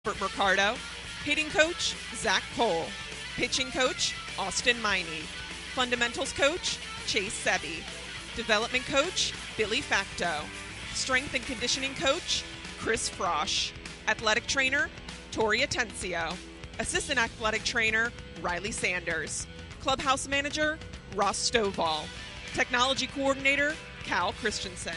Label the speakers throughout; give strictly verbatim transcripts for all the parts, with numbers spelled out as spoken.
Speaker 1: Albert Mercado. Hitting coach, Zach Cole. Pitching coach, Austin Miney. Fundamentals coach, Chase Sebi. Development coach, Billy Facto. Strength and conditioning coach, Chris Frosch. Athletic trainer, Tori Atencio. Assistant athletic trainer, Riley Sanders. Clubhouse manager, Ross Stovall. Technology coordinator, Cal Christensen.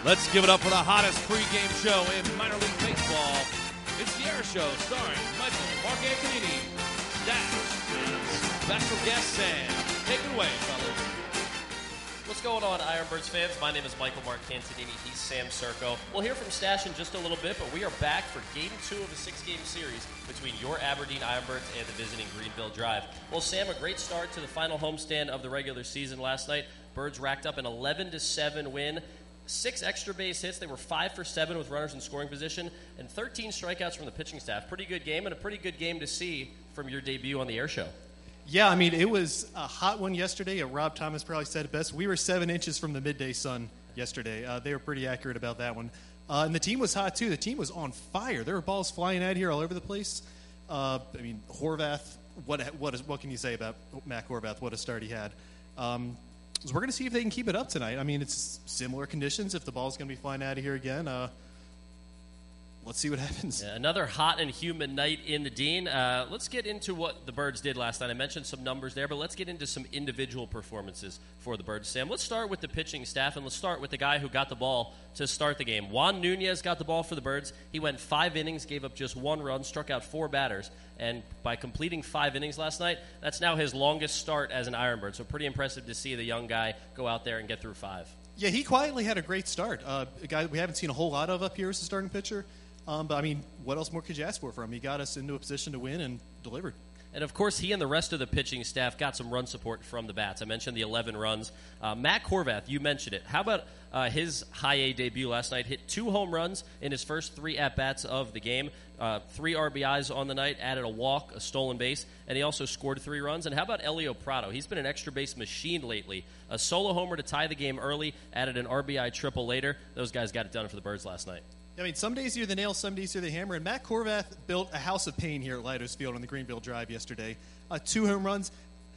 Speaker 2: Let's give it up for the hottest pregame show in minor league baseball. It's the Air Show starring Michael Mark Antonini, Dash, and special guest Sam. Take it away, fellas.
Speaker 3: What's going on, Ironbirds fans? My name is Michael Mark Cantonini. He's Sam Circo. We'll hear from Stash in just a little bit, but we are back for Game two of a six-game series between your Aberdeen Ironbirds and the visiting Greenville Drive. Well, Sam, a great start to the final homestand of the regular season last night. Birds racked up an eleven to seven win. Six extra base hits. They were five for seven with runners in scoring position, and thirteen strikeouts from the pitching staff. Pretty good game, and a pretty good game to see from your debut on the Air Show.
Speaker 4: Yeah, I mean, it was a hot one yesterday. Uh, Rob Thomas probably said it best. We were seven inches from the midday sun yesterday. Uh, they were pretty accurate about that one. Uh, and the team was hot, too. The team was on fire. There were balls flying out here all over the place. Uh, I mean, Horvath, what what is what can you say about Matt Horvath? What a start he had. Um, so we're going to see if they can keep it up tonight. I mean, it's similar conditions. If the ball's going to be flying out of here again, uh, let's see what happens.
Speaker 3: Yeah, another hot and humid night in the Dean. Uh, let's get into what the Birds did last night. I mentioned some numbers there, but let's get into some individual performances for the Birds. Sam, let's start with the pitching staff, and let's start with the guy who got the ball to start the game. Juan Nunez got the ball for the Birds. He went five innings, gave up just one run, struck out four batters, and by completing five innings last night, that's now his longest start as an Ironbird. So pretty impressive to see the young guy go out there and get through five.
Speaker 4: Yeah, he quietly had a great start. Uh, a guy we haven't seen a whole lot of up here as a starting pitcher. Um, but, I mean, what else more could you ask for from him? He got us into a position to win and delivered.
Speaker 3: And, of course, he and the rest of the pitching staff got some run support from the bats. I mentioned the eleven runs. Uh, Matt Horvath, you mentioned it. How about uh, his high-A debut last night? Hit two home runs in his first three at-bats of the game. Uh, three R B Is on the night, added a walk, a stolen base, and he also scored three runs. And how about Elio Prado? He's been an extra base machine lately. A solo homer to tie the game early, added an R B I triple later. Those guys got it done for the Birds last night.
Speaker 4: I mean, some days you're the nail, some days you're the hammer. And Matt Horvath built a house of pain here at Leidos Field on the Greenville Drive yesterday. Uh, two home runs.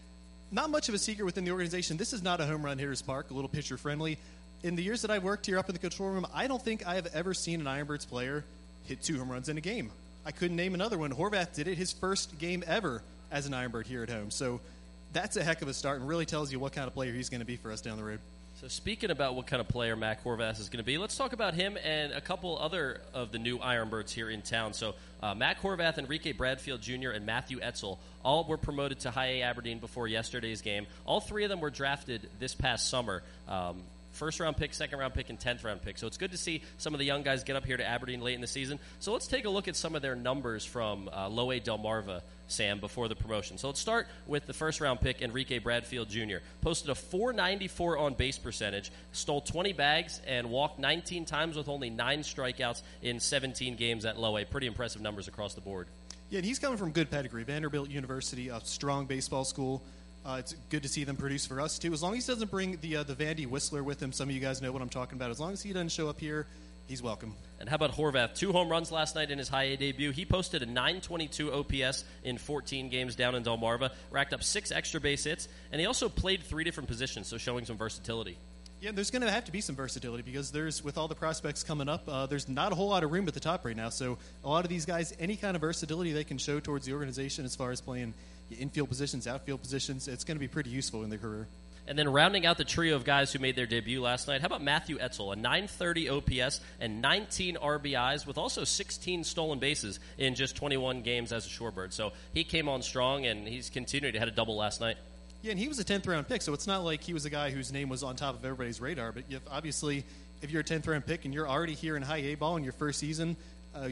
Speaker 4: Not much of a secret within the organization. This is not a home run hitter's park, a little pitcher friendly. In the years that I've worked here up in the control room, I don't think I have ever seen an Ironbirds player hit two home runs in a game. I couldn't name another one. Horvath did it his first game ever as an Ironbird here at home. So that's a heck of a start and really tells you what kind of player he's going to be for us down the road.
Speaker 3: So speaking about what kind of player Matt Horvath is going to be, let's talk about him and a couple other of the new Ironbirds here in town. So uh, Matt Horvath, Enrique Bradfield Junior, and Matthew Etzel all were promoted to High A Aberdeen before yesterday's game. All three of them were drafted this past summer. Um, First-round pick, second-round pick, and tenth-round pick. So it's good to see some of the young guys get up here to Aberdeen late in the season. So let's take a look at some of their numbers from uh, Low A Delmarva, Sam, before the promotion. So let's start with the first-round pick, Enrique Bradfield Junior Posted a four ninety-four on-base percentage, stole twenty bags, and walked nineteen times with only nine strikeouts in seventeen games at Low A. Pretty impressive numbers across the board.
Speaker 4: Yeah, and he's coming from good pedigree. Vanderbilt University, a strong baseball school. Uh, it's good to see them produce for us, too. As long as he doesn't bring the uh, the Vandy Whistler with him, some of you guys know what I'm talking about. As long as he doesn't show up here, he's welcome.
Speaker 3: And how about Horvath? Two home runs last night in his high A debut. He posted a nine twenty-two O P S in fourteen games down in Delmarva, racked up six extra base hits, and he also played three different positions, so showing some versatility.
Speaker 4: Yeah, there's going to have to be some versatility because there's, with all the prospects coming up, uh, there's not a whole lot of room at the top right now. So a lot of these guys, any kind of versatility they can show towards the organization as far as playing infield positions, outfield positions, it's going to be pretty useful in their career.
Speaker 3: And then rounding out the trio of guys who made their debut last night, how about Matthew Etzel, a nine thirty O P S and nineteen R B Is with also sixteen stolen bases in just twenty-one games as a shorebird. So he came on strong, and he's continued to had a double last night.
Speaker 4: Yeah, and he was a tenth-round pick, so it's not like he was a guy whose name was on top of everybody's radar. But if, obviously, if you're a tenth-round pick and you're already here in high A ball in your first season, uh,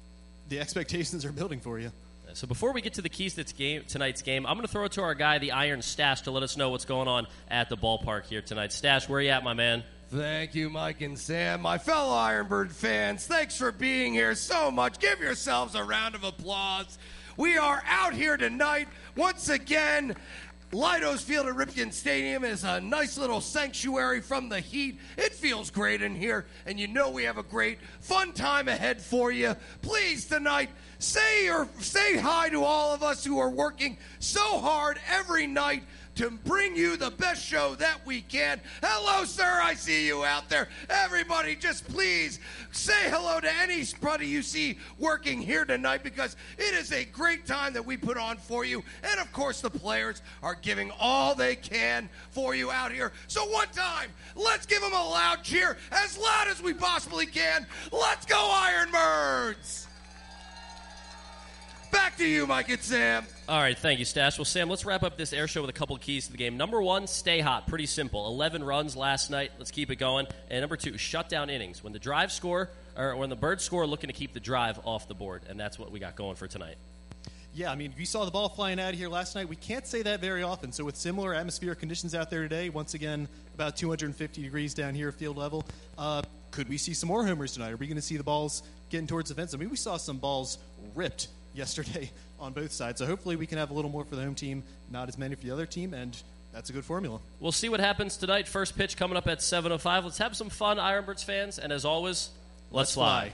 Speaker 4: the expectations are building for you.
Speaker 3: So before we get to the keys to game, tonight's game, I'm going to throw it to our guy, the Iron Stash, to let us know what's going on at the ballpark here tonight. Stash, where are you at, my man?
Speaker 5: Thank you, Mike and Sam. My fellow Ironbird fans, thanks for being here so much. Give yourselves a round of applause. We are out here tonight once again. Leidos Field at Ripken Stadium is a nice little sanctuary from the heat. It feels great in here, and you know we have a great, fun time ahead for you. Please, tonight, say or say hi to all of us who are working so hard every night to bring you the best show that we can. Hello, sir. I see you out there. Everybody, just please say hello to anybody you see working here tonight, because it is a great time that we put on for you. And, of course, the players are giving all they can for you out here. So one time, let's give them a loud cheer, as loud as we possibly can. Let's go, Ironbirds! Back to you, Mike and Sam.
Speaker 3: All right, thank you, Stash. Well, Sam, let's wrap up this air show with a couple of keys to the game. Number one, stay hot. Pretty simple. eleven runs last night. Let's keep it going. And number two, shut down innings. When the drive score, or when the Birds score, looking to keep the drive off the board. And that's what we got going for tonight.
Speaker 4: Yeah, I mean, you saw the ball flying out of here last night. We can't say that very often. So with similar atmospheric conditions out there today, once again, about two hundred fifty degrees down here at field level, uh, could we see some more homers tonight? Are we going to see the balls getting towards the fence? I mean, we saw some balls ripped yesterday on both sides. So hopefully we can have a little more for the home team, not as many for the other team, and that's a good formula.
Speaker 3: We'll see what happens tonight. First pitch coming up at seven oh five. Let's have some fun, Ironbirds fans. And as always, let's, let's fly. fly.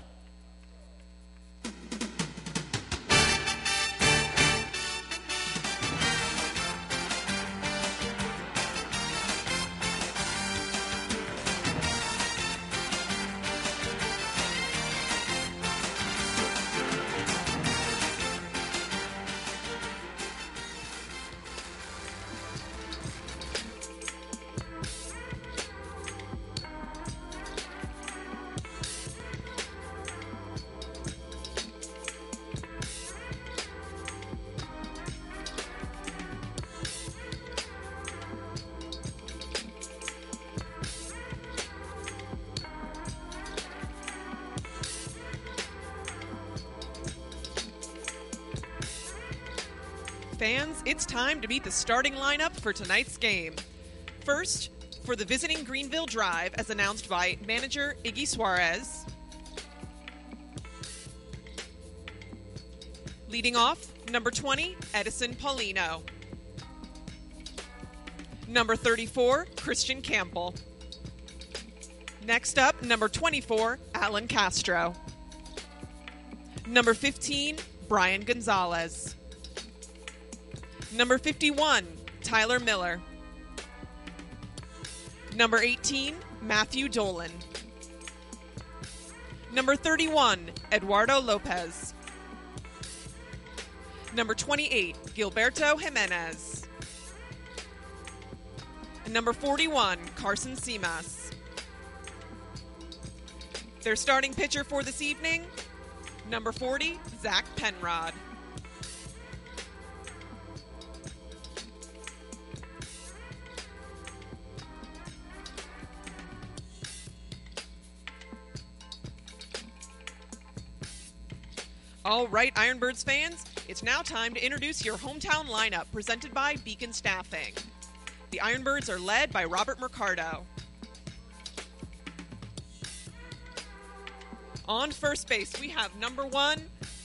Speaker 1: Fans, it's time to meet the starting lineup for tonight's game. First, for the visiting Greenville Drive, as announced by manager Iggy Suarez. Leading off, number twenty, Edison Paulino. Number thirty-four, Christian Campbell. Next up, number twenty-four, Alan Castro. Number fifteen, Brian Gonzalez. Number fifty-one, Tyler Miller. Number eighteen, Matthew Dolan. Number thirty-one, Eduardo Lopez. Number twenty-eight, Gilberto Jimenez. And number forty-one, Carson Simas. Their starting pitcher for this evening, number forty, Zach Penrod. All right, Ironbirds fans, it's now time to introduce your hometown lineup presented by Beacon Staffing. The Ironbirds are led by Robert Mercado. On first base, we have number one,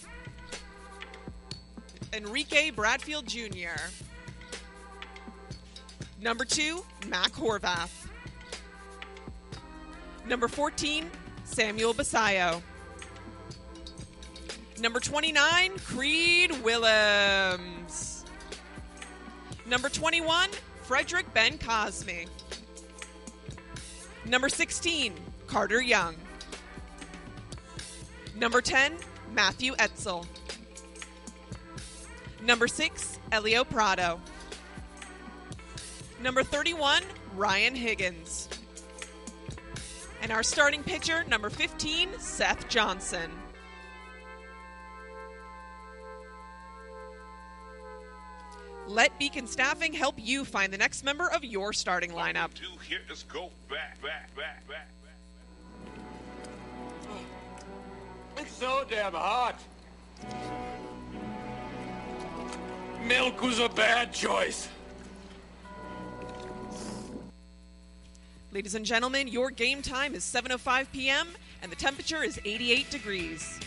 Speaker 1: Enrique Bradfield Junior Number two, Mac Horvath. Number fourteen, Samuel Basayo. Number twenty-nine, Creed Willems. Number twenty-one, Frederick Ben Cosme. Number sixteen, Carter Young. Number ten, Matthew Etzel. Number six, Elio Prado. Number thirty-one, Ryan Higgins. And our starting pitcher, number fifteen, Seth Johnson. Let Beacon Staffing help you find the next member of your starting lineup.
Speaker 6: What we do here is go back, back, back, back, back.
Speaker 7: It's so damn hot. Milk was a bad choice.
Speaker 1: Ladies and gentlemen, your game time is seven oh five p.m. and the temperature is eighty-eight degrees.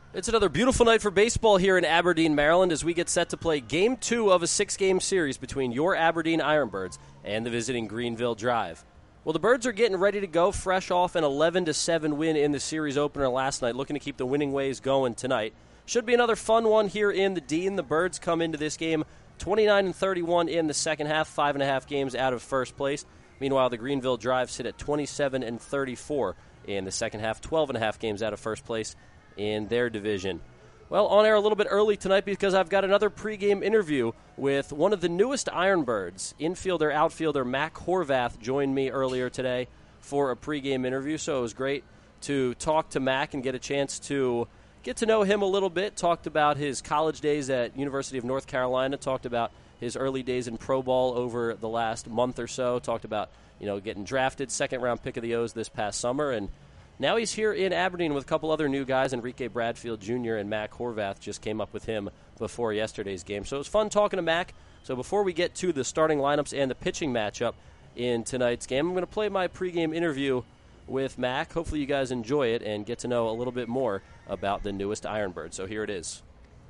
Speaker 8: It's another beautiful night for baseball here in Aberdeen, Maryland, as we get set to play Game two of a six-game series between your Aberdeen Ironbirds and the visiting Greenville Drive. Well, the Birds are getting ready to go, fresh off an eleven to seven win in the series opener last night, looking to keep the winning ways going tonight. Should be another fun one here in the Dean. The Birds come into this game twenty-nine and thirty-one in the second half, five and a half games out of first place. Meanwhile, the Greenville Drive sit at twenty-seven and thirty-four in the second half, twelve and a half games out of first place in their division. Well, on air a little bit early tonight because I've got another pregame interview with one of the newest Ironbirds. Infielder, outfielder Mac Horvath joined me earlier today for a pregame interview, so it was great to talk to Mac and get a chance to get to know him a little bit. Talked about his college days at University of North Carolina, talked about his early days in pro ball over the last month or so, talked about, you know, getting drafted, second-round pick of the O's this past summer, and now he's here in Aberdeen with a couple other new guys. Enrique Bradfield Junior and Mac Horvath just came up with him before yesterday's game. So it was fun talking to Mac. So before we get to the starting lineups and the pitching matchup in tonight's game, I'm going to play my pregame interview with Mac. Hopefully you guys enjoy it and get to know a little bit more about the newest Ironbird. So here it is.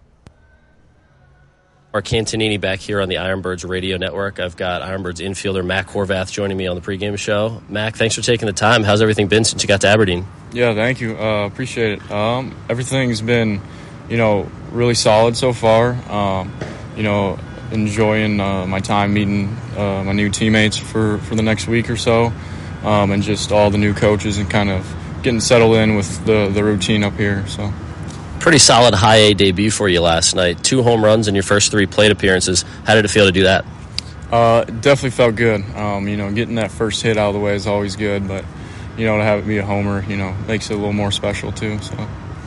Speaker 8: Mark Cantonini back here on the Ironbirds radio network. I've got Ironbirds infielder Mac Horvath joining me on the pregame show. Mac, thanks for taking the time. How's everything been since you got to Aberdeen?
Speaker 9: Yeah, thank you. Uh, appreciate it. Um, everything's been, you know, really solid so far. Um, you know, enjoying uh, my time meeting uh, my new teammates for, for the next week or so, um, and just all the new coaches and kind of getting settled in with the, the routine up here. So.
Speaker 3: Pretty solid high A debut for you last night. Two home runs in your first three plate appearances. How did it feel to do that?
Speaker 9: Uh, definitely felt good. Um, you know, getting that first hit out of the way is always good, but, you know, to have it be a homer, you know, makes it a little more special too. So,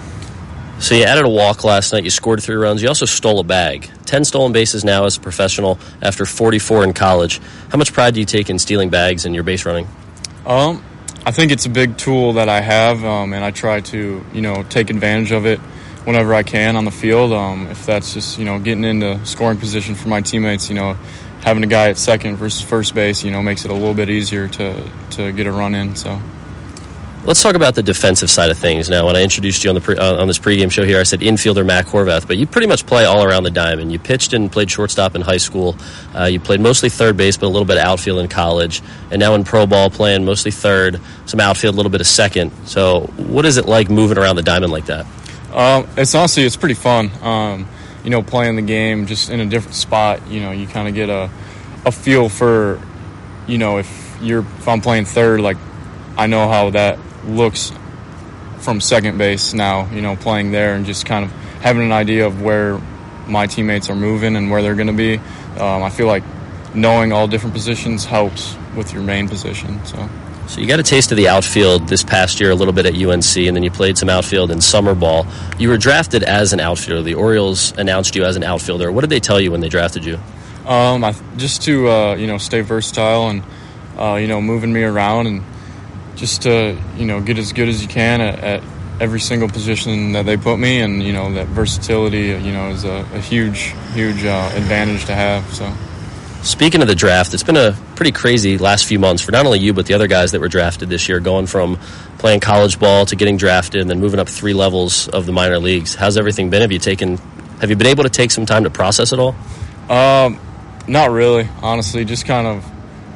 Speaker 3: so you added a walk last night. You scored three runs. You also stole a bag. Ten stolen bases now as a professional after forty-four in college. How much pride do you take in stealing bags and your base running?
Speaker 9: Um, I think it's a big tool that I have, um, and I try to, you know, take advantage of it whenever I can on the field. Um, if that's just, you know, getting into scoring position for my teammates, you know, having a guy at second versus first base, you know, makes it a little bit easier to, to get a run in. So,
Speaker 3: let's talk about the defensive side of things now. When I introduced you on the pre, uh, on this pregame show here, I said infielder Mac Horvath, but you pretty much play all around the diamond. You pitched and played shortstop in high school. Uh, you played mostly third base, but a little bit of outfield in college, and now in pro ball playing mostly third, some outfield, a little bit of second. So, what is it like moving around the diamond like that?
Speaker 9: Um, it's honestly, it's pretty fun. Um, you know, playing the game just in a different spot. You know, you kind of get a, a feel for, you know, if you're if I'm playing third, like I know how that looks from second base now. You know, playing there and just kind of having an idea of where my teammates are moving and where they're going to be. Um, I feel like knowing all different positions helps with your main position. So.
Speaker 3: So you got a taste of the outfield this past year, a little bit at U N C, and then you played some outfield in summer ball. You were drafted as an outfielder. The Orioles announced you as an outfielder. What did they tell you when they drafted you?
Speaker 9: Um, I, just to uh, you know, stay versatile and uh, you know, moving me around and just to, you know, get as good as you can at, at every single position that they put me, and you know, that versatility, you know, is a, a huge, huge uh, advantage to have. So.
Speaker 3: Speaking of the draft, it's been a pretty crazy last few months for not only you but the other guys that were drafted this year, going from playing college ball to getting drafted and then moving up three levels of the minor leagues. How's everything been? Have you taken, have you been able to take some time to process it all?
Speaker 9: Um, not really, honestly. Just kind of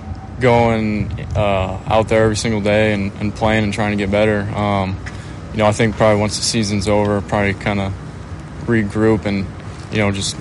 Speaker 9: going uh, out there every single day and, and playing and trying to get better. Um, you know, I think probably once the season's over, probably kind of regroup and, you know, just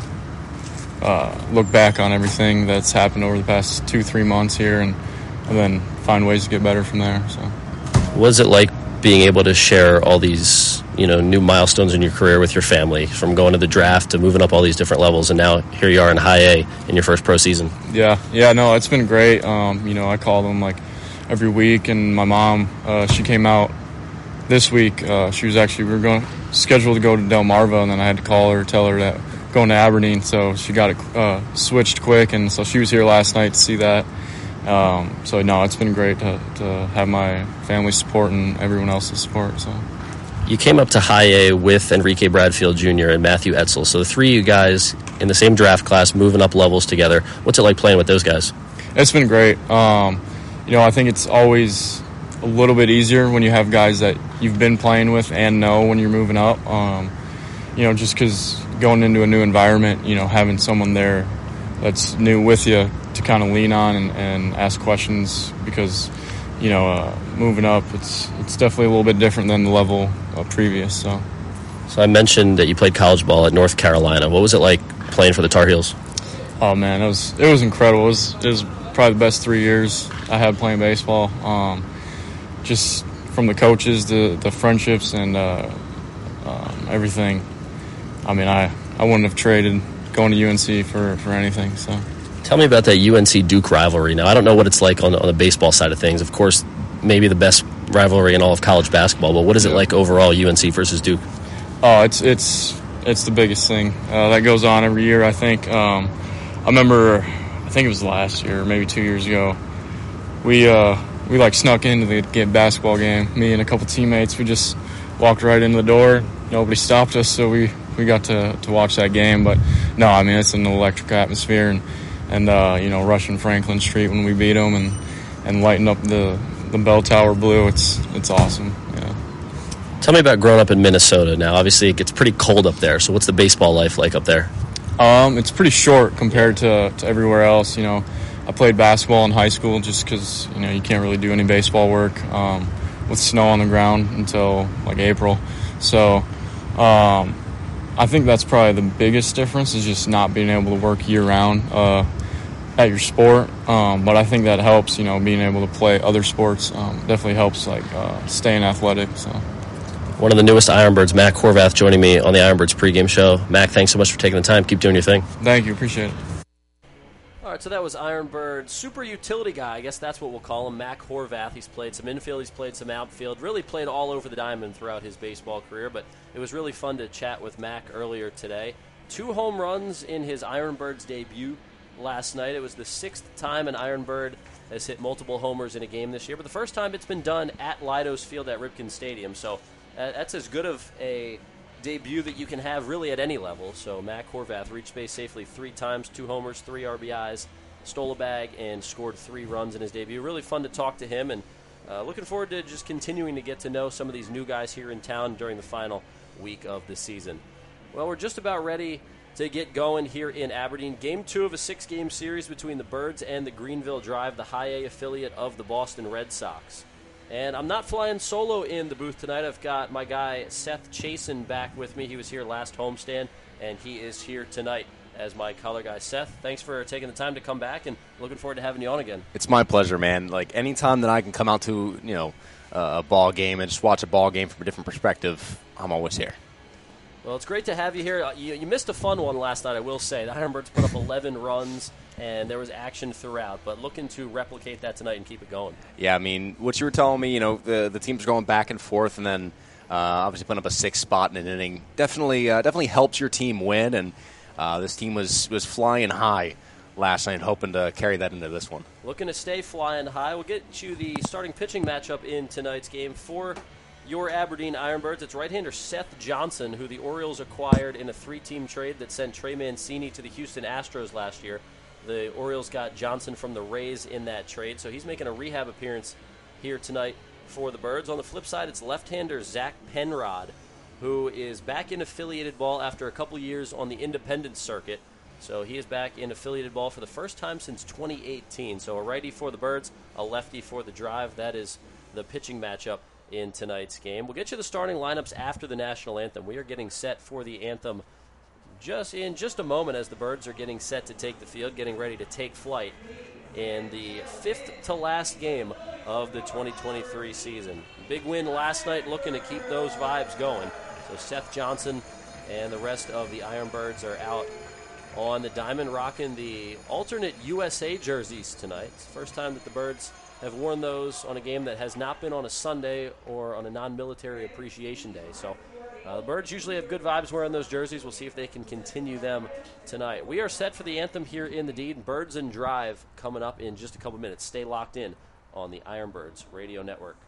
Speaker 9: Uh, look back on everything that's happened over the past two, three months here, and, and then find ways to get better from there. So,
Speaker 3: what is it like being able to share all these, you know, new milestones in your career with your family, from going to the draft to moving up all these different levels, and now here you are in high A in your first pro season?
Speaker 9: Yeah, yeah, no, it's been great. Um, you know, I call them like every week, and my mom, uh, she came out this week. Uh, she was actually, we were going scheduled to go to Delmarva, and then I had to call her, tell her that going to Aberdeen, so she got it uh, switched quick, and so she was here last night to see that. Um, so no, it's been great to, to have my family's support and everyone else's support. So
Speaker 3: you came up to high A with Enrique Bradfield Junior and Matthew Etzel, so the three of you guys in the same draft class, moving up levels together. What's it like playing with those guys?
Speaker 9: It's been great. Um, you know, I think it's always a little bit easier when you have guys that you've been playing with and know when you're moving up. Um, you know, just because going into a new environment, you know, having someone there that's new with you to kind of lean on and, and ask questions because, you know, uh, moving up, it's it's definitely a little bit different than the level uh, previous. So,
Speaker 3: so I mentioned that you played college ball at North Carolina. What was it like playing for the Tar Heels?
Speaker 9: Oh man, it was it was incredible. It was, it was probably the best three years I had playing baseball. Um, just from the coaches, the the friendships, and uh, um, everything. I mean, I, I wouldn't have traded going to U N C for, for anything. So,
Speaker 3: tell me about that U N C Duke rivalry. Now, I don't know what it's like on the, on the baseball side of things. Of course, maybe the best rivalry in all of college basketball. But what is it like overall, U N C versus Duke?
Speaker 9: Oh, it's it's it's the biggest thing uh, that goes on every year. I think. Um, I remember, I think it was last year, or maybe two years ago. We uh, we like snuck into the game, basketball game. Me and a couple teammates. We just walked right in the door. Nobody stopped us, so we. We got to, to watch that game, but no, I mean, it's an electric atmosphere, and, and uh, you know, rushing Franklin Street when we beat them and, and lighting up the, the bell tower blue, it's it's awesome. Yeah.
Speaker 3: Tell me about growing up in Minnesota. Now, obviously, it gets pretty cold up there, so what's the baseball life like up there?
Speaker 9: Um, it's pretty short compared to, to everywhere else. You know, I played basketball in high school just because, you know, you can't really do any baseball work um, with snow on the ground until, like, April. So, um I think that's probably the biggest difference is just not being able to work year-round uh, at your sport. Um, but I think that helps, you know, being able to play other sports um, definitely helps, like, uh, staying athletic. So,
Speaker 3: one of the newest Ironbirds, Mac Horvath, joining me on the Ironbirds pregame show. Mac, thanks so much for taking the time. Keep doing your thing.
Speaker 9: Thank you. Appreciate it.
Speaker 8: All right, so that was Ironbird super utility guy. I guess that's what we'll call him, Mac Horvath. He's played some infield, he's played some outfield, really played all over the diamond throughout his baseball career, but it was really fun to chat with Mac earlier today. Two home runs in his Ironbirds debut last night. It was the sixth time an Ironbird has hit multiple homers in a game this year, but the first time it's been done at Leidos Field at Ripken Stadium, so uh, that's as good of a debut that you can have really at any level. So Mac Horvath reached base safely three times, two homers, three R B Is, stole a bag, and scored three runs in his debut. Really fun to talk to him, and uh, looking forward to just continuing to get to know some of these new guys here in town during the final week of the season. Well, we're just about ready to get going here in Aberdeen. Game two of a six-game series between the Birds and the Greenville Drive, the high A affiliate of the Boston Red Sox. And I'm not flying solo in the booth tonight. I've got my guy Seth Chasen back with me. He was here last homestand, and he is here tonight as my color guy. Seth, thanks for taking the time to come back, and looking forward to having you on again.
Speaker 10: It's my pleasure, man. Like, anytime that I can come out to, you know, uh, a ball game and just watch a ball game from a different perspective, I'm always here.
Speaker 8: Well, it's great to have you here. Uh, you, you missed a fun one last night, I will say. The Ironbirds put up eleven runs, and there was action throughout, but looking to replicate that tonight and keep it going.
Speaker 10: Yeah, I mean, what you were telling me, you know, the the teams are going back and forth, and then uh, obviously putting up a sixth spot in an inning definitely uh, definitely helps your team win, and uh, this team was, was flying high last night, hoping to carry that into this one.
Speaker 8: Looking to stay flying high. We'll get you the starting pitching matchup in tonight's game for your Aberdeen Ironbirds. It's right-hander Seth Johnson, who the Orioles acquired in a three-team trade that sent Trey Mancini to the Houston Astros last year. The Orioles got Johnson from the Rays in that trade, so he's making a rehab appearance here tonight for the Birds. On the flip side, it's left-hander Zach Penrod, who is back in affiliated ball after a couple years on the independent circuit. So he is back in affiliated ball for the first time since twenty eighteen. So a righty for the Birds, a lefty for the Drive. That is the pitching matchup in tonight's game. We'll get you the starting lineups after the national anthem. We are getting set for the anthem just in just a moment as the Birds are getting set to take the field, getting ready to take flight in the fifth to last game of the twenty twenty-three season. Big win last night, looking to keep those vibes going. So Seth Johnson and the rest of the Ironbirds are out on the diamond, rocking the alternate U S A jerseys tonight. It's the first time that the Birds have worn those on a game that has not been on a Sunday or on a non-military appreciation day. So uh, the Birds usually have good vibes wearing those jerseys. We'll see if they can continue them tonight. We are set for the anthem here in the Deed. Birds and Drive coming up in just a couple minutes. Stay locked in on the Ironbirds Radio Network.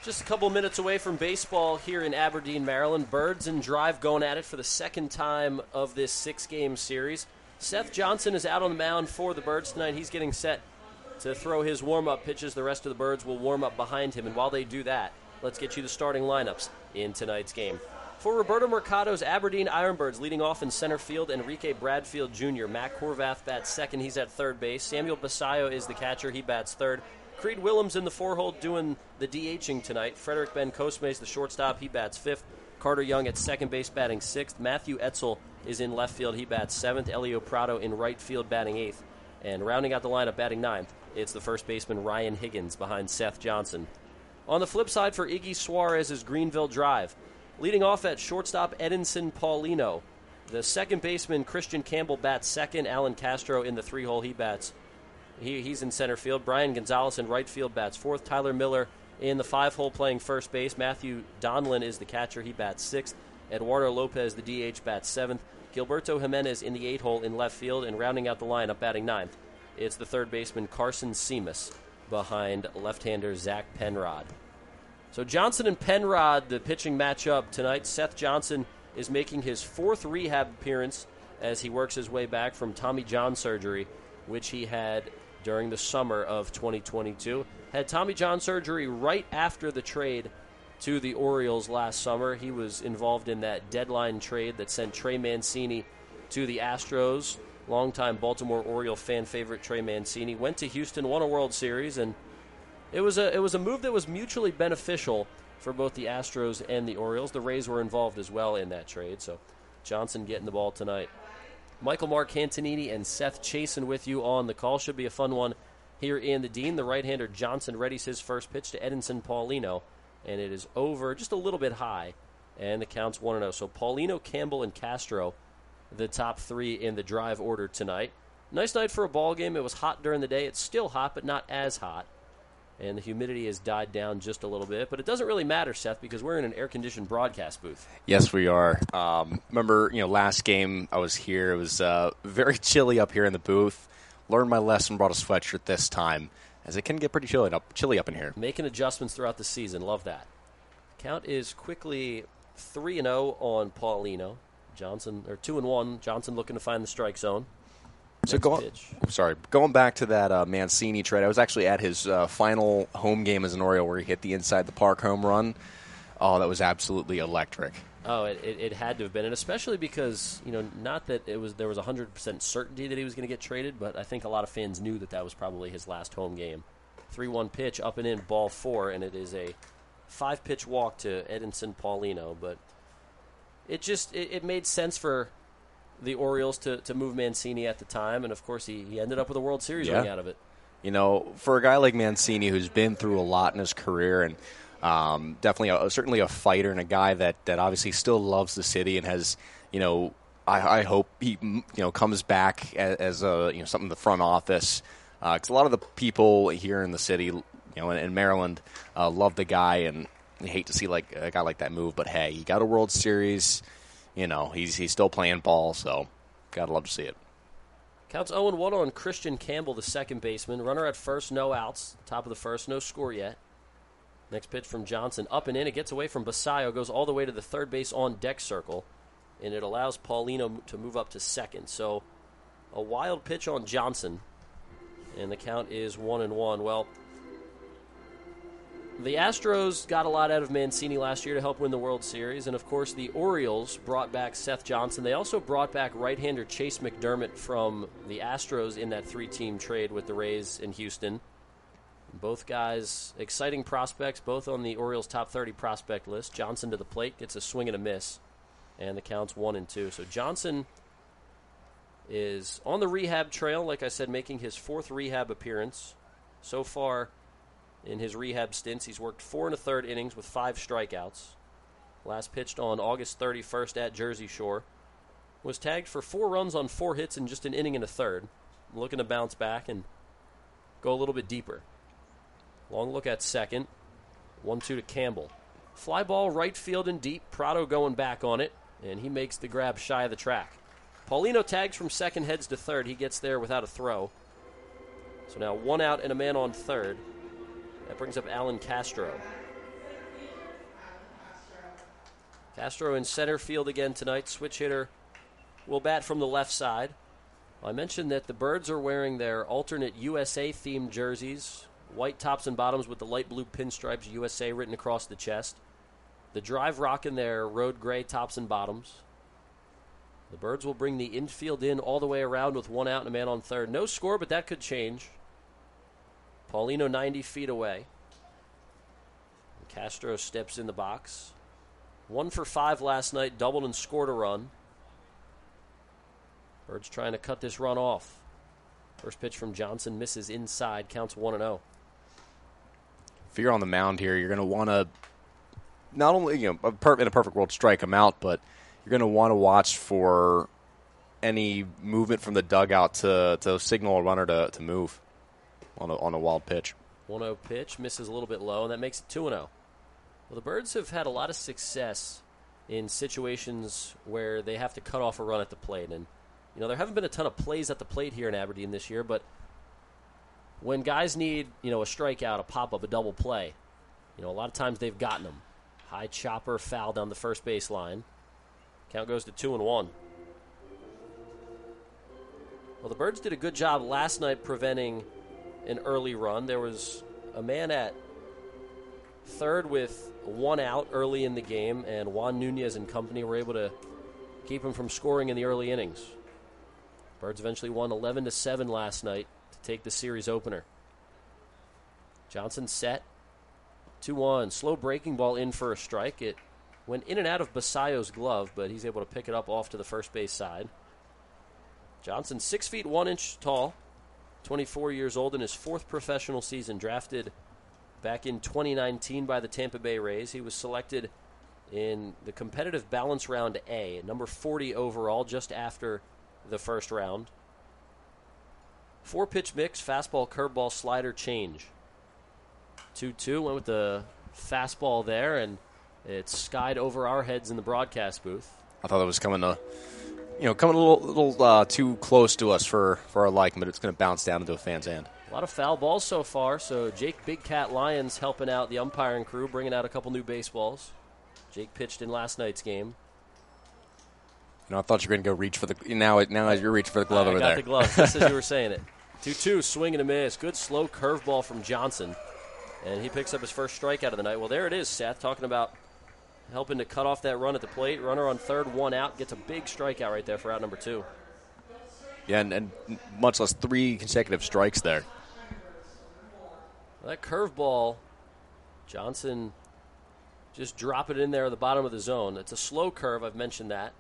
Speaker 8: Just a couple minutes away from baseball here in Aberdeen, Maryland. Birds and Drive going at it for the second time of this six-game series. Seth Johnson is out on the mound for the Birds tonight. He's getting set to throw his warm-up pitches. The rest of the Birds will warm up behind him. And while they do that, let's get you the starting lineups in tonight's game. For Roberto Mercado's Aberdeen Ironbirds, leading off in center field, Enrique Bradfield Junior Mac Horvath bats second. He's at third base. Samuel Basayo is the catcher. He bats third. Creed Willems in the four-hole doing the DHing tonight. Frederick Ben Cosme is the shortstop. He bats fifth. Carter Young at second base batting sixth. Matthew Etzel is in left field. He bats seventh. Elio Prado in right field batting eighth. And rounding out the lineup batting ninth, it's the first baseman Ryan Higgins behind Seth Johnson. On the flip side for Iggy Suarez is Greenville Drive. Leading off at shortstop Edinson Paulino. The second baseman Christian Campbell bats second. Alan Castro in the three-hole. He bats He, he's in center field. Brian Gonzalez in right field bats fourth. Tyler Miller in the five-hole playing first base. Matthew Donlin is the catcher. He bats sixth. Eduardo Lopez, the D H, bats seventh. Gilberto Jimenez in the eight-hole in left field. And rounding out the lineup, batting ninth, it's the third baseman Carson Seamus behind left-hander Zach Penrod. So Johnson and Penrod, the pitching matchup tonight. Seth Johnson is making his fourth rehab appearance as he works his way back from Tommy John surgery, which he had during the summer of twenty twenty-two. Had Tommy John surgery right after the trade to the Orioles last summer. He was involved in that deadline trade that sent Trey Mancini to the Astros. Longtime Baltimore Oriole fan favorite Trey Mancini went to Houston, won a World Series, and it was a it was a move that was mutually beneficial for both the Astros and the Orioles. The Rays were involved as well in that trade, so Johnson getting the ball tonight. Michael Mark Cantonini and Seth Chasen with you on the call. Should be a fun one here in the Dean. The right-hander Johnson readies his first pitch to Edinson Paulino, and it is over just a little bit high, and the count's one and oh. So Paulino, Campbell, and Castro, the top three in the Drive order tonight. Nice night for a ball game. It was hot during the day. It's still hot, but not as hot, and the humidity has died down just a little bit. But it doesn't really matter, Seth, because we're in an air-conditioned broadcast booth.
Speaker 10: Yes, we are. Um, remember, you know, last game I was here. It was uh, very chilly up here in the booth. Learned my lesson, brought a sweatshirt this time, as it can get pretty chilly up, chilly up in here.
Speaker 8: Making adjustments throughout the season. Love that. Count is quickly three and oh on Paulino. Johnson, or two and one. Johnson looking to find the strike zone.
Speaker 10: So going, sorry, going back to that uh, Mancini trade, I was actually at his uh, final home game as an Oriole where he hit the inside the park home run. Oh, that was absolutely electric.
Speaker 8: Oh, it, it, it had to have been, and especially because, you know, not that it was there was one hundred percent certainty that he was going to get traded, but I think a lot of fans knew that that was probably his last home game. three one pitch, up and in, ball four, and it is a five-pitch walk to Edinson Paulino. But it just it, it made sense for the Orioles to, to move Mancini at the time, and of course he, he ended up with a World Series
Speaker 10: yeah.
Speaker 8: ring out of it.
Speaker 10: You know, for a guy like Mancini who's been through a lot in his career and um, definitely a, certainly a fighter and a guy that, that obviously still loves the city and has, you know, I, I hope he you know comes back as, as a you know something in the front office because uh, a lot of the people here in the city, you know, in, in Maryland, uh, love the guy and hate to see like a guy like that move. But hey, he got a World Series. You know, he's he's still playing ball, so gotta love to see it.
Speaker 8: Counts oh and one on Christian Campbell, the second baseman. Runner at first, no outs. Top of the first, no score yet. Next pitch from Johnson, up and in. It gets away from Basayo, goes all the way to the third base on deck circle, and it allows Paulino to move up to second. So a wild pitch on Johnson, and the count is one and one. Well, the Astros got a lot out of Mancini last year to help win the World Series, and of course the Orioles brought back Seth Johnson. They also brought back right-hander Chase McDermott from the Astros in that three-team trade with the Rays in Houston. Both guys, exciting prospects, both on the Orioles' top thirty prospect list. Johnson to the plate, gets a swing and a miss, and the count's one and two. So Johnson is on the rehab trail, like I said, making his fourth rehab appearance. So far in his rehab stints, he's worked four and a third innings with five strikeouts. Last pitched on August thirty-first at Jersey Shore. Was tagged for four runs on four hits in just an inning and a third. Looking to bounce back and go a little bit deeper. Long look at second. one two to Campbell. Fly ball right field and deep. Prado going back on it, and he makes the grab shy of the track. Paulino tags from second, heads to third. He gets there without a throw. So now one out and a man on third. That brings up Alan Castro. Castro in center field again tonight. Switch hitter will bat from the left side. I mentioned that the Birds are wearing their alternate U S A-themed jerseys, white tops and bottoms with the light blue pinstripes, U S A written across the chest. The Drive rocking their road gray tops and bottoms. The Birds will bring the infield in all the way around with one out and a man on third. No score, but that could change. Paulino ninety feet away. Castro steps in the box. One for five last night, doubled and scored a run. Birds trying to cut this run off. First pitch from Johnson misses inside, counts one and oh.
Speaker 10: If you're on the mound here, you're going to want to not only, you know, a per- in a perfect world, strike him out, but you're going to want to watch for any movement from the dugout to, to signal a runner to, to move on a, on a wild pitch.
Speaker 8: one oh pitch, misses a little bit low, and that makes it two and oh. Well, the Birds have had a lot of success in situations where they have to cut off a run at the plate. And, you know, there haven't been a ton of plays at the plate here in Aberdeen this year, but when guys need, you know, a strikeout, a pop-up, a double play, you know, a lot of times they've gotten them. High chopper, foul down the first base line. Count goes to two and one. Well, the Birds did a good job last night preventing an early run. There was a man at third with one out early in the game, and Juan Nunez and company were able to keep him from scoring in the early innings. Birds eventually won eleven to seven last night to take the series opener. Johnson set. two one. Slow breaking ball in for a strike. It went in and out of Basayo's glove, but he's able to pick it up off to the first base side. Johnson, six feet one inch tall, twenty-four years old in his fourth professional season, drafted back in twenty nineteen by the Tampa Bay Rays. He was selected in the competitive balance round A, number forty overall, just after the first round. Four-pitch mix, fastball, curveball, slider, change. two two, went with the fastball there, and it skied over our heads in the broadcast booth.
Speaker 10: I thought it was coming to, you know, coming a little, little uh, too close to us for, for our liking, but it's going to bounce down into a fan's hand.
Speaker 8: A lot of foul balls so far, so Jake Big Cat Lyons helping out the umpiring crew, bringing out a couple new baseballs. Jake pitched in last night's game.
Speaker 10: You know, I thought you were going to go reach for the – now now you're reaching for the glove
Speaker 8: I
Speaker 10: over
Speaker 8: got
Speaker 10: there.
Speaker 8: the glove, just as you were saying it. two two, swing and a miss. Good slow curveball from Johnson. And he picks up his first strikeout of the night. Well, there it is, Seth, talking about helping to cut off that run at the plate. Runner on third, one out, gets a big strikeout right there for out number two.
Speaker 10: Yeah, and, and much less three consecutive strikes there.
Speaker 8: Well, that curveball, Johnson just drop it in there at the bottom of the zone. It's a slow curve. I've mentioned that.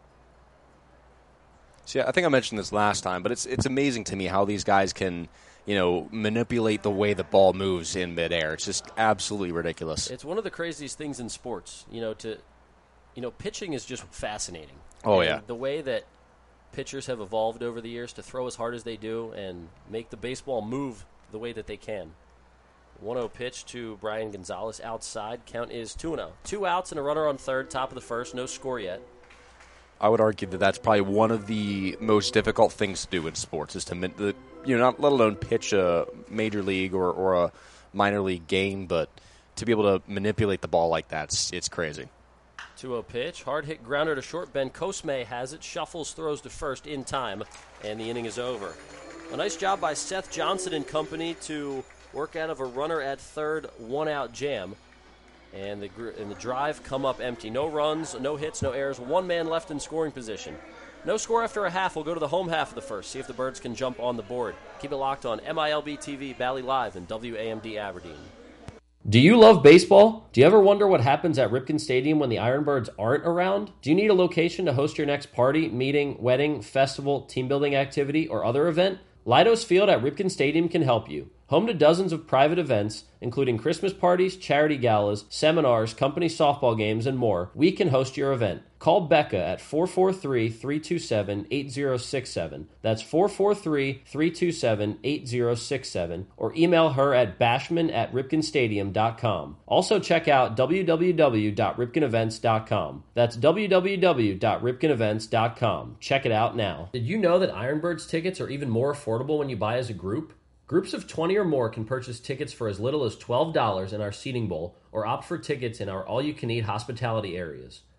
Speaker 10: See, I think I mentioned this last time, but it's it's amazing to me how these guys can, you know, manipulate the way the ball moves in midair. It's just absolutely ridiculous.
Speaker 8: It's one of the craziest things in sports. You know, to, you know, pitching is just fascinating.
Speaker 10: Oh,
Speaker 8: and
Speaker 10: yeah.
Speaker 8: The way that pitchers have evolved over the years to throw as hard as they do and make the baseball move the way that they can. one oh pitch to Brian Gonzalez outside. Count is two and oh. Two outs and a runner on third, top of the first. No score yet.
Speaker 10: I would argue that that's probably one of the most difficult things to do in sports is to, min- you know, not let alone pitch a major league or, or a minor league game, but to be able to manipulate the ball like that, it's, it's crazy.
Speaker 8: two oh pitch, hard hit grounder to short. Ben Cosme has it, shuffles, throws to first in time, and the inning is over. A nice job by Seth Johnson and company to work out of a runner at third, one out jam. And the and the drive come up empty. No runs, no hits, no errors. One man left in scoring position. No score after a half. We'll go to the home half of the first. See if the Birds can jump on the board. Keep it locked on M I L B T V, Bally Live, and W A M D Aberdeen. Do you love baseball? Do you ever wonder what happens at Ripken Stadium when the Ironbirds aren't around? Do you need a location to host your next party, meeting, wedding, festival, team building activity, or other event? Leidos Field at Ripken Stadium can help you. Home to dozens of private events, including Christmas parties, charity galas, seminars, company softball games, and more, we can host your event. Call Becca at four four three, three two seven, eight zero six seven. That's four four three, three two seven, eight zero six seven. Or email her at bashman at ripken stadium dot com. Also check out w w w dot ripken events dot com. That's w w w dot ripken events dot com. Check it out now. Did you know that Ironbirds tickets are even more affordable when you buy as a group? Groups of twenty or more can purchase tickets for as little as twelve dollars in our seating bowl or opt for tickets in our all-you-can-eat hospitality areas.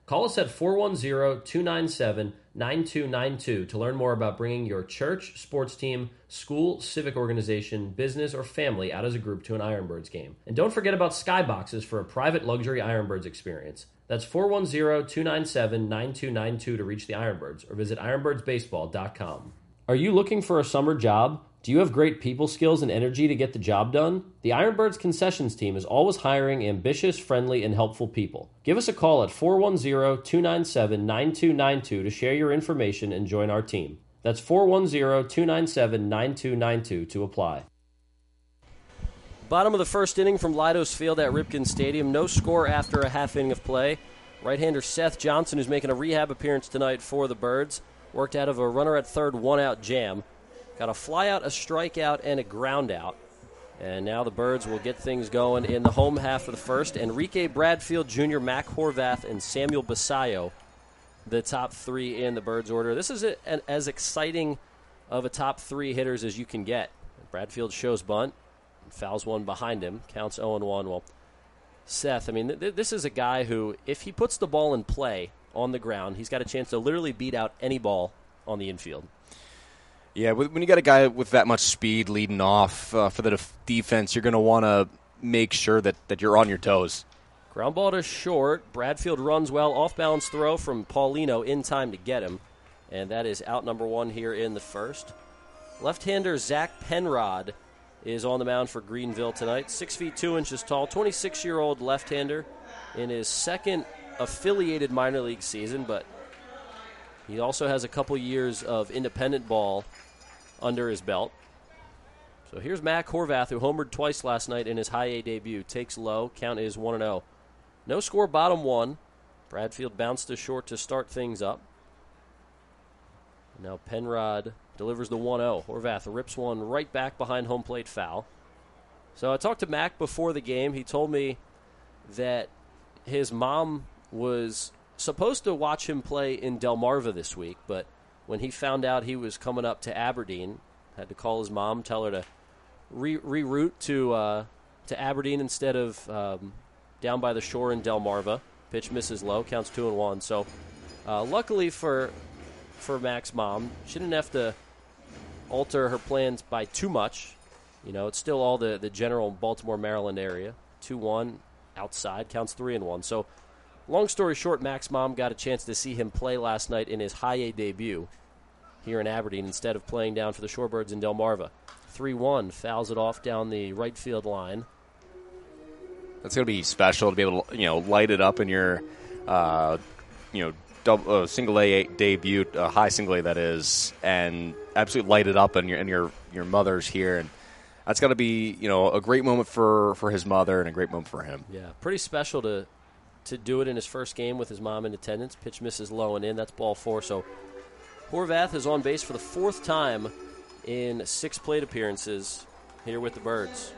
Speaker 8: Call us at four one zero, two nine seven, nine two nine two to learn more about bringing your church, sports team, school, civic organization, business, or family out as a group to an Ironbirds game. And don't forget about Skyboxes for a private luxury Ironbirds experience. That's four one zero, two nine seven, nine two nine two to reach the Ironbirds or visit ironbirds baseball dot com. Are you looking for a summer job? Do you have great people skills and energy to get the job done? The Ironbirds concessions team is always hiring ambitious, friendly, and helpful people. Give us a call at four one zero, two nine seven, nine two nine two to share your information and join our team. That's four one zero, two nine seven, nine two nine two to apply. Bottom of the first inning from Leidos Field at Ripken Stadium. No score after a half inning of play. Right-hander Seth Johnson, who's making a rehab appearance tonight for the Birds, worked out of a runner at third, one-out jam. Got a flyout, a strikeout, and a ground out. And now the Birds will get things going in the home half of the first. Enrique Bradfield Junior, Mac Horvath, and Samuel Basayo, the top three in the Birds order. This is a, an, as exciting of a top three hitters as you can get. Bradfield shows bunt, fouls one behind him, counts oh and one. Well, Seth, I mean, th- this is a guy who, if he puts the ball in play on the ground, he's got a chance to literally beat out any ball on the infield.
Speaker 10: Yeah, when you got a guy with that much speed leading off uh, for the def- defense, you're going to want to make sure that, that you're on your toes.
Speaker 8: Ground ball to short. Bradfield runs well. Off-balance throw from Paulino in time to get him. And that is out number one here in the first. Left-hander Zach Penrod is on the mound for Greenville tonight. Six feet two inches tall, twenty-six-year-old left-hander in his second affiliated minor league season, but he also has a couple years of independent ball under his belt. So here's Mac Horvath, who homered twice last night in his high A debut. Takes low. Count is one and oh. No score, bottom one. Bradfield bounced to short to start things up. Now Penrod delivers the one oh. Horvath rips one right back behind home plate, foul. So I talked to Mac before the game. He told me that his mom was supposed to watch him play in Delmarva this week, but when he found out he was coming up to Aberdeen, had to call his mom, tell her to re- reroute to uh, to Aberdeen instead of um, down by the shore in Delmarva. Pitch misses low, counts two and one. So uh, luckily for for Mac's mom, she didn't have to alter her plans by too much. You know, it's still all the, the general Baltimore, Maryland area. two one outside, counts three and one. So long story short, Mac's mom got a chance to see him play last night in his high A debut here in Aberdeen instead of playing down for the Shorebirds in Delmarva. three one, fouls it off down the right field line.
Speaker 10: That's going to be special to be able to, you know, light it up in your, uh, you know, double, uh, single A debut, uh, high single A that is, and absolutely light it up in your in your, your mother's here. And that's got to be, you know, a great moment for, for his mother and a great moment for him.
Speaker 8: Yeah, pretty special to to do it in his first game with his mom in attendance. Pitch misses low and in. That's ball four. So Horvath is on base for the fourth time in six plate appearances here with the Birds.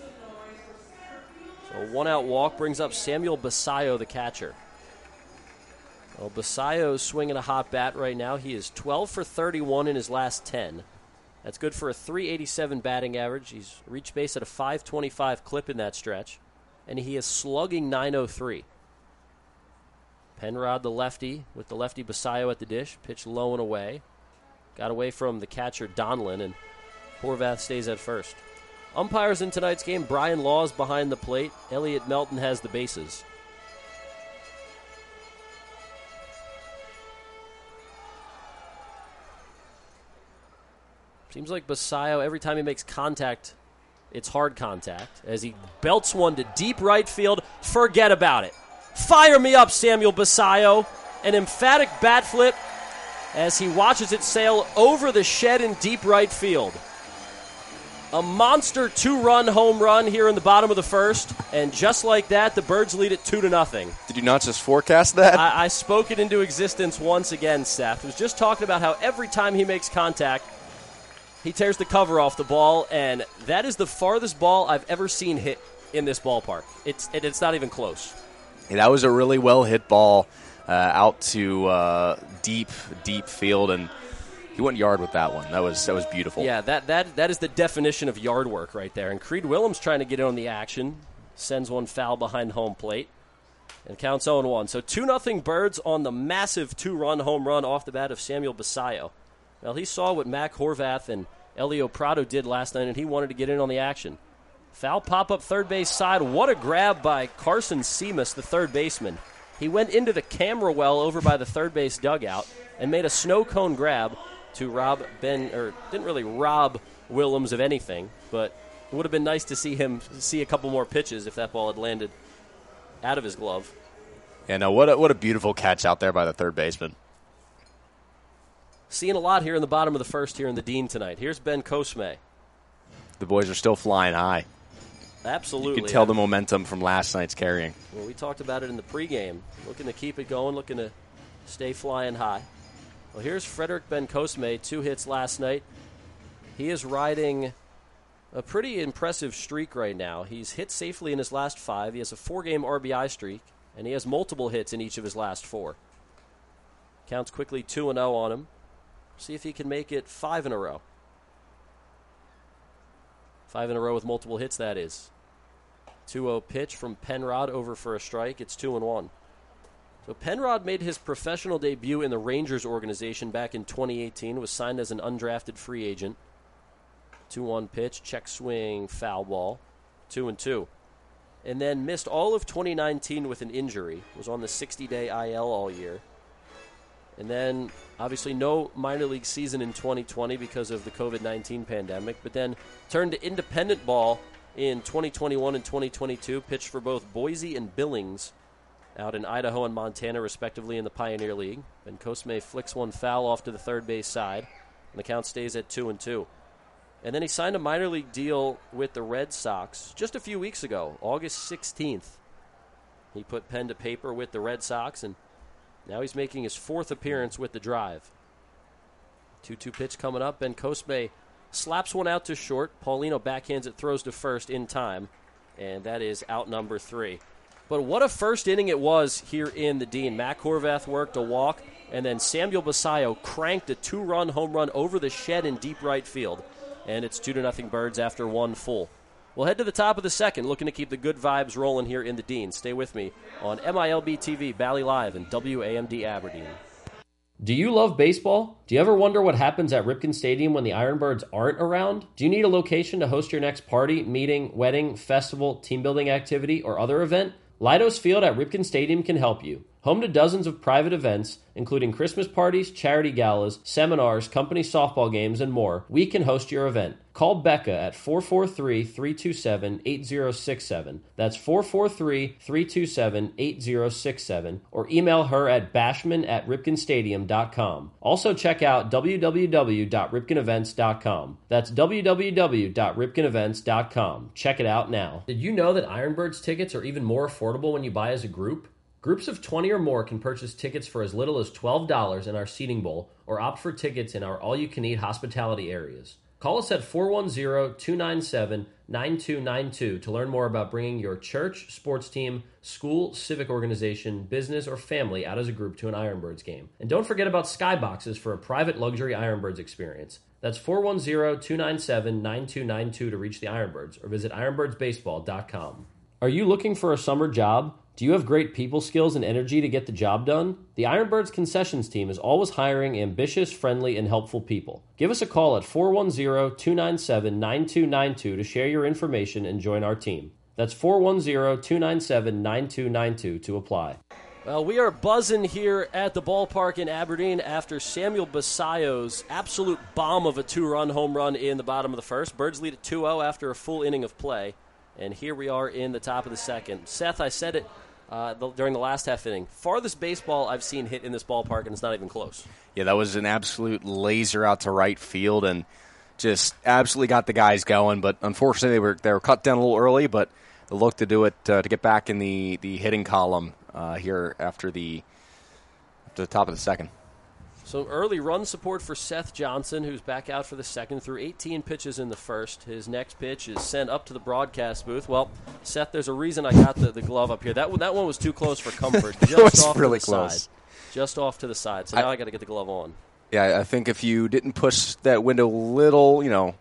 Speaker 8: So a one-out walk brings up Samuel Basayo, the catcher. Well, Basayo's swinging a hot bat right now. He is twelve for thirty-one in his last ten. That's good for a three eighty-seven batting average. He's reached base at a five twenty-five clip in that stretch, and he is slugging nine oh three. Penrod, the lefty, with the lefty Basayo at the dish. Pitch low and away. Got away from the catcher Donlin, and Horvath stays at first. Umpires in tonight's game, Brian Laws behind the plate. Elliot Melton has the bases. Seems like Basayo, every time he makes contact, it's hard contact. As he belts one to deep right field, forget about it. Fire me up, Samuel Basayo. An emphatic bat flip as he watches it sail over the shed in deep right field. A monster two-run home run here in the bottom of the first, and just like that, the Birds lead it two to nothing.
Speaker 10: Did you not just forecast that?
Speaker 8: I, I spoke it into existence once again, Seth. I was just talking about how every time he makes contact, he tears the cover off the ball, and that is the farthest ball I've ever seen hit in this ballpark. It's it, it's not even close.
Speaker 10: Yeah, that was a really well-hit ball uh, out to uh, deep, deep field, and he went yard with that one. That was that was beautiful.
Speaker 8: Yeah, that that that is the definition of yard work right there. And Creed Willems trying to get in on the action. Sends one foul behind home plate. And counts oh and one. So two nothing Birds on the massive two-run home run off the bat of Samuel Basayo. Well, he saw what Mac Horvath and Elio Prado did last night, and he wanted to get in on the action. Foul pop-up third base side. What a grab by Carson Seamus, the third baseman. He went into the camera well over by the third base dugout and made a snow cone grab to rob Ben, or didn't really rob Willems of anything, but it would have been nice to see him see a couple more pitches if that ball had landed out of his glove.
Speaker 10: Yeah, no, what a, what a beautiful catch out there by the third baseman.
Speaker 8: Seeing a lot here in the bottom of the first here in the Dean tonight. Here's Ben Cosme.
Speaker 10: The boys are still flying high.
Speaker 8: Absolutely.
Speaker 10: You can tell the momentum from last night's carrying.
Speaker 8: Well, we talked about it in the pregame. Looking to keep it going, looking to stay flying high. Well, here's Frederick Ben Cosme, two hits last night. He is riding a pretty impressive streak right now. He's hit safely in his last five. He has a four-game R B I streak, and he has multiple hits in each of his last four. Counts quickly two and oh on him. See if he can make it five in a row. Five in a row with multiple hits, that is. two oh pitch from Penrod over for a strike. It's two and one. So Penrod made his professional debut in the Rangers organization back in twenty eighteen, was signed as an undrafted free agent. two one pitch, check swing, foul ball. two and two. And then missed all of twenty nineteen with an injury. Was on the sixty-day I L all year. And then, obviously, no minor league season in twenty twenty because of the covid nineteen pandemic, but then turned to independent ball in twenty twenty-one and twenty twenty-two, pitched for both Boise and Billings out in Idaho and Montana, respectively, in the Pioneer League. Ben Cosme flicks one foul off to the third base side, and the count stays at two and two. And then he signed a minor league deal with the Red Sox just a few weeks ago, August sixteenth. He put pen to paper with the Red Sox, and now he's making his fourth appearance with the Drive. two two pitch coming up. Ben Cosme slaps one out to short. Paulino backhands it, throws to first in time. And that is out number three. But what a first inning it was here in the Dean. Mac Horvath worked a walk, and then Samuel Basayo cranked a two-run home run over the shed in deep right field. And it's two to nothing Birds after one full. We'll head to the top of the second, looking to keep the good vibes rolling here in the Dean. Stay with me on M I L B T V, Bally Live, and W A M D Aberdeen. Do you love baseball? Do you ever wonder what happens at Ripken Stadium when the Ironbirds aren't around? Do you need a location to host your next party, meeting, wedding, festival, team building activity, or other event? Leidos Field at Ripken Stadium can help you. Home to dozens of private events, including Christmas parties, charity galas, seminars, company softball games, and more, we can host your event. Call Becca at four four three, three two seven, eight zero six seven. That's four four three, three two seven, eight zero six seven. Or email her at bashman at ripken stadium dot com. Also check out w w w dot ripken events dot com. That's w w w dot ripken events dot com. Check it out now. Did you know that Ironbirds tickets are even more affordable when you buy as a group? Groups of twenty or more can purchase tickets for as little as twelve dollars in our seating bowl or opt for tickets in our all-you-can-eat hospitality areas. Call us at four one zero, two nine seven, nine two nine two to learn more about bringing your church, sports team, school, civic organization, business, or family out as a group to an Ironbirds game. And don't forget about Skyboxes for a private luxury Ironbirds experience. That's four one zero, two nine seven, nine two nine two to reach the Ironbirds or visit ironbirds baseball dot com. Are you looking for a summer job? Do you have great people skills and energy to get the job done? The Ironbirds concessions team is always hiring ambitious, friendly, and helpful people. Give us a call at four one zero, two nine seven, nine two nine two to share your information and join our team. That's four one zero, two nine seven, nine two nine two to apply. Well, we are buzzing here at the ballpark in Aberdeen after Samuel Basayo's absolute bomb of a two-run home run in the bottom of the first. Birds lead at two oh after a full inning of play. And here we are in the top of the second. Seth, I said it uh, the, during the last half inning. Farthest baseball I've seen hit in this ballpark, and it's not even close.
Speaker 10: Yeah, that was an absolute laser out to right field, and just absolutely got the guys going. But unfortunately, they were they were cut down a little early, but they look to do it uh, to get back in the, the hitting column uh, here after the after the top of the second.
Speaker 8: So early run support for Seth Johnson, who's back out for the second, through eighteen pitches in the first. His next pitch is sent up to the broadcast booth. Well, Seth, there's a reason I got the, the glove up here. That one, that one was too close for comfort. Just
Speaker 10: it was
Speaker 8: off
Speaker 10: really
Speaker 8: to the
Speaker 10: close.
Speaker 8: Side. Just off to the side. So now I, I got to get the glove on.
Speaker 10: Yeah, I think if you didn't push that window a little, you know,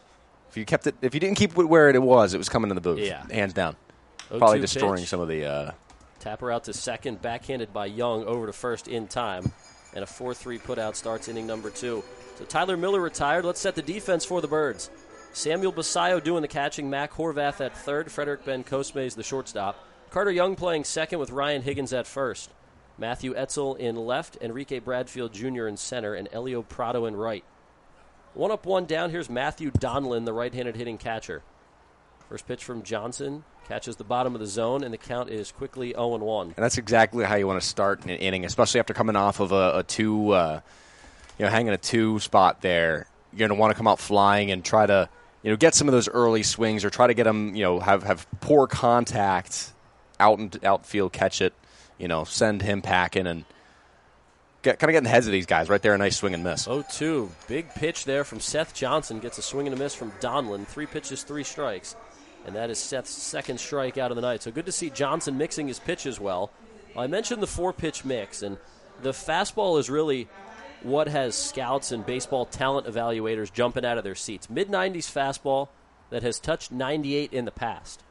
Speaker 10: if you kept it, if you didn't keep it where it was, it was coming in the booth.
Speaker 8: Yeah,
Speaker 10: hands down. Probably destroying
Speaker 8: pitch.
Speaker 10: some of the uh,
Speaker 8: Tapper out to second, backhanded by Young over to first in time. And a four three putout starts inning number two. So Tyler Miller retired. Let's set the defense for the Birds. Samuel Basayo doing the catching, Mac Horvath at third, Frederick Ben Cosmes the shortstop. Carter Young playing second with Ryan Higgins at first. Matthew Etzel in left, Enrique Bradfield Junior in center, and Elio Prado in right. One up, one down. Here's Matthew Donlin, the right-handed hitting catcher. First pitch from Johnson. Catches the bottom of the zone, and the count is quickly oh and one.
Speaker 10: And that's exactly how you want to start an inning, especially after coming off of a, a two, uh, you know, hanging a two spot there. You're going to want to come out flying and try to, you know, get some of those early swings or try to get them, you know, have, have poor contact out and outfield, catch it, you know, send him packing and get, kind of get in the heads of these guys right there. A nice swing and miss.
Speaker 8: oh two. Big pitch there from Seth Johnson. Gets a swing and a miss from Donlin. Three pitches, three strikes. And that is Seth's second strikeout of the night. So good to see Johnson mixing his pitches well. I mentioned the four-pitch mix, and the fastball is really what has scouts and baseball talent evaluators jumping out of their seats. mid nineties fastball that has touched ninety-eight in the past.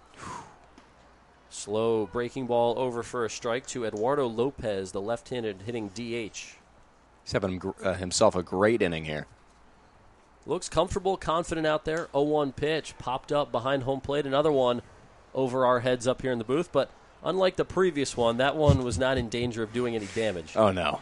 Speaker 8: Slow breaking ball over for a strike to Eduardo Lopez, the left-handed hitting D H.
Speaker 10: He's having uh, himself a great inning here.
Speaker 8: Looks comfortable, confident out there. oh one pitch, popped up behind home plate. Another one over our heads up here in the booth. But unlike the previous one, that one was not in danger of doing any damage.
Speaker 10: Oh, no.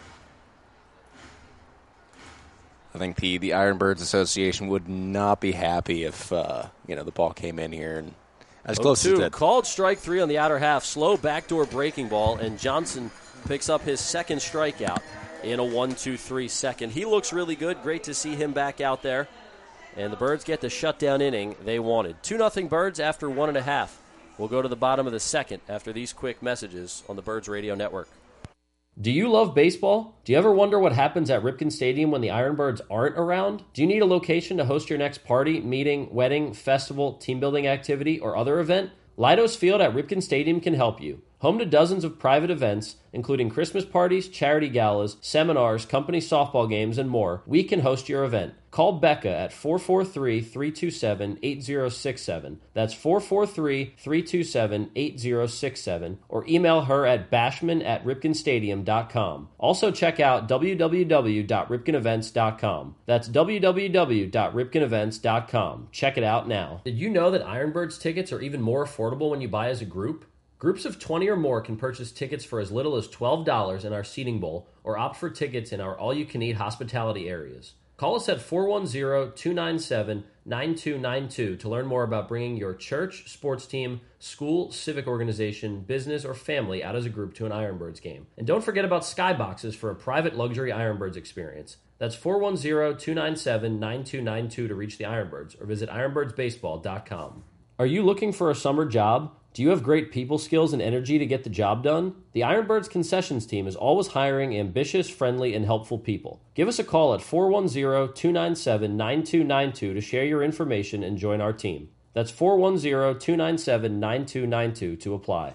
Speaker 10: I think the, the Ironbirds Association would not be happy if, uh, you know, the ball came in here and as close as it did.
Speaker 8: Called strike three on the outer half. Slow backdoor breaking ball, and Johnson picks up his second strikeout in a one two three second. He looks really good. Great to see him back out there. And the Birds get the shutdown inning they wanted. two nothing Birds after one and a half. We'll go to the bottom of the second after these quick messages on the Birds Radio Network. Do you love baseball? Do you ever wonder what happens at Ripken Stadium when the Ironbirds aren't around? Do you need a location to host your next party, meeting, wedding, festival, team building activity, or other event? Leidos Field at Ripken Stadium can help you. Home to dozens of private events, including Christmas parties, charity galas, seminars, company softball games, and more, we can host your event. Call Becca at four four three, three two seven, eight zero six seven. That's four four three, three two seven, eight zero six seven. Or email her at bashman at ripken stadium dot com. Also check out w w w dot ripken events dot com. That's w w w dot ripken events dot com. Check it out now. Did you know that Ironbirds tickets are even more affordable when you buy as a group? Groups of twenty or more can purchase tickets for as little as twelve dollars in our seating bowl or opt for tickets in our all-you-can-eat hospitality areas. Call us at four one zero, two nine seven, nine two nine two to learn more about bringing your church, sports team, school, civic organization, business, or family out as a group to an Ironbirds game. And don't forget about Skyboxes for a private luxury Ironbirds experience. That's four one zero, two nine seven, nine two nine two to reach the Ironbirds or visit ironbirds baseball dot com. Are you looking for a summer job? Do you have great people skills and energy to get the job done? The Ironbirds concessions team is always hiring ambitious, friendly, and helpful people. Give us a call at four one zero, two nine seven, nine two nine two to share your information and join our team. That's four one zero, two nine seven, nine two nine two to apply.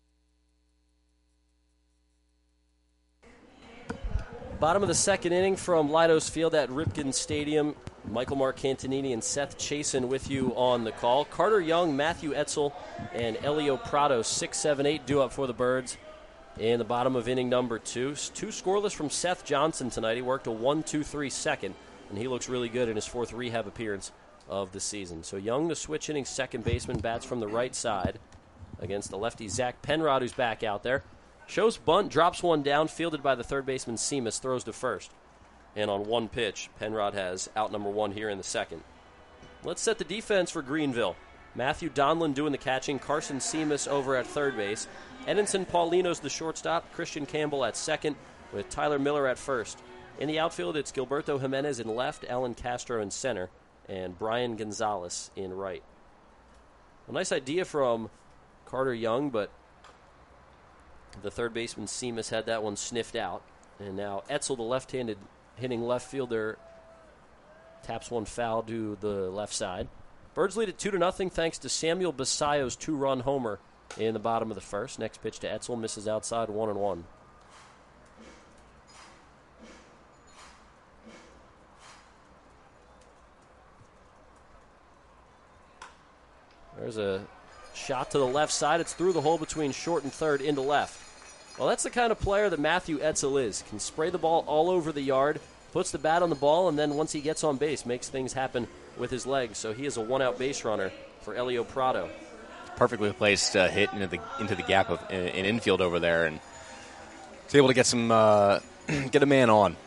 Speaker 8: Bottom of the second inning from Leidos Field at Ripken Stadium. Michael Marcantonini and Seth Chasen with you on the call. Carter Young, Matthew Etzel, and Elio Prado, six seven eight, due up for the Birds in the bottom of inning number two. Two scoreless from Seth Johnson tonight. He worked a one two three second, and he looks really good in his fourth rehab appearance of the season. So Young, the switch inning second baseman, bats from the right side against the lefty Zach Penrod, who's back out there. Shows bunt, drops one down, fielded by the third baseman Seamus, throws to first. And on one pitch, Penrod has out number one here in the second. Let's set the defense for Greenville. Matthew Donlin doing the catching, Carson Seamus over at third base. Edinson Paulino's the shortstop, Christian Campbell at second, with Tyler Miller at first. In the outfield, it's Gilberto Jimenez in left, Alan Castro in center, and Brian Gonzalez in right. A nice idea from Carter Young, but the third baseman Seamus had that one sniffed out. And now Etzel, the left-handed hitting left fielder, taps one foul to the left side. Birds lead at two to nothing thanks to Samuel Basayo's two-run homer in the bottom of the first. Next pitch to Etzel, misses outside, one and one. There's a Shot to the left side. It's through the hole between short and third into left. Well, that's the kind of player that Matthew Etzel is. Can spray the ball all over the yard, puts the bat on the ball, and then once he gets on base, makes things happen with his legs. So he is a one-out base runner for Elio Prado.
Speaker 10: Perfectly placed uh, hit into the into the gap of in, in infield over there, and was able to get some uh, get a man on.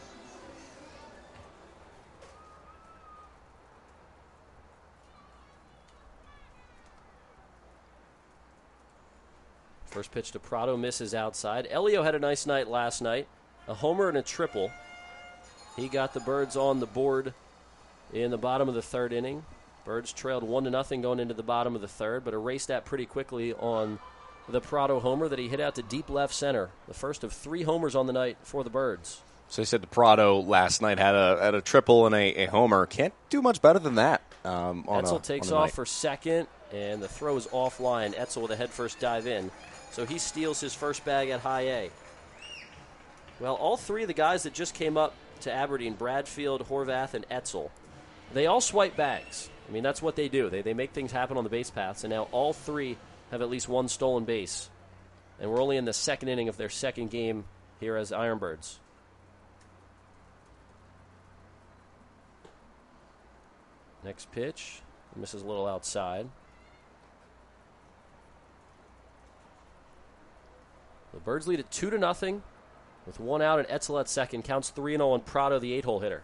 Speaker 8: First pitch to Prado misses outside. Elio had a nice night last night. A homer and a triple. He got the Birds on the board in the bottom of the third inning. Birds trailed one to nothing going into the bottom of the third, but erased that pretty quickly on the Prado homer that he hit out to deep left center. The first of three homers on the night for the Birds.
Speaker 10: So he said the Prado last night had a had a triple and a, a homer. Can't do much better than that. Um, on
Speaker 8: Etzel
Speaker 10: a,
Speaker 8: takes
Speaker 10: on a
Speaker 8: off
Speaker 10: night.
Speaker 8: for second, and the throw is offline. Etzel with a head-first dive in. So he steals his first bag at high A. Well, all three of the guys that just came up to Aberdeen, Bradfield, Horvath, and Etzel, they all swipe bags. I mean, that's what they do. They, they make things happen on the base paths, and now all three have at least one stolen base. And we're only in the second inning of their second game here as Ironbirds. Next pitch, misses a little outside. The Birds lead at two to nothing with one out and Etzel at second. Counts three and oh on Prado, the eight-hole hitter.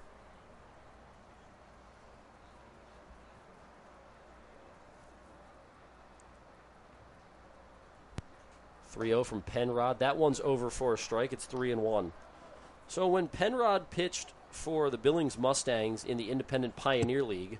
Speaker 8: three oh from Penrod. That one's over for a strike. It's three and one. So when Penrod pitched for the Billings Mustangs in the Independent Pioneer League,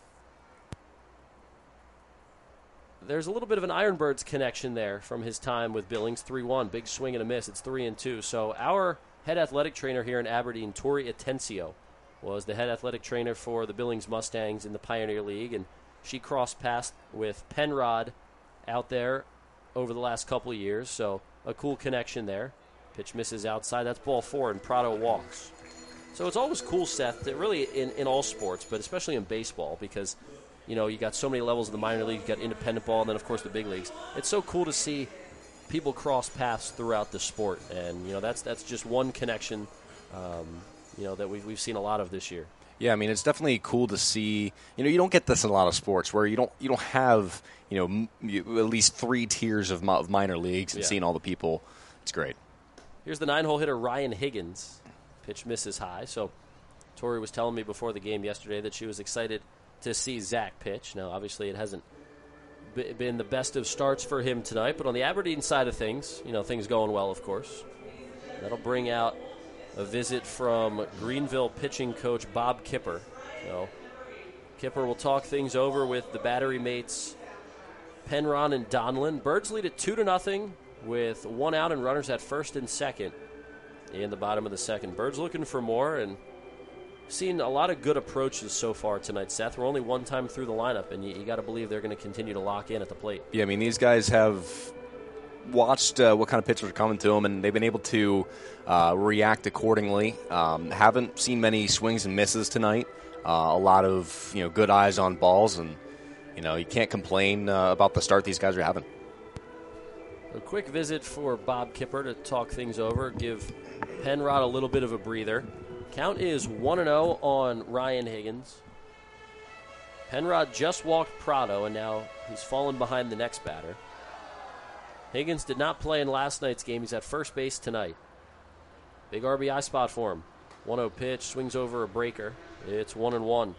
Speaker 8: there's a little bit of an Ironbirds connection there from his time with Billings. three one, big swing and a miss. It's three and two. So our head athletic trainer here in Aberdeen, Tori Atencio, was the head athletic trainer for the Billings Mustangs in the Pioneer League, and she crossed paths with Penrod out there over the last couple of years. So a cool connection there. Pitch misses outside. That's ball four, and Prado walks. So it's always cool, Seth, that really in, in all sports, but especially in baseball, because you know, you got so many levels of the minor league. You got independent ball, and then, of course, the big leagues. It's so cool to see people cross paths throughout the sport. And, you know, that's that's just one connection, um, you know, that we've, we've seen a lot of this year.
Speaker 10: Yeah, I mean, it's definitely cool to see. You know, you don't get this in a lot of sports where you don't you don't have, you know, m- you, at least three tiers of, mi- of minor leagues and
Speaker 8: Yeah.
Speaker 10: seeing all the people. It's great.
Speaker 8: Here's the nine-hole hitter, Ryan Higgins. Pitch misses high. So Tori was telling me before the game yesterday that she was excited to see Zach pitch. Now, obviously, it hasn't b- been the best of starts for him tonight, but on the Aberdeen side of things, you know, things going well, of course. That'll bring out a visit from Greenville pitching coach Bob Kipper. So Kipper will talk things over with the battery mates Penron and Donlin. Birds lead at two to nothing with one out and runners at first and second in the bottom of the second. Birds looking for more, and seen a lot of good approaches so far tonight, Seth. We're only one time through the lineup, and you, you got to believe they're going to continue to lock in at the plate.
Speaker 10: Yeah, I mean, these guys have watched uh, what kind of pitchers are coming to them, and they've been able to uh, react accordingly. Um, haven't seen many swings and misses tonight. Uh, a lot of you know good eyes on balls, and you know you can't complain uh, about the start these guys are having.
Speaker 8: A quick visit for Bob Kipper to talk things over, give Penrod a little bit of a breather. Count is one and oh on Ryan Higgins. Penrod just walked Prado, and now he's fallen behind the next batter. Higgins did not play in last night's game. He's at first base tonight. Big R B I spot for him. one oh pitch, swings over a breaker. It's one and one.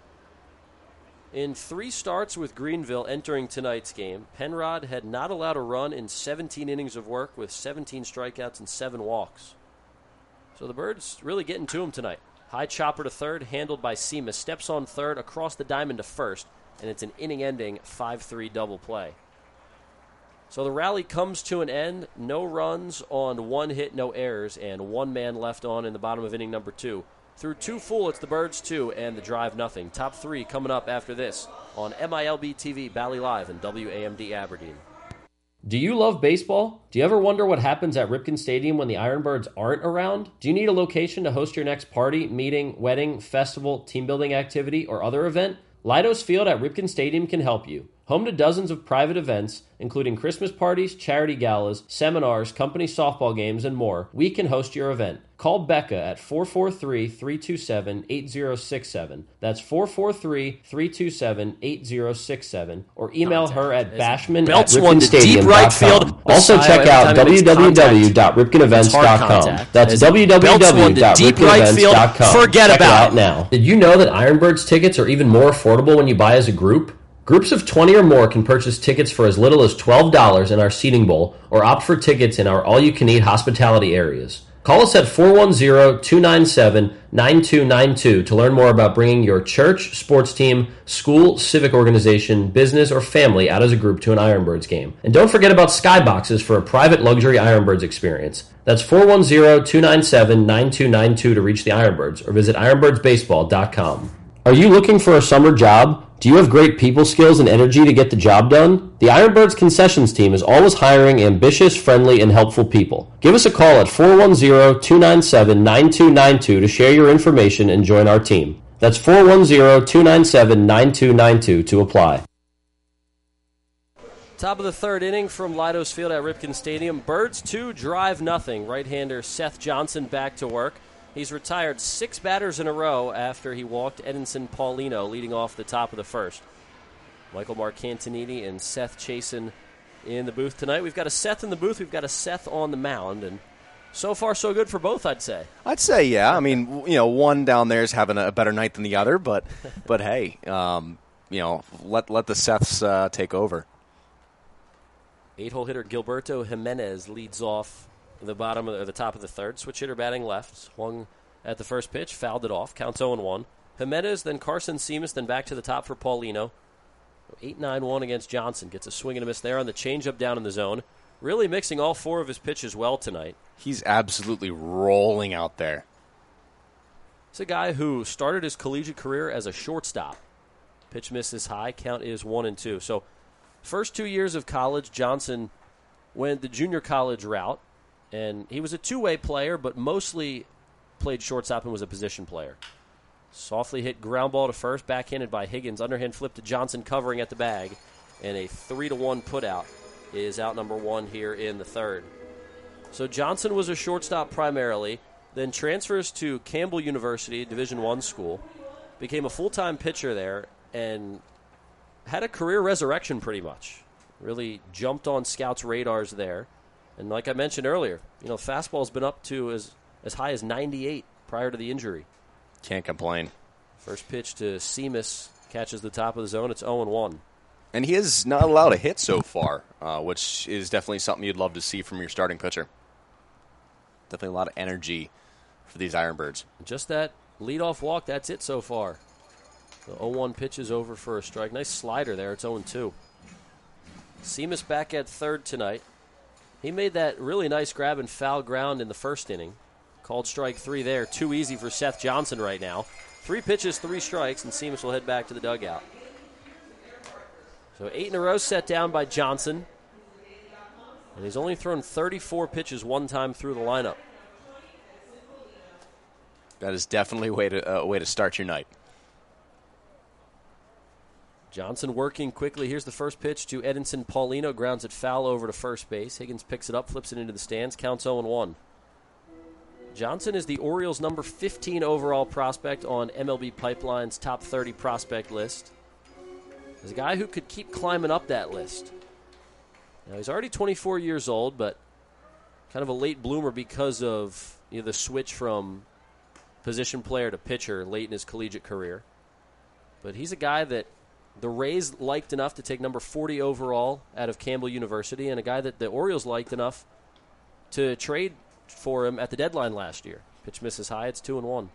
Speaker 8: In three starts with Greenville entering tonight's game, Penrod had not allowed a run in seventeen innings of work with seventeen strikeouts and seven walks. So the Birds really getting to him tonight. High chopper to third, handled by Seamus. Steps on third, across the diamond to first, and it's an inning-ending five three double play. So the rally comes to an end. No runs on one hit, no errors, and one man left on in the bottom of inning number two. Through two full, it's the Birds two and the Drive nothing. Top three coming up after this on M I L B T V, Bally Live, and W A M D Aberdeen.
Speaker 11: Do you love baseball? Do you ever wonder what happens at Ripken Stadium when the Ironbirds aren't around? Do you need a location to host your next party, meeting, wedding, festival, team building activity, or other event? Leidos Field at Ripken Stadium can help you. Home to dozens of private events, including Christmas parties, charity galas, seminars, company softball games, and more, we can host your event. Call Becca at four four three, three two seven, eight zero six seven. That's four four three, three two seven, eight zero six seven. Or email her at bashman at ripken stadium dot com. Also check out w w w dot ripken events dot com. That's w w w dot ripken events dot com.
Speaker 8: Forget
Speaker 11: Check
Speaker 8: about
Speaker 11: it out now. Did you know that Ironbirds tickets are even more affordable when you buy as a group? Groups of twenty or more can purchase tickets for as little as twelve dollars in our seating bowl or opt for tickets in our all-you-can-eat hospitality areas. Call us at four one zero, two nine seven, nine two nine two to learn more about bringing your church, sports team, school, civic organization, business, or family out as a group to an Ironbirds game. And don't forget about Skyboxes for a private luxury Ironbirds experience. That's four one zero, two nine seven, nine two nine two to reach the Ironbirds or visit ironbirds baseball dot com. Are you looking for a summer job? Do you have great people skills and energy to get the job done? The Ironbirds concessions team is always hiring ambitious, friendly, and helpful people. Give us a call at four one zero, two nine seven, nine two nine two to share your information and join our team. That's four one zero, two nine seven, nine two nine two to apply.
Speaker 8: Top of the third inning from Leidos Field at Ripken Stadium. Birds two, Drive nothing. Right-hander Seth Johnson back to work. He's retired six batters in a row after he walked Edinson Paulino leading off the top of the first. Michael Marcantonini and Seth Chasen in the booth tonight. We've got a Seth in the booth. We've got a Seth on the mound. And so far, so good for both, I'd say.
Speaker 10: I'd say, yeah. I mean, you know, one down there is having a better night than the other. But, but hey, um, you know, let, let the Seths uh, take over.
Speaker 8: Eight-hole hitter Gilberto Jimenez leads off the bottom of the, or the top of the third. Switch hitter batting left. Swung at the first pitch, fouled it off. Counts oh and one. Jimenez, then Carson Seamus, then back to the top for Paulino. eight nine one against Johnson. Gets a swing and a miss there on the changeup down in the zone. Really mixing all four of his pitches well tonight.
Speaker 10: He's absolutely rolling out there.
Speaker 8: He's a guy who started his collegiate career as a shortstop. Pitch miss is high. Count is one and two. So first two years of college, Johnson went the junior college route. And he was a two-way player, but mostly played shortstop and was a position player. Softly hit ground ball to first, backhanded by Higgins. Underhand flip to Johnson covering at the bag. And a three to one putout is out number one here in the third. So Johnson was a shortstop primarily, then transfers to Campbell University, Division I school, became a full-time pitcher there, and had a career resurrection pretty much. Really jumped on scouts' radars there. And like I mentioned earlier, you know, fastball's been up to as, as high as ninety-eight prior to the injury.
Speaker 10: Can't complain.
Speaker 8: First pitch to Seamus, catches the top of the zone. It's oh and one.
Speaker 10: And he has not allowed a hit so far, uh, which is definitely something you'd love to see from your starting pitcher. Definitely a lot of energy for these Ironbirds.
Speaker 8: Just that leadoff walk, that's it so far. The oh one pitch is over for a strike. Nice slider there. It's oh and two. Seamus back at third tonight. He made that really nice grab and foul ground in the first inning. Called strike three there. Too easy for Seth Johnson right now. Three pitches, three strikes, and Seamus will head back to the dugout. So eight in a row set down by Johnson. And he's only thrown thirty-four pitches one time through the lineup.
Speaker 10: That is definitely a way to, uh, a way to start your night.
Speaker 8: Johnson working quickly. Here's the first pitch to Edinson Paulino. Grounds it foul over to first base. Higgins picks it up, flips it into the stands. Counts oh and one. Johnson is the Orioles' number fifteen overall prospect on M L B Pipeline's top thirty prospect list. He's a guy who could keep climbing up that list. Now, he's already twenty-four years old, but kind of a late bloomer because of, you know, the switch from position player to pitcher late in his collegiate career. But he's a guy that the Rays liked enough to take number forty overall out of Campbell University, and a guy that the Orioles liked enough to trade for him at the deadline last year. Pitch misses high. It's two and one.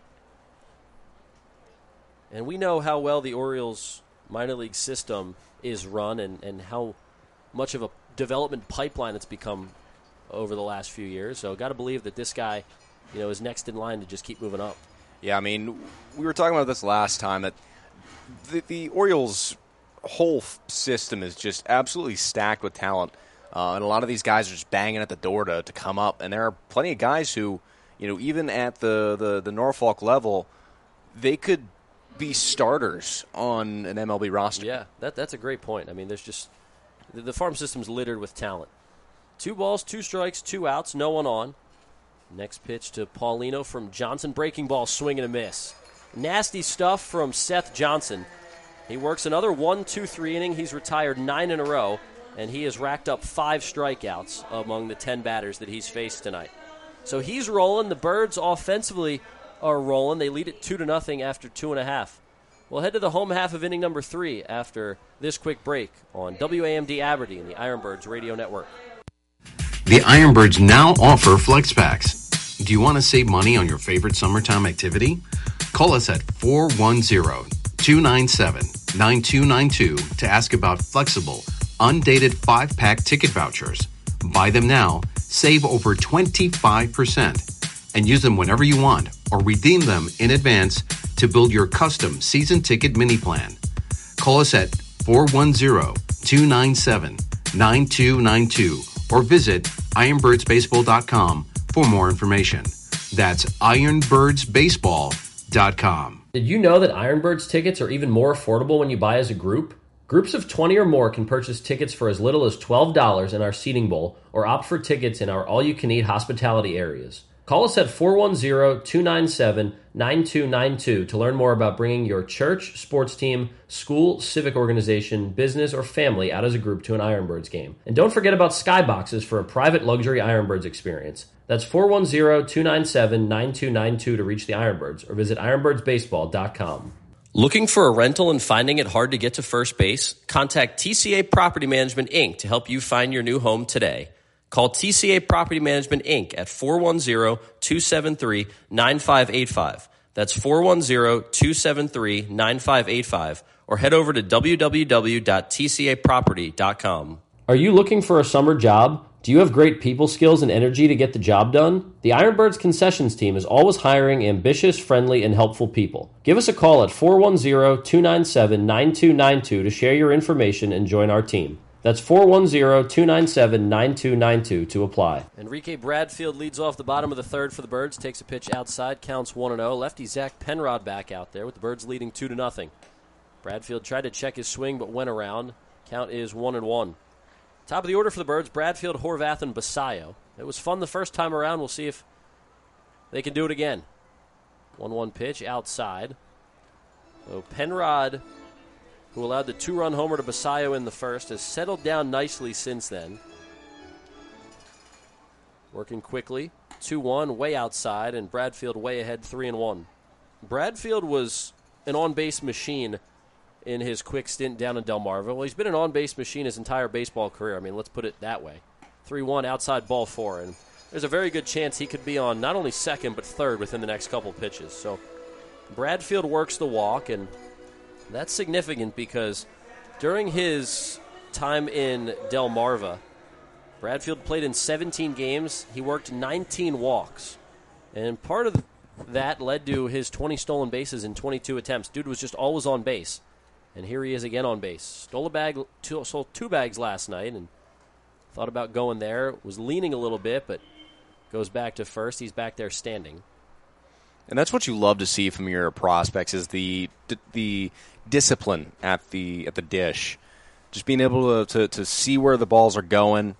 Speaker 8: And we know how well the Orioles minor league system is run and, and how much of a development pipeline it's become over the last few years. So got to believe that this guy, you know, is next in line to just keep moving up.
Speaker 10: Yeah, I mean, we were talking about this last time, that the, the Orioles' whole f- system is just absolutely stacked with talent. Uh, and a lot of these guys are just banging at the door to, to come up. And there are plenty of guys who, you know, even at the, the, the Norfolk level, they could be starters on an M L B roster.
Speaker 8: Yeah, that that's a great point. I mean, there's just the, the farm system's littered with talent. Two balls, two strikes, two outs, no one on. Next pitch to Paulino from Johnson. Breaking ball, swing and a miss. Nasty stuff from Seth Johnson. He works another one, two, three inning. He's retired nine in a row, and he has racked up five strikeouts among the ten batters that he's faced tonight. So he's rolling. The Birds offensively are rolling. They lead it two to nothing after two and a half. We'll head to the home half of inning number three after this quick break on W A M D Aberdeen, the Ironbirds radio network.
Speaker 12: The Ironbirds now offer Flex Packs. Do you want to save money on your favorite summertime activity? Call us at four one zero, two nine seven, nine two nine two to ask about flexible, undated five-pack ticket vouchers. Buy them now, save over twenty-five percent, and use them whenever you want or redeem them in advance to build your custom season ticket mini plan. Call us at four one zero, two nine seven, nine two nine two or visit ironbirds baseball dot com for more information. That's ironbirds baseball dot com.
Speaker 11: Did you know that Ironbirds tickets are even more affordable when you buy as a group? Groups of twenty or more can purchase tickets for as little as twelve dollars in our seating bowl or opt for tickets in our all-you-can-eat hospitality areas. Call us at four one zero, two nine seven, nine two nine two to learn more about bringing your church, sports team, school, civic organization, business, or family out as a group to an Ironbirds game. And don't forget about Skyboxes for a private luxury Ironbirds experience. That's four one zero, two nine seven, nine two nine two to reach the Ironbirds or visit ironbirds baseball dot com.
Speaker 8: Looking for a rental and finding it hard to get to first base? Contact T C A Property Management, Incorporated to help you find your new home today. Call T C A Property Management, Incorporated at four one zero, two seven three, nine five eight five. That's four one zero, two seven three, nine five eight five. Or head over to w w w dot t c a property dot com.
Speaker 11: Are you looking for a summer job? Do you have great people skills and energy to get the job done? The Ironbirds concessions team is always hiring ambitious, friendly, and helpful people. Give us a call at four one zero, two nine seven, nine two nine two to share your information and join our team. That's four one zero, two nine seven, nine two nine two to apply.
Speaker 8: Enrique Bradfield leads off the bottom of the third for the Birds, takes a pitch outside, counts one and oh. Lefty Zach Penrod back out there with the Birds leading two to nothing. Bradfield tried to check his swing but went around. Count is one and one. Top of the order for the Birds, Bradfield, Horvath, and Basayo. It was fun the first time around. We'll see if they can do it again. one one pitch outside. So Penrod, who allowed the two-run homer to Basayo in the first, has settled down nicely since then. Working quickly. two one, way outside, and Bradfield way ahead, three and one. Bradfield was an on-base machine in his quick stint down in Delmarva. Well, he's been an on-base machine his entire baseball career. I mean, let's put it that way. three one, outside ball four, and there's a very good chance he could be on not only second but third within the next couple pitches. So Bradfield works the walk, and that's significant because during his time in Delmarva, Bradfield played in seventeen games. He worked nineteen walks, and part of that led to his twenty stolen bases in twenty-two attempts. Dude was just always on base. And here he is again on base. Stole a bag, two, sold two bags last night, and thought about going there. Was leaning a little bit, but goes back to first. He's back there standing.
Speaker 10: And that's what you love to see from your prospects is the the discipline at the at the dish, just being able to to, to see where the balls are going.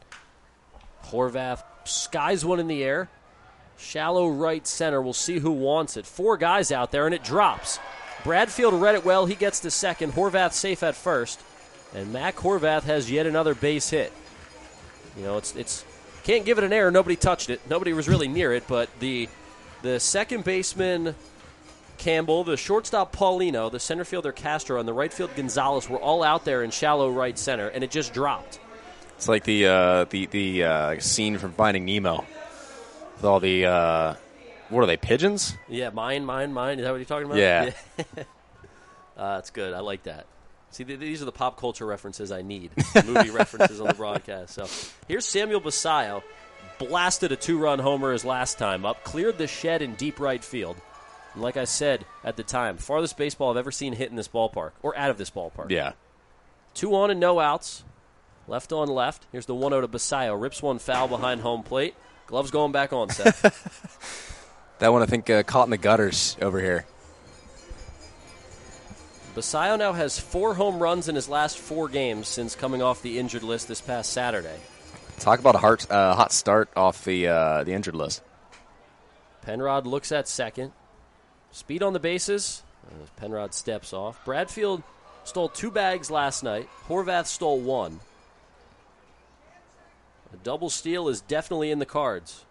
Speaker 8: Horvath skies one in the air, shallow right center. We'll see who wants it. Four guys out there, and it drops. Bradfield read it well. He gets to second. Horvath safe at first. And Mac Horvath has yet another base hit. You know, it's it's can't give it an error. Nobody touched it. Nobody was really near it. But the the second baseman, Campbell, the shortstop, Paulino, the center fielder, Castro, and the right field, Gonzalez, were all out there in shallow right center, and it just dropped.
Speaker 10: It's like the uh, the, the uh, scene from Finding Nemo with all the... Uh What are they, pigeons?
Speaker 8: Yeah, mine, mine, mine. Is that what you're talking about?
Speaker 10: Yeah.
Speaker 8: uh, that's good. I like that. See, th- these are the pop culture references I need. Movie references on the broadcast. So here's Samuel Basayo. Blasted a two-run homer his last time up. Cleared the shed in deep right field. And like I said at the time, farthest baseball I've ever seen hit in this ballpark. Or out of this ballpark.
Speaker 10: Yeah.
Speaker 8: Two on and no outs. Left on left. Here's the one oh to Basayo. Rips one foul behind home plate. Gloves going back on, Seth.
Speaker 10: That one, I think, uh, caught in the gutters over here.
Speaker 8: Basayo now has four home runs in his last four games since coming off the injured list this past Saturday.
Speaker 10: Talk about a hot, uh, hot start off the uh, the injured list.
Speaker 8: Penrod looks at second. Speed on the bases. As Penrod steps off. Bradfield stole two bags last night. Horvath stole one. A double steal is definitely in the cards.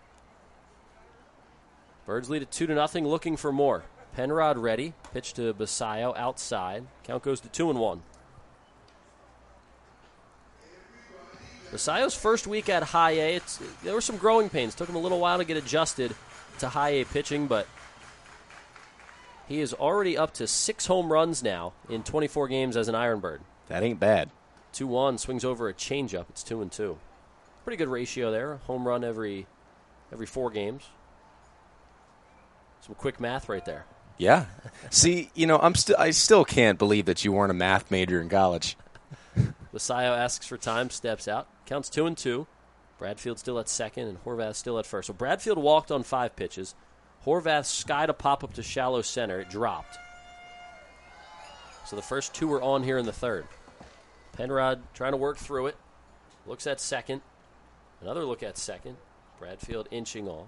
Speaker 8: Birds lead at two to nothing, looking for more. Penrod ready. Pitch to Basayo outside. Count goes to two and one. Basayo's first week at high A, it's, there were some growing pains. Took him a little while to get adjusted to high A pitching, but he is already up to six home runs now in twenty-four games as an Ironbird.
Speaker 10: That ain't bad.
Speaker 8: two one, swings over a changeup. It's two and two. Pretty good ratio there. Home run every every four games. Some quick math right there.
Speaker 10: Yeah. See, you know, I'm still I still can't believe that you weren't a math major in college.
Speaker 8: Basayo asks for time, steps out. Counts two and two. Bradfield still at second and Horvath still at first. So Bradfield walked on five pitches. Horvath skied a pop-up to shallow center. It dropped. So the first two are on here in the third. Penrod trying to work through it. Looks at second. Another look at second. Bradfield inching off.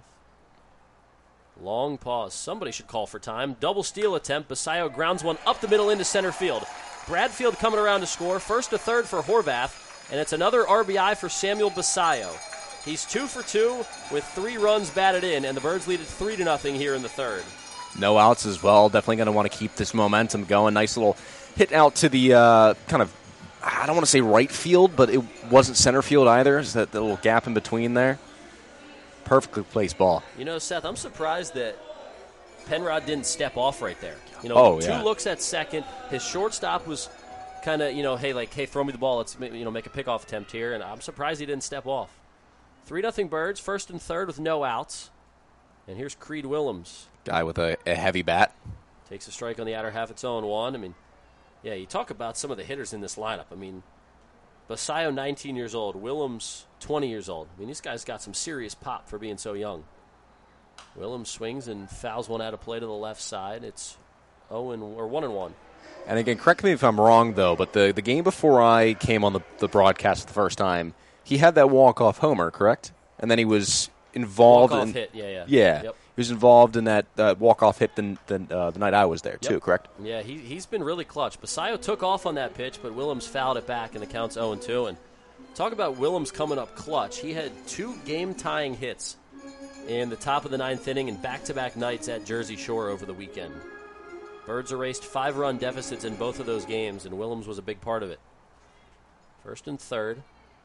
Speaker 8: Long pause. Somebody should call for time. Double steal attempt. Basayo grounds one up the middle into center field. Bradfield coming around to score. First to third for Horvath. And it's another R B I for Samuel Basayo. He's two for two with three runs batted in, and the Birds lead at three to nothing here in the third.
Speaker 10: No outs as well. Definitely going to want to keep this momentum going. Nice little hit out to the uh, kind of, I don't want to say right field, but it wasn't center field either. Is that the little gap in between there? Perfectly placed ball.
Speaker 8: You know, Seth, I'm surprised that Penrod didn't step off right there. You know,
Speaker 10: oh,
Speaker 8: two
Speaker 10: yeah.
Speaker 8: looks at second. His shortstop was kind of, you know, hey, like, hey, throw me the ball. Let's, you know, make a pickoff attempt here. And I'm surprised he didn't step off. three nothing Birds, first and third with no outs. And here's Creed Willems.
Speaker 10: Guy with a, a heavy bat.
Speaker 8: Takes a strike on the outer half, its own one. I mean, yeah, you talk about some of the hitters in this lineup. I mean, Basayo, nineteen years old. Willems, twenty years old. I mean, these guys got some serious pop for being so young. Willems swings and fouls one out of play to the left side. It's oh and or one and one.
Speaker 10: And again, correct me if I'm wrong though, but the, the game before I came on the, the broadcast the first time, he had that walk off homer, correct? And then he was involved
Speaker 8: walk-off
Speaker 10: in
Speaker 8: hit, yeah, yeah,
Speaker 10: yeah.
Speaker 8: Yep.
Speaker 10: He was involved in that uh, walk off hit the, the, uh, the night I was there
Speaker 8: Yep.
Speaker 10: too, correct?
Speaker 8: Yeah, he he's been really clutch. Basayo took off on that pitch, but Willems fouled it back, and the count's oh and two. And talk about Willems coming up clutch. He had two game-tying hits in the top of the ninth inning and back-to-back nights at Jersey Shore over the weekend. Birds erased five-run deficits in both of those games, and Willems was a big part of it. First and third.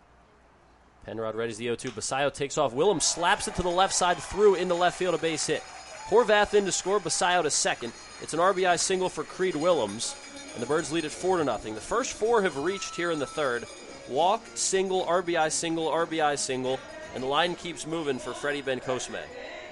Speaker 8: Penrod readies the oh two. Basayo takes off. Willems slaps it to the left side, through into left field, a base hit. Horvath in to score. Basayo to second. It's an R B I single for Creed Willems, and the Birds lead at four to nothing. The first four have reached here in the third. Walk, single, R B I single, R B I single, and the line keeps moving for Freddie Bencosme.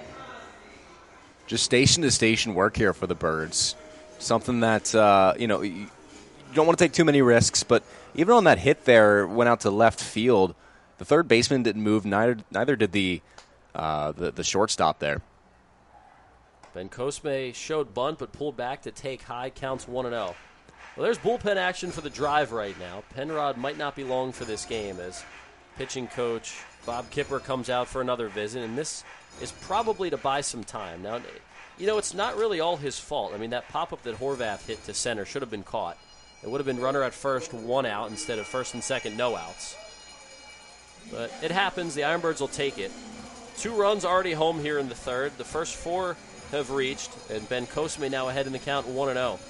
Speaker 10: Just station-to-station work here for the Birds. Something that, uh, you know, you don't want to take too many risks, but even on that hit there, went out to left field, the third baseman didn't move, neither neither did the uh, the, the shortstop there.
Speaker 8: Bencosme showed bunt but pulled back to take high, counts one and oh. Well, there's bullpen action for the Drive right now. Penrod might not be long for this game as pitching coach Bob Kipper comes out for another visit, and this is probably to buy some time. Now, you know, it's not really all his fault. I mean, that pop-up that Horvath hit to center should have been caught. It would have been runner at first, one out, instead of first and second, no outs. But it happens. The Ironbirds will take it. Two runs already home here in the third. The first four have reached, and Bencosme now ahead in the count, one and oh.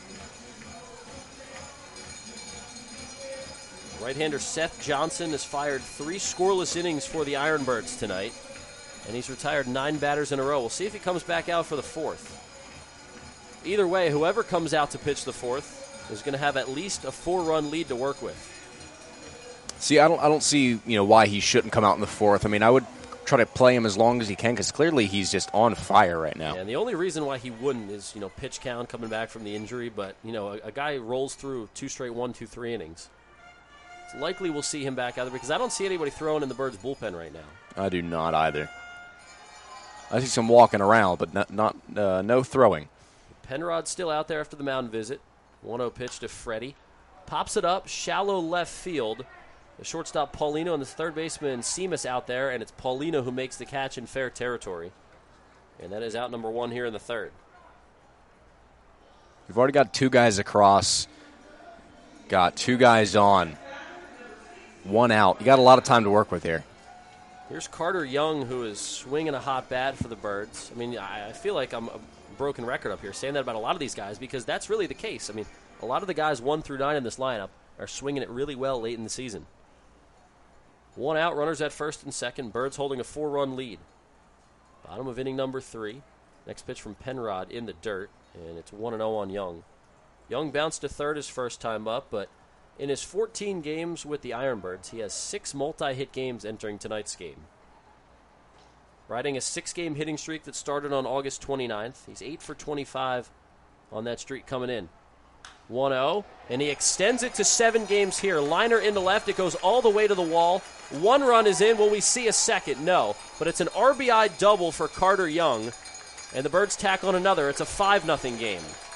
Speaker 8: Right-hander Seth Johnson has fired three scoreless innings for the Ironbirds tonight, and he's retired nine batters in a row. We'll see if he comes back out for the fourth. Either way, whoever comes out to pitch the fourth is going to have at least a four-run lead to work with.
Speaker 10: See, I don't, I don't see, you know, why he shouldn't come out in the fourth. I mean, I would try to play him as long as he can because clearly he's just on fire right now.
Speaker 8: Yeah, and the only reason why he wouldn't is, you know, pitch count coming back from the injury. But, you know, a, a guy rolls through two straight one, two, three innings. It's likely we'll see him back out there because I don't see anybody throwing in the Birds' bullpen right now.
Speaker 10: I do not either. I see some walking around, but not, not uh, no throwing.
Speaker 8: Penrod's still out there after the mound visit. one oh pitch to Freddie. Pops it up, shallow left field. The shortstop Paulino and the third baseman Seamus out there, and it's Paulino who makes the catch in fair territory. And that is out number one here in the third.
Speaker 10: You've already got two guys across. Got two guys on. One out. You got a lot of time to work with here.
Speaker 8: Here's Carter Young, who is swinging a hot bat for the Birds. I mean, I feel like I'm a broken record up here saying that about a lot of these guys because that's really the case. I mean, a lot of the guys one through nine in this lineup are swinging it really well late in the season. One out, runners at first and second. Birds holding a four-run lead. Bottom of inning number three. Next pitch from Penrod in the dirt, and it's one and oh on Young. Young bounced to third his first time up, but in his fourteen games with the Ironbirds, he has six multi-hit games entering tonight's game. Riding a six-game hitting streak that started on August twenty-ninth. He's eight for twenty-five on that streak coming in. one oh, and he extends it to seven games here. Liner into left, it goes all the way to the wall. One run is in. Will we see a second? No, but it's an R B I double for Carter Young, and the Birds tack on another. It's a five nothing game.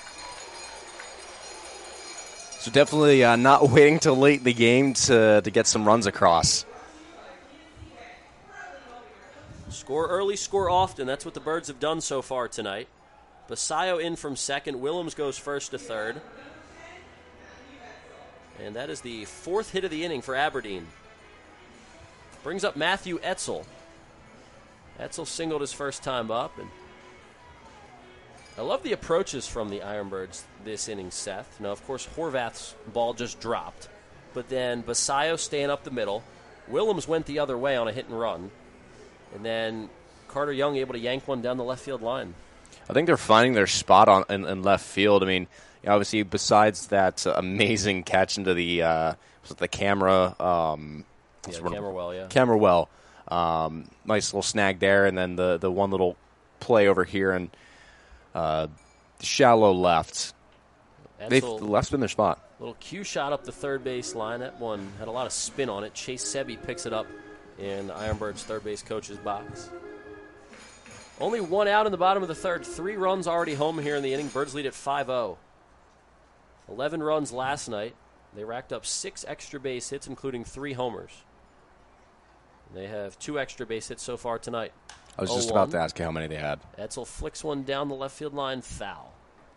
Speaker 10: So definitely uh, not waiting till late in the game to, to get some runs across.
Speaker 8: Score early, score often. That's what the Birds have done so far tonight. Basayo in from second. Willems goes first to third. And that is the fourth hit of the inning for Aberdeen. Brings up Matthew Etzel. Etzel singled his first time up. And I love the approaches from the Ironbirds this inning, Seth. Now, of course, Horvath's ball just dropped. But then Basayo staying up the middle. Willems went the other way on a hit and run. And then Carter Young able to yank one down the left field line.
Speaker 10: I think they're finding their spot on in, in left field. I mean, obviously, besides that uh, amazing catch into the uh, was it the camera, um,
Speaker 8: yeah, camera well, yeah,
Speaker 10: camera well, um, nice little snag there, and then the the one little play over here and uh, shallow left. They the left's been their spot.
Speaker 8: Little cue shot up the third base line. That one had a lot of spin on it. Chase Sebi picks it up in Ironbird's third base coach's box. Only one out in the bottom of the third. Three runs already home here in the inning. Birds lead at five oh. eleven runs last night. They racked up six extra base hits, including three homers. They have two extra base hits so far tonight.
Speaker 10: I was just about to ask you how many they had.
Speaker 8: Etzel flicks one down the left field line, foul.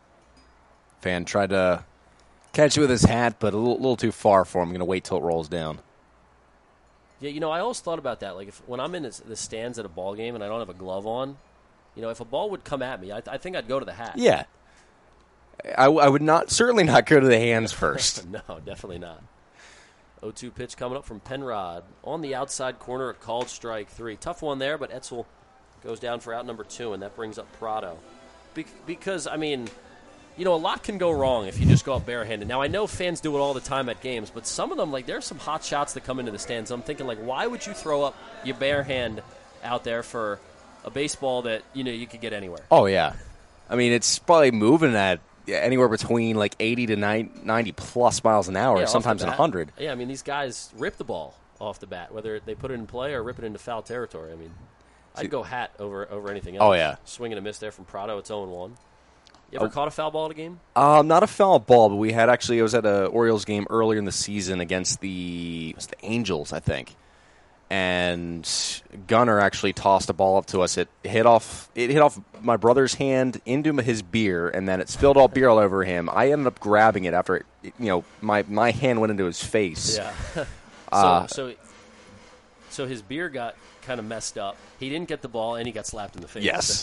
Speaker 10: Fan tried to catch it with his hat, but a little, little too far for him. I'm going to wait till it rolls down.
Speaker 8: Yeah, you know, I always thought about that. Like, if when I'm in the stands at a ball game and I don't have a glove on, you know, if a ball would come at me, I, th- I think I'd go to the hat.
Speaker 10: Yeah. I, w- I would not, certainly not go to the hands first.
Speaker 8: No, definitely not. oh two pitch coming up from Penrod. On the outside corner, a called strike three. Tough one there, but Etzel goes down for out number two, and that brings up Prado. Be- because, I mean, you know, a lot can go wrong if you just go up barehanded. Now, I know fans do it all the time at games, but some of them, like, there's some hot shots that come into the stands. I'm thinking, like, why would you throw up your bare hand out there for a baseball that, you know, you could get anywhere?
Speaker 10: Oh, yeah. I mean, it's probably moving at anywhere between, like, eighty to ninety plus miles an hour,
Speaker 8: yeah,
Speaker 10: sometimes in one hundred.
Speaker 8: Yeah, I mean, these guys rip the ball off the bat, whether they put it in play or rip it into foul territory. I mean, I'd go hat over over anything else.
Speaker 10: Oh, yeah.
Speaker 8: Swing and a miss there from Prado. It's oh one. You ever oh. caught a foul ball at a game?
Speaker 10: Um, not a foul ball, but we had actually, it was at an Orioles game earlier in the season against the, it was the Angels, I think. And Gunnar actually tossed a ball up to us. It hit off it hit off my brother's hand into his beer, and then it spilled all beer all over him. I ended up grabbing it after, it, you know, my, my hand went into his face.
Speaker 8: Yeah. so,
Speaker 10: uh,
Speaker 8: so, so his beer got kind of messed up. He didn't get the ball, and he got slapped in the face.
Speaker 10: Yes.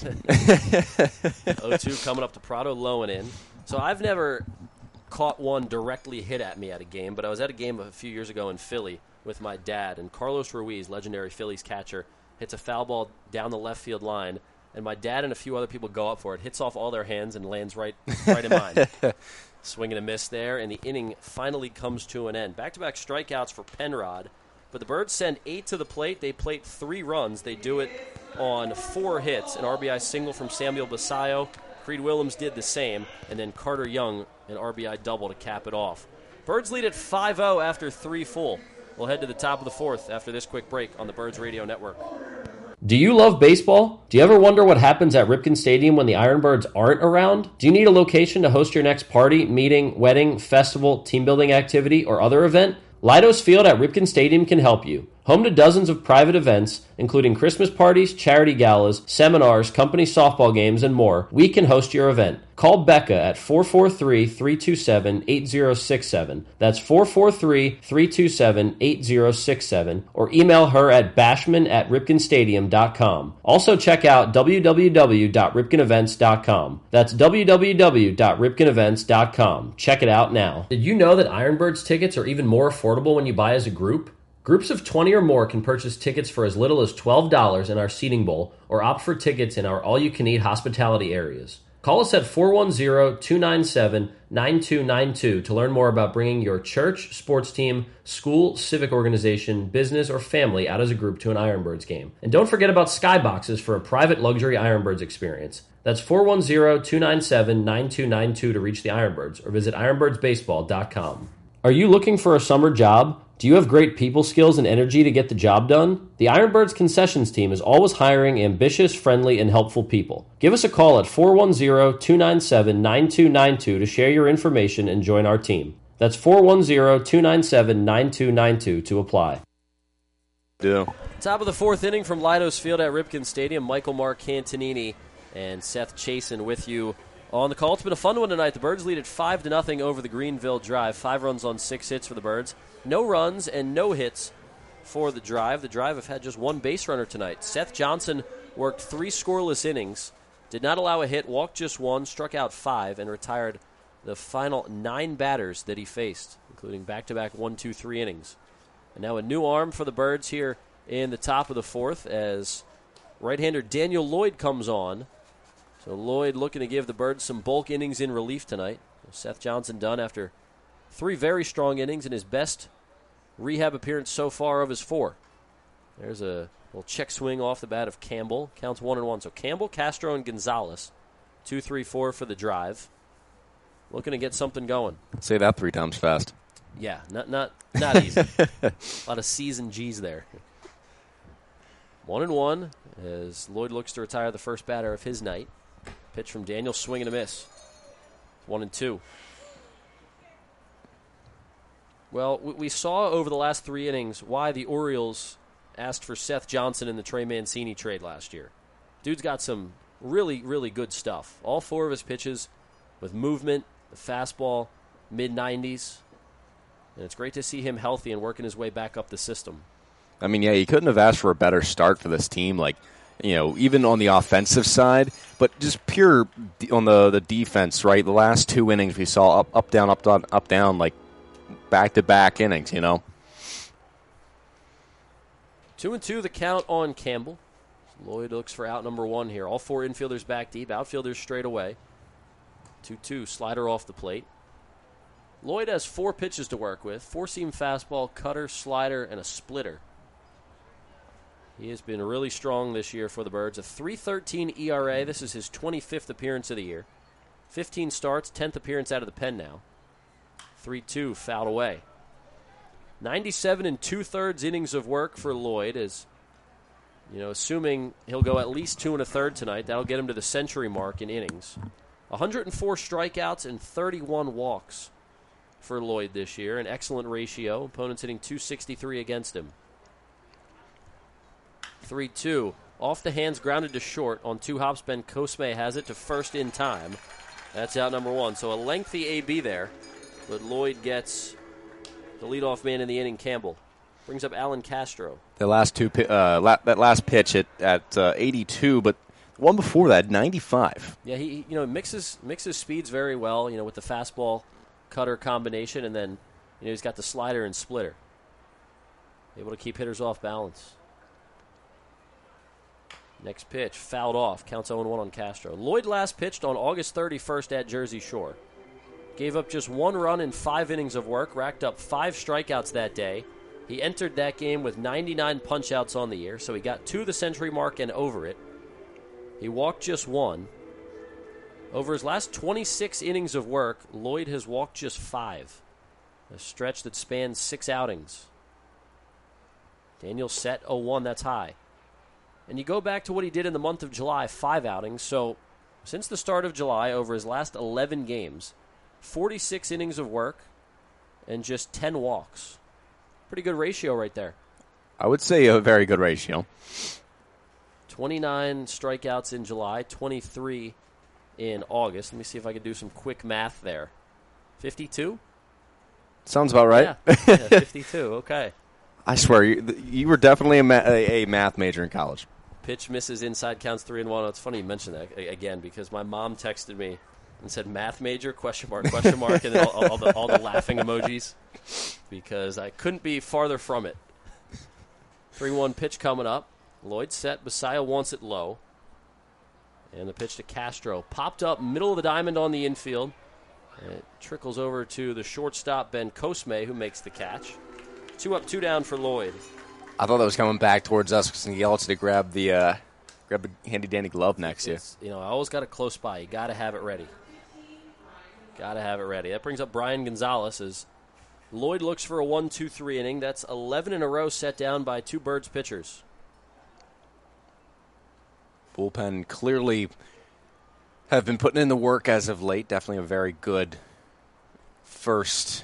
Speaker 8: oh two coming up to Prado, low and in. So I've never caught one directly hit at me at a game, but I was at a game a few years ago in Philly with my dad, and Carlos Ruiz, legendary Phillies catcher, hits a foul ball down the left field line, and my dad and a few other people go up for it, hits off all their hands, and lands right right in mine. Swing and a miss there, and the inning finally comes to an end. Back-to-back strikeouts for Penrod, but the Birds send eight to the plate. They plate three runs. They do it on four hits, an R B I single from Samuel Basayo. Creed Willems did the same, and then Carter Young, an R B I double to cap it off. Birds lead at five oh after three full. We'll head to the top of the fourth after this quick break on the Birds Radio Network.
Speaker 11: Do you love baseball? Do you ever wonder what happens at Ripken Stadium when the Ironbirds aren't around? Do you need a location to host your next party, meeting, wedding, festival, team building activity, or other event? Leidos Field at Ripken Stadium can help you. Home to dozens of private events, including Christmas parties, charity galas, seminars, company softball games, and more, we can host your event. Call Becca at four four three, three two seven, eight zero six seven. That's four four three, three two seven, eight zero six seven. Or email her at bashman at ripken stadium dot com. Also check out w w w dot ripken events dot com. That's w w w dot ripken events dot com. Check it out now.
Speaker 8: Did you know that Ironbirds tickets are even more affordable when you buy as a group? Groups of twenty or more can purchase tickets for as little as twelve dollars in our seating bowl or opt for tickets in our all-you-can-eat hospitality areas. Call us at four one zero, two nine seven, nine two nine two to learn more about bringing your church, sports team, school, civic organization, business, or family out as a group to an Ironbirds game. And don't forget about Skyboxes for a private luxury Ironbirds experience. That's four one zero, two nine seven, nine two nine two to reach the Ironbirds or visit ironbirds baseball dot com. Are you looking for a summer job? Do you have great people skills and energy to get the job done? The Ironbirds concessions team is always hiring ambitious, friendly, and helpful people. Give us a call at four one zero, two nine seven, nine two nine two to share your information and join our team. That's four one zero, two nine seven, nine two nine two to apply.
Speaker 10: Yeah.
Speaker 8: Top of the fourth inning from Leidos Field at Ripken Stadium. Michael Marcantonini and Seth Chasen with you on the call. It's been a fun one tonight. The Birds lead at five to nothing over the Greenville Drive. Five runs on six hits for the Birds. No runs and no hits for the Drive. The Drive have had just one base runner tonight. Seth Johnson worked three scoreless innings, did not allow a hit, walked just one, struck out five, and retired the final nine batters that he faced, including back-to-back one, two, three innings. And now a new arm for the Birds here in the top of the fourth as right-hander Daniel Lloyd comes on. So Lloyd looking to give the Birds some bulk innings in relief tonight. Seth Johnson done after three very strong innings in his best rehab appearance so far of his four. There's a little check swing off the bat of Campbell. Counts one and one. So Campbell, Castro, and Gonzalez. Two, three, four for the Drive. Looking to get something going.
Speaker 10: Say that three times fast.
Speaker 8: Yeah, not not not easy. A lot of C's and G's there. One and one as Lloyd looks to retire the first batter of his night. Pitch from Daniel, swing and a miss. One and two. Well, we saw over the last three innings why the Orioles asked for Seth Johnson in the Trey Mancini trade last year. Dude's got some really, really good stuff. All four of his pitches with movement, the fastball, mid nineties. And it's great to see him healthy and working his way back up the system.
Speaker 10: I mean, yeah, you couldn't have asked for a better start for this team. Like, you know, even on the offensive side, but just pure d- on the, the defense, right? The last two innings we saw up, up, down, up, down, up, down, like back-to-back innings, you know?
Speaker 8: Two and two, the count on Campbell. Lloyd looks for out number one here. All four infielders back deep, outfielders straight away. two two, slider off the plate. Lloyd has four pitches to work with. Four-seam fastball, cutter, slider, and a splitter. He has been really strong this year for the Birds. A three thirteen E R A. This is his twenty-fifth appearance of the year. fifteen starts, tenth appearance out of the pen now. three two, fouled away. ninety-seven and two-thirds innings of work for Lloyd is, you know, assuming he'll go at least two and a third tonight. That'll get him to the century mark in innings. one hundred four strikeouts and thirty-one walks for Lloyd this year. An excellent ratio. Opponents hitting two sixty-three against him. three two. Off the hands, grounded to short. On two hops, Ben Cosme has it to first in time. That's out number one. So a lengthy A B there. But Lloyd gets the leadoff man in the inning, Campbell. Brings up Alan Castro.
Speaker 10: The last two, uh, la- that last pitch at, at uh, eighty-two, but one before that, ninety-five.
Speaker 8: Yeah, he you know mixes mixes speeds very well, you know, with the fastball cutter combination, and then you know he's got the slider and splitter. Able to keep hitters off balance. Next pitch, fouled off. Counts oh and one on Castro. Lloyd last pitched on August thirty-first at Jersey Shore. Gave up just one run in five innings of work, racked up five strikeouts that day. He entered that game with ninety-nine punch-outs on the year, so he got to the century mark and over it. He walked just one. Over his last twenty-six innings of work, Lloyd has walked just five. A stretch that spans six outings. Daniel set oh one, that's high. And you go back to what he did in the month of July, five outings. So since the start of July, over his last eleven games, forty-six innings of work and just ten walks. Pretty good ratio right there.
Speaker 10: I would say a very good ratio.
Speaker 8: twenty-nine strikeouts in July, twenty-three in August. Let me see if I can do some quick math there. fifty-two?
Speaker 10: Sounds about right.
Speaker 8: Yeah, yeah fifty-two, okay.
Speaker 10: I swear, you, you were definitely a, ma- a math major in college.
Speaker 8: Pitch misses, inside counts three and one. It's funny you mentioned that again because my mom texted me and said math major, question mark, question mark, and then all, all, the, all the laughing emojis because I couldn't be farther from it. three one pitch coming up. Lloyd set. Messiah wants it low. And the pitch to Castro. Popped up middle of the diamond on the infield. And it trickles over to the shortstop, Ben Cosme, who makes the catch. Two up, two down for Lloyd.
Speaker 10: I thought that was coming back towards us because he yelled to grab the uh, grab the handy-dandy glove next to you.
Speaker 8: You know, I always got it close by. You got to have it ready. Got to have it ready. That brings up Brian Gonzalez as Lloyd looks for a one two three inning. That's eleven in a row set down by two Birds pitchers.
Speaker 10: Bullpen clearly have been putting in the work as of late. Definitely a very good first,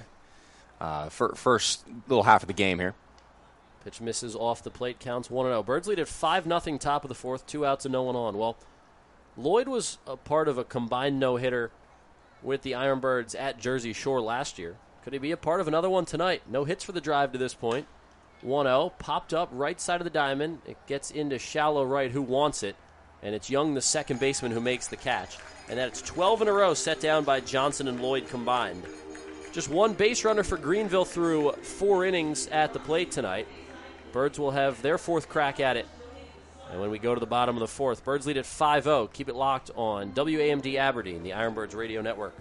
Speaker 10: uh, fir- first little half of the game here.
Speaker 8: Pitch misses off the plate, counts one and oh. Birds lead at five nothing top of the fourth, two outs and no one on. Well, Lloyd was a part of a combined no-hitter with the Ironbirds at Jersey Shore last year. Could he be a part of another one tonight? No hits for the Drive to this point. one oh, popped up right side of the diamond. It gets into shallow right, who wants it. And it's Young, the second baseman, who makes the catch. And that's twelve in a row set down by Johnson and Lloyd combined. Just one base runner for Greenville through four innings at the plate tonight. Birds will have their fourth crack at it. And when we go to the bottom of the fourth, Birds lead at five oh. Keep it locked on W A M D Aberdeen, the Ironbirds radio network.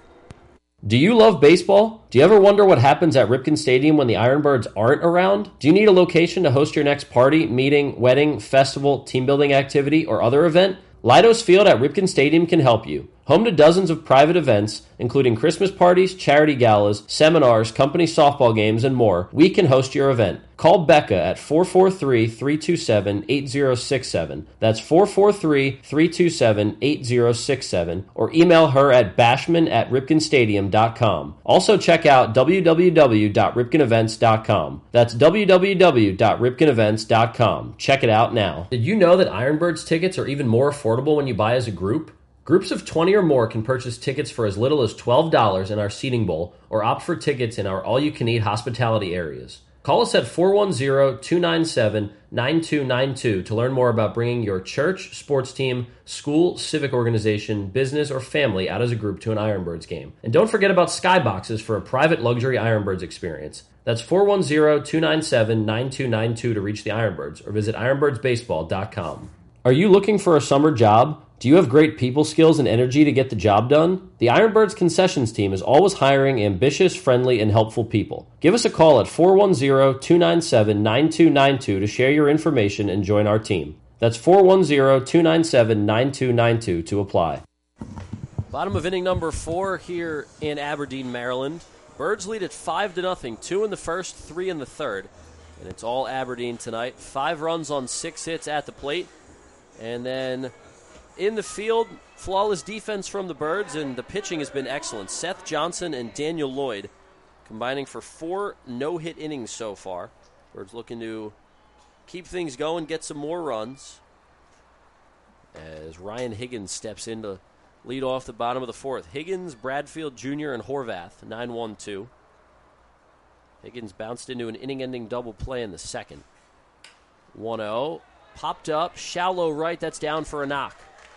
Speaker 11: Do you love baseball? Do you ever wonder what happens at Ripken Stadium when the Ironbirds aren't around? Do you need a location to host your next party, meeting, wedding, festival, team building activity, or other event? Leidos Field at Ripken Stadium can help you. Home to dozens of private events, including Christmas parties, charity galas, seminars, company softball games, and more, we can host your event. Call Becca at four four three, three two seven, eight zero six seven. That's four four three, three two seven, eight zero six seven. Or email her at bashman at ripken stadium dot com. Also check out w w w dot ripken events dot com. That's w w w dot ripken events dot com. Check it out now. Did you know that Ironbirds tickets are even more affordable when you buy as a group? Groups of twenty or more can purchase tickets for as little as twelve dollars in our seating bowl or opt for tickets in our all-you-can-eat hospitality areas. Call us at four one zero, two nine seven, nine two nine two to learn more about bringing your church, sports team, school, civic organization, business, or family out as a group to an Ironbirds game. And don't forget about Skyboxes for a private luxury Ironbirds experience. That's four one zero, two nine seven, nine two nine two to reach the Ironbirds or visit ironbirds baseball dot com. Are you looking for a summer job? Do you have great people skills and energy to get the job done? The Ironbirds concessions team is always hiring ambitious, friendly, and helpful people. Give us a call at four one zero, two nine seven, nine two nine two to share your information and join our team. That's four one zero, two nine seven, nine two nine two to apply.
Speaker 8: Bottom of inning number four here in Aberdeen, Maryland. Birds lead at five to nothing. Two in the first, three in the third. And it's all Aberdeen tonight. Five runs on six hits at the plate. And then in the field, flawless defense from the Birds, and the pitching has been excellent. Seth Johnson and Daniel Lloyd combining for four no-hit innings so far. Birds looking to keep things going, get some more runs, as Ryan Higgins steps in to lead off the bottom of the fourth. Higgins, Bradfield Junior, and Horvath, nine one two. Higgins bounced into an inning-ending double play in the second. one oh. Popped up, shallow right, that's down for a knock.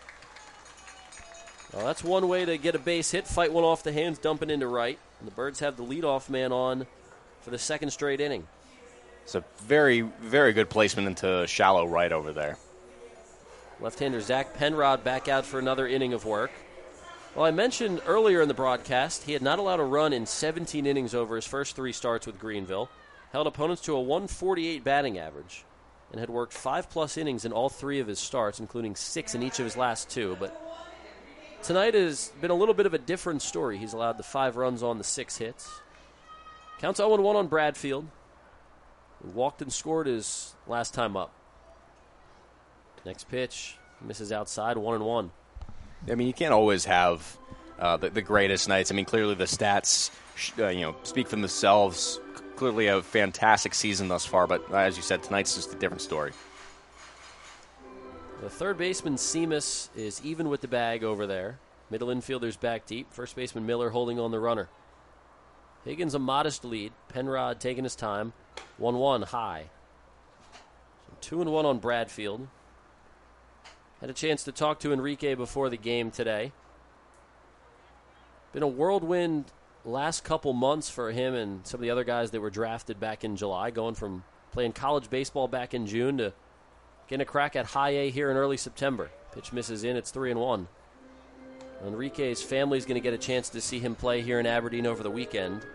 Speaker 8: Well, that's one way to get a base hit, fight one off the hands, dump it into right. And the Birds have the leadoff man on for the second straight inning.
Speaker 10: It's a very, very good placement into shallow right over there.
Speaker 8: Left-hander Zach Penrod back out for another inning of work. Well, I mentioned earlier in the broadcast he had not allowed a run in seventeen innings over his first three starts with Greenville, held opponents to a one forty-eight batting average, and had worked five-plus innings in all three of his starts, including six in each of his last two. But tonight has been a little bit of a different story. He's allowed the five runs on the six hits. Counts oh one on Bradfield. He walked and scored his last time up. Next pitch misses outside, one and one.
Speaker 10: I mean, you can't always have uh, the, the greatest nights. I mean, clearly the stats, uh, you know, speak for themselves. Clearly a fantastic season thus far, but uh, as you said, tonight's just a different story.
Speaker 8: The third baseman, Seamus, is even with the bag over there. Middle infielder's back deep. First baseman Miller holding on the runner. Higgins a modest lead. Penrod taking his time. one one high. So two and one on Bradfield. Had a chance to talk to Enrique before the game today. Been a whirlwind last couple months for him and some of the other guys that were drafted back in July, going from playing college baseball back in June to getting a crack at high A here in early September. Pitch misses in. It's three and one. Enrique's family is going to get a chance to see him play here in Aberdeen over the weekend.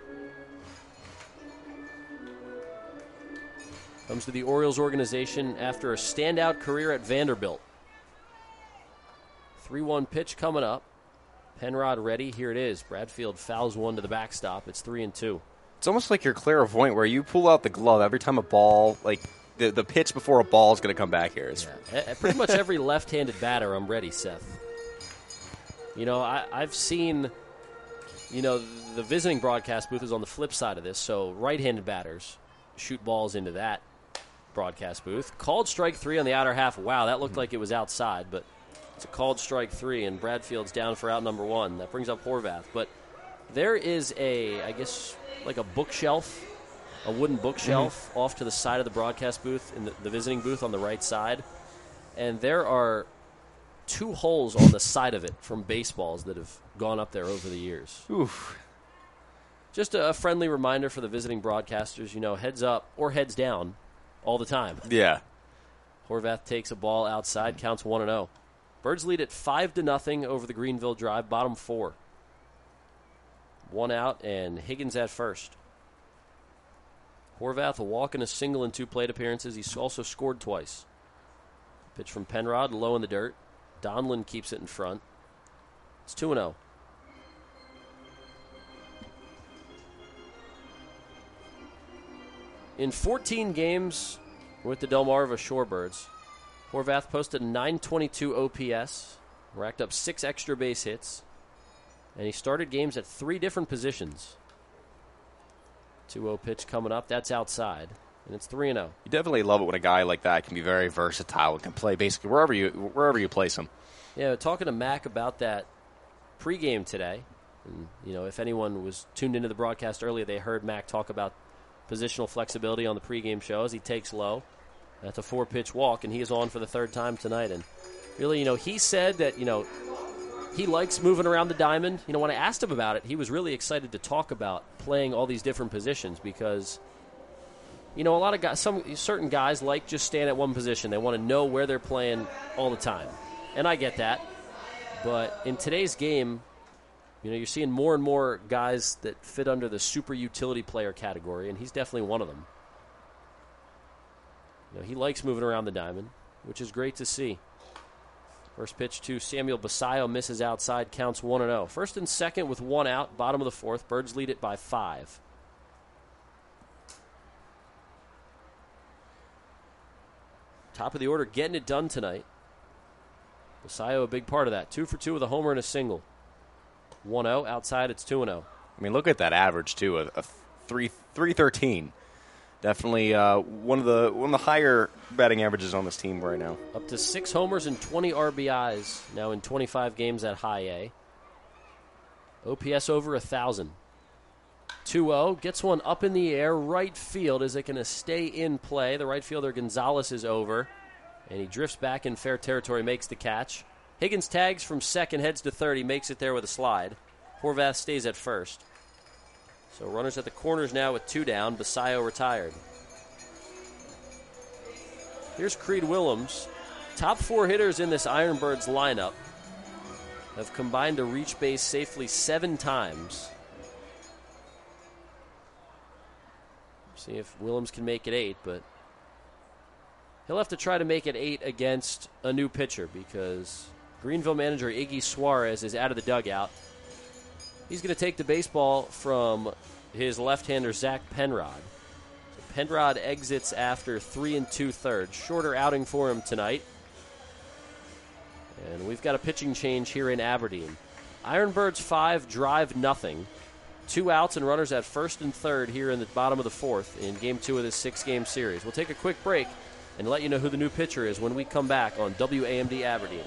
Speaker 8: Comes to the Orioles organization after a standout career at Vanderbilt. three one pitch coming up. Penrod ready. Here it is. Bradfield fouls one to the backstop. It's three and two.
Speaker 10: It's almost like you're clairvoyant where you pull out the glove every time a ball, like the, the pitch before a ball is going to come back here. It's
Speaker 8: yeah. Pretty much every left-handed batter, I'm ready, Seth. You know, I, I've seen, you know, the visiting broadcast booth is on the flip side of this, so right-handed batters shoot balls into that broadcast booth. Called strike three on the outer half. Wow, that looked like it was outside, but it's a called strike three, and Bradfield's down for out number one. That brings up Horvath. But there is a, I guess, like a bookshelf, a wooden bookshelf mm-hmm. off to the side of the broadcast booth, in the, the visiting booth on the right side, and there are two holes on the side of it from baseballs that have gone up there over the years.
Speaker 10: Oof.
Speaker 8: Just a, a friendly reminder for the visiting broadcasters, you know, heads up or heads down all the time.
Speaker 10: Yeah.
Speaker 8: Horvath takes a ball outside, counts one and oh. Birds lead at five to nothing over the Greenville Drive, bottom four. One out, and Higgins at first. Horvath a walk and a single in two plate appearances. He's also scored twice. Pitch from Penrod, low in the dirt. Donlin keeps it in front. It's two and oh. In fourteen games with the Delmarva Shorebirds, Horvath posted a nine twenty-two O P S, racked up six extra base hits, and he started games at three different positions. two oh pitch coming up. That's outside, and it's three and oh.
Speaker 10: You definitely love it when a guy like that can be very versatile and can play basically wherever you wherever you place him.
Speaker 8: Yeah, talking to Mac about that pregame today, and you know, if anyone was tuned into the broadcast earlier, they heard Mac talk about positional flexibility on the pregame show as he takes low. That's a four-pitch walk, and he is on for the third time tonight. And really, you know, he said that, you know, he likes moving around the diamond. You know, when I asked him about it, he was really excited to talk about playing all these different positions because, you know, a lot of guys, some certain guys like just staying at one position. They want to know where they're playing all the time. And I get that. But in today's game, you know, you're seeing more and more guys that fit under the super utility player category, and he's definitely one of them. You know, he likes moving around the diamond, which is great to see. First pitch to Samuel Basayo misses outside, counts one and oh. First and second with one out, bottom of the fourth. Birds lead it by five. Top of the order, getting it done tonight. Basayo a big part of that. Two for two with a homer and a single. one oh, outside it's two and oh.
Speaker 10: I mean, look at that average, too, a, a three thirteen. Definitely uh, one of the one of the higher batting averages on this team right now.
Speaker 8: Up to six homers and twenty R B Is now in twenty-five games at high A. O P S over one thousand. two oh, gets one up in the air, right field. Is it going to stay in play? The right fielder Gonzalez is over, and he drifts back in fair territory, makes the catch. Higgins tags from second, heads to third. He makes it there with a slide. Horvath stays at first. So runners at the corners now with two down. Basayo retired. Here's Creed Willems. Top four hitters in this Ironbirds lineup have combined to reach base safely seven times. See if Willems can make it eight, but he'll have to try to make it eight against a new pitcher because Greenville manager Iggy Suarez is out of the dugout. He's going to take the baseball from his left-hander, Zach Penrod. So Penrod exits after three and two-thirds. Shorter outing for him tonight. And we've got a pitching change here in Aberdeen. Ironbirds five, Drive nothing. Two outs and runners at first and third here in the bottom of the fourth in game two of this six-game series. We'll take a quick break and let you know who the new pitcher is when we come back on W A M D Aberdeen.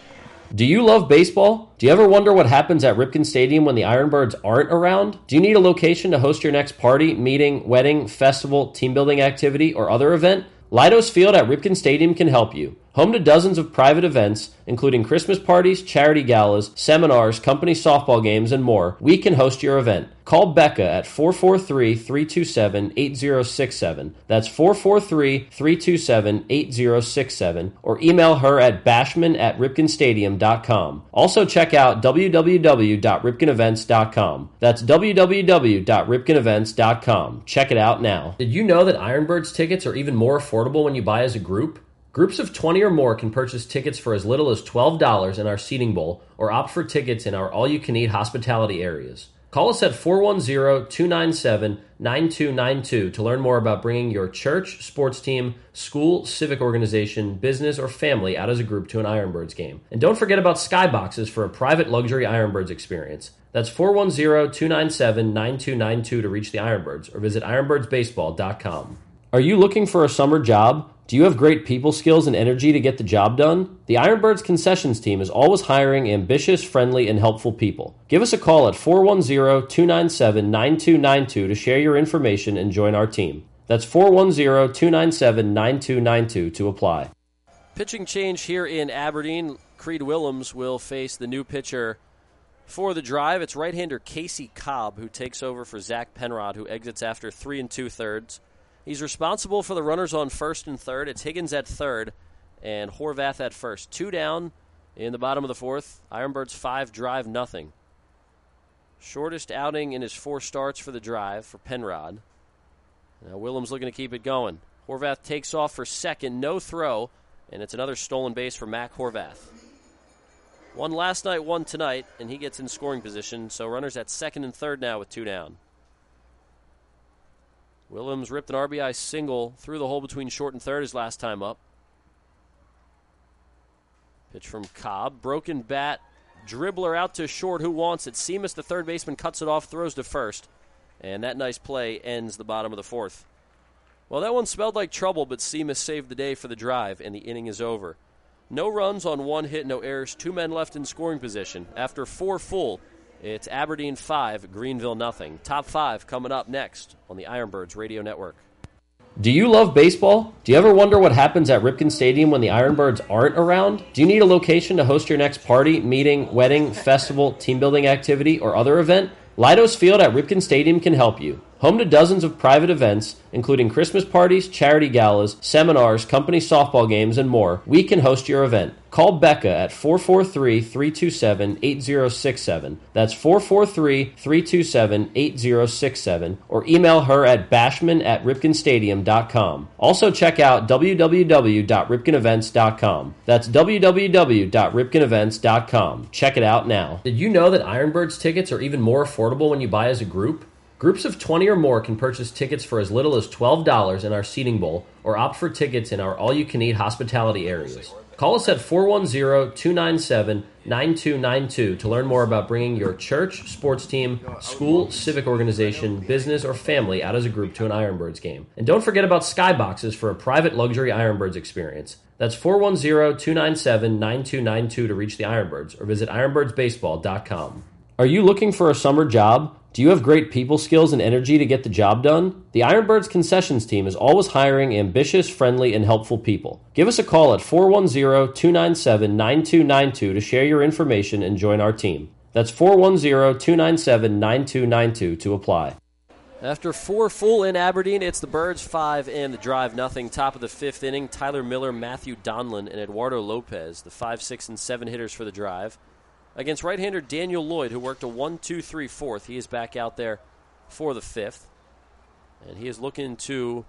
Speaker 11: Do you love baseball? Do you ever wonder what happens at Ripken Stadium when the Ironbirds aren't around? Do you need a location to host your next party, meeting, wedding, festival, team building activity, or other event? Leidos Field at Ripken Stadium can help you. Home to dozens of private events, including Christmas parties, charity galas, seminars, company softball games, and more, we can host your event. Call Becca at four four three, three two seven, eight zero six seven. That's four four three, three two seven, eight zero six seven. Or email her at bashman at ripken stadium dot com. Also check out w w w dot ripken events dot com. That's w w w dot ripken events dot com. Check it out now. Did you know that Ironbirds tickets are even more affordable when you buy as a group? Groups of twenty or more can purchase tickets for as little as twelve dollars in our seating bowl or opt for tickets in our all-you-can-eat hospitality areas. Call us at four one zero, two nine seven, nine two nine two to learn more about bringing your church, sports team, school, civic organization, business, or family out as a group to an Ironbirds game. And don't forget about Skyboxes for a private luxury Ironbirds experience. That's four one zero, two nine seven, nine two nine two to reach the Ironbirds or visit ironbirds baseball dot com. Are you looking for a summer job? Do you have great people skills and energy to get the job done? The Ironbirds concessions team is always hiring ambitious, friendly, and helpful people. Give us a call at four one zero, two nine seven, nine two nine two to share your information and join our team. That's four one zero, two nine seven, nine two nine two to apply.
Speaker 8: Pitching change here in Aberdeen. Creed Willems will face the new pitcher for the Drive. It's right-hander Casey Cobb, who takes over for Zach Penrod, who exits after three and two-thirds. He's responsible for the runners on first and third. It's Higgins at third and Horvath at first. Two down in the bottom of the fourth. Ironbirds five, Drive nothing. Shortest outing in his four starts for the Drive for Penrod. Now Willems looking to keep it going. Horvath takes off for second, no throw, and it's another stolen base for Mac Horvath. One last night, one tonight, and he gets in scoring position, so runners at second and third now with two down. Willems ripped an R B I single through the hole between short and third his last time up. Pitch from Cobb. Broken bat. Dribbler out to short. Who wants it? Seamus, the third baseman, cuts it off, throws to first. And that nice play ends the bottom of the fourth. Well, that one smelled like trouble, but Seamus saved the day for the Drive, and the inning is over. No runs on one hit, no errors. Two men left in scoring position. After four full, it's Aberdeen five, Greenville nothing. Top five coming up next on the Ironbirds Radio Network.
Speaker 11: Do you love baseball? Do you ever wonder what happens at Ripken Stadium when the Ironbirds aren't around? Do you need a location to host your next party, meeting, wedding, festival, team building activity, or other event? Leidos Field at Ripken Stadium can help you. Home to dozens of private events, including Christmas parties, charity galas, seminars, company softball games, and more, we can host your event. Call Becca at four four three, three two seven, eight zero six seven. That's four four three, three two seven, eight zero six seven. Or email her at bashman at ripken stadium dot com. Also check out w w w dot ripken events dot com. That's w w w dot ripken events dot com. Check it out now. Did you know that Ironbirds tickets are even more affordable when you buy as a group? Groups of twenty or more can purchase tickets for as little as twelve dollars in our seating bowl or opt for tickets in our all-you-can-eat hospitality areas. Call us at four one zero, two nine seven, nine two nine two to learn more about bringing your church, sports team, school, civic organization, business, or family out as a group to an Ironbirds game. And don't forget about Skyboxes for a private luxury Ironbirds experience. That's four one zero, two nine seven, nine two nine two to reach the Ironbirds or visit ironbirds baseball dot com. Are you looking for a summer job? Do you have great people skills and energy to get the job done? The Ironbirds concessions team is always hiring ambitious, friendly, and helpful people. Give us a call at four one zero, two nine seven, nine two nine two to share your information and join our team. That's four one zero, two nine seven, nine two nine two to apply.
Speaker 8: After four full in Aberdeen, it's the Birds five and the Drive nothing. Top of the fifth inning, Tyler Miller, Matthew Donlin, and Eduardo Lopez, the five, six, and seven hitters for the Drive. Against right-hander Daniel Lloyd, who worked a one two three fourth. He is back out there for the fifth. And he is looking to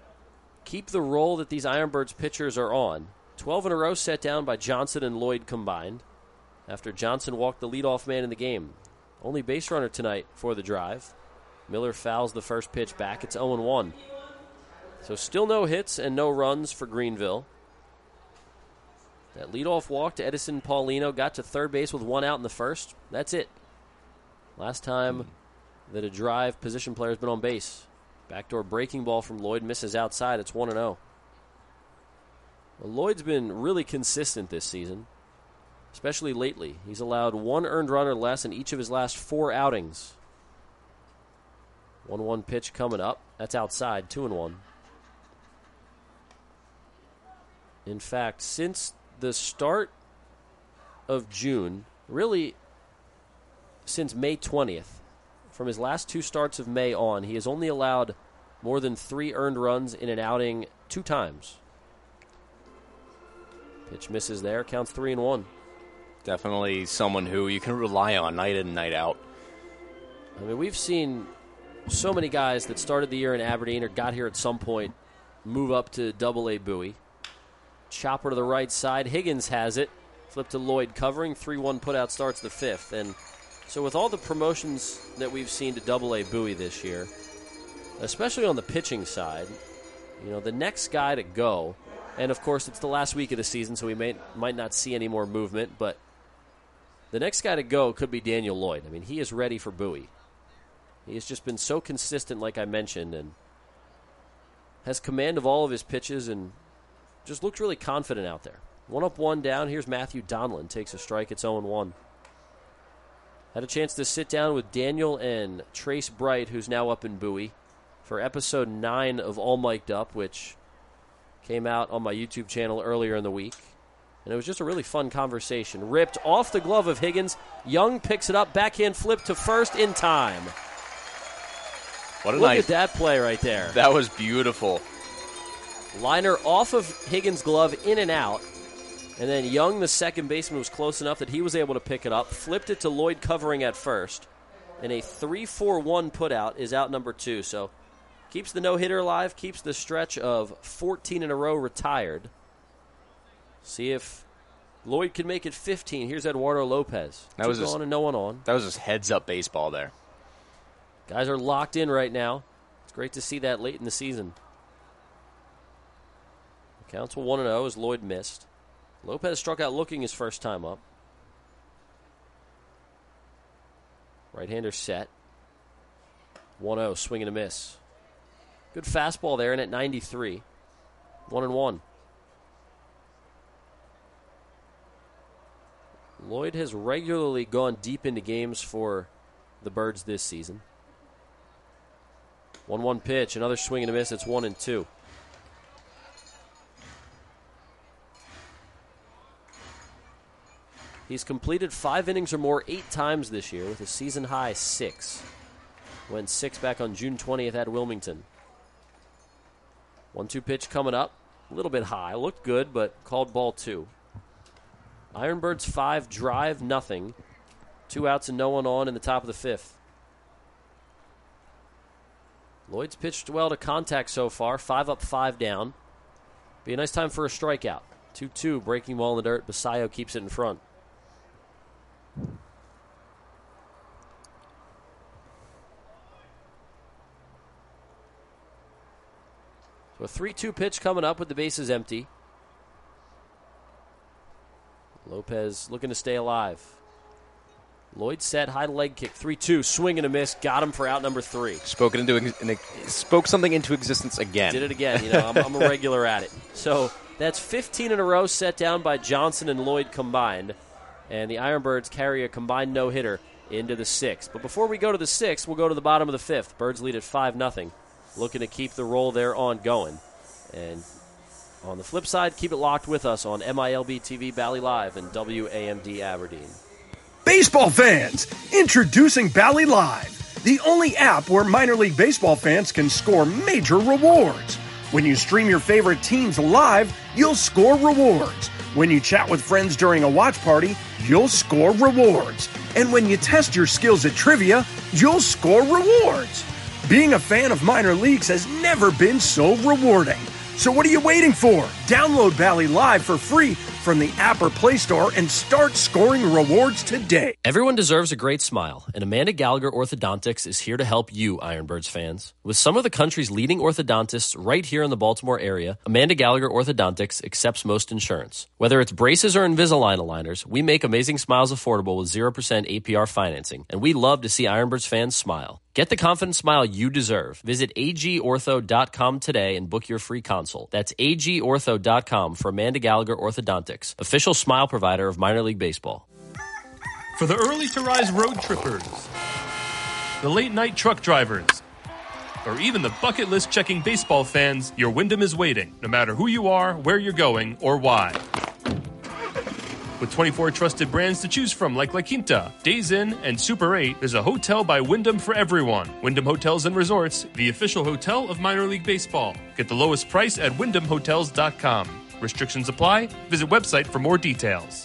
Speaker 8: keep the role that these Ironbirds pitchers are on. twelve in a row set down by Johnson and Lloyd combined after Johnson walked the leadoff man in the game. Only base runner tonight for the Drive. Miller fouls the first pitch back. It's oh one. So still no hits and no runs for Greenville. That leadoff walk to Edison Paulino got to third base with one out in the first. That's it. Last time that a drive position player has been on base. Backdoor breaking ball from Lloyd misses outside. It's one and oh. Well, Lloyd's been really consistent this season, especially lately. He's allowed one earned run or less in each of his last four outings. one one pitch coming up. That's outside, two and one. In fact, since the start of June, really since May twentieth, from his last two starts of May on, he has only allowed more than three earned runs in an outing two times. Pitch misses there, counts three and one.
Speaker 10: Definitely someone who you can rely on night in and night out.
Speaker 8: I mean, we've seen so many guys that started the year in Aberdeen or got here at some point move up to double A Bowie. Chopper to the right side. Higgins has it. Flip to Lloyd covering. three one putout starts the fifth. And so with all the promotions that we've seen to double A Bowie this year, especially on the pitching side, you know, the next guy to go, and of course it's the last week of the season, so we may, might not see any more movement, but the next guy to go could be Daniel Lloyd. I mean, he is ready for Bowie. He has just been so consistent, like I mentioned, and has command of all of his pitches and just looked really confident out there. One up, one down. Here's Matthew Donlin. Takes a strike. It's oh and one. Had a chance to sit down with Daniel and Trace Bright, who's now up in Bowie, for episode nine of All Mic'd Up, which came out on my YouTube channel earlier in the week. And it was just a really fun conversation. Ripped off the glove of Higgins. Young picks it up. Backhand flip to first in time.
Speaker 10: What a
Speaker 8: Look
Speaker 10: nice,
Speaker 8: at that play right there.
Speaker 10: That was beautiful.
Speaker 8: Liner off of Higgins' glove, in and out. And then Young, the second baseman, was close enough that he was able to pick it up. Flipped it to Lloyd covering at first. And a three four one putout is out number two. So keeps the no-hitter alive, keeps the stretch of fourteen in a row retired. See if Lloyd can make it fifteen. Here's Eduardo Lopez.
Speaker 10: That was
Speaker 8: Two
Speaker 10: his,
Speaker 8: on and no one on.
Speaker 10: That was his heads-up baseball there.
Speaker 8: Guys are locked in right now. It's great to see that late in the season. Counts one and oh as Lloyd missed. Lopez struck out looking his first time up. Right-hander set. one oh, swing and a miss. Good fastball there, and at ninety-three. One and one. Lloyd has regularly gone deep into games for the Birds this season. one one pitch, another swing and a miss. It's one and two. He's completed five innings or more eight times this year with a season-high six. Went six back on June twentieth at Wilmington. one two pitch coming up. A little bit high. Looked good, but called ball two. Ironbirds five, drive nothing. Two outs and no one on in the top of the fifth. Lloyd's pitched well to contact so far. Five up, five down. Be a nice time for a strikeout. two two, breaking ball in the dirt. Basayo keeps it in front. So a three two pitch coming up with the bases empty. Lopez looking to stay alive. Lloyd set, high leg kick, three two, swing and a miss, got him for out number three.
Speaker 10: Spoke, into, spoke something into existence again.
Speaker 8: Did it again. You know, I'm, I'm a regular at it. So that's fifteen in a row set down by Johnson and Lloyd combined. And the Ironbirds carry a combined no-hitter into the sixth. But before we go to the sixth, we'll go to the bottom of the fifth. Birds lead at five nothing, looking to keep the roll there ongoing. And on the flip side, keep it locked with us on M I L B T V Bally Live and W A M D Aberdeen.
Speaker 13: Baseball fans, introducing Bally Live, the only app where minor league baseball fans can score major rewards. When you stream your favorite teams live, you'll score rewards. When you chat with friends during a watch party, you'll score rewards. And when you test your skills at trivia, you'll score rewards. Being a fan of minor leagues has never been so rewarding. So what are you waiting for? Download Bally Live for free from the app or Play Store and start scoring rewards today.
Speaker 11: Everyone deserves a great smile, and Amanda Gallagher Orthodontics is here to help you, Ironbirds fans. With some of the country's leading orthodontists right here in the Baltimore area, Amanda Gallagher Orthodontics accepts most insurance. Whether it's braces or Invisalign aligners, we make amazing smiles affordable with zero percent A P R financing, and we love to see Ironbirds fans smile. Get the confident smile you deserve. Visit A G ortho dot com today and book your free consult. That's A G ortho dot com for Amanda Gallagher Orthodontics, official smile provider of minor league baseball.
Speaker 14: For the early to rise road trippers, the late night truck drivers, or even the bucket list checking baseball fans, your Wyndham is waiting, no matter who you are, where you're going, or why. With twenty-four trusted brands to choose from like La Quinta, Days Inn, and Super eight, there's a hotel by Wyndham for everyone. Wyndham Hotels and Resorts, the official hotel of minor league baseball. Get the lowest price at wyndham hotels dot com. Restrictions apply. Visit website for more details.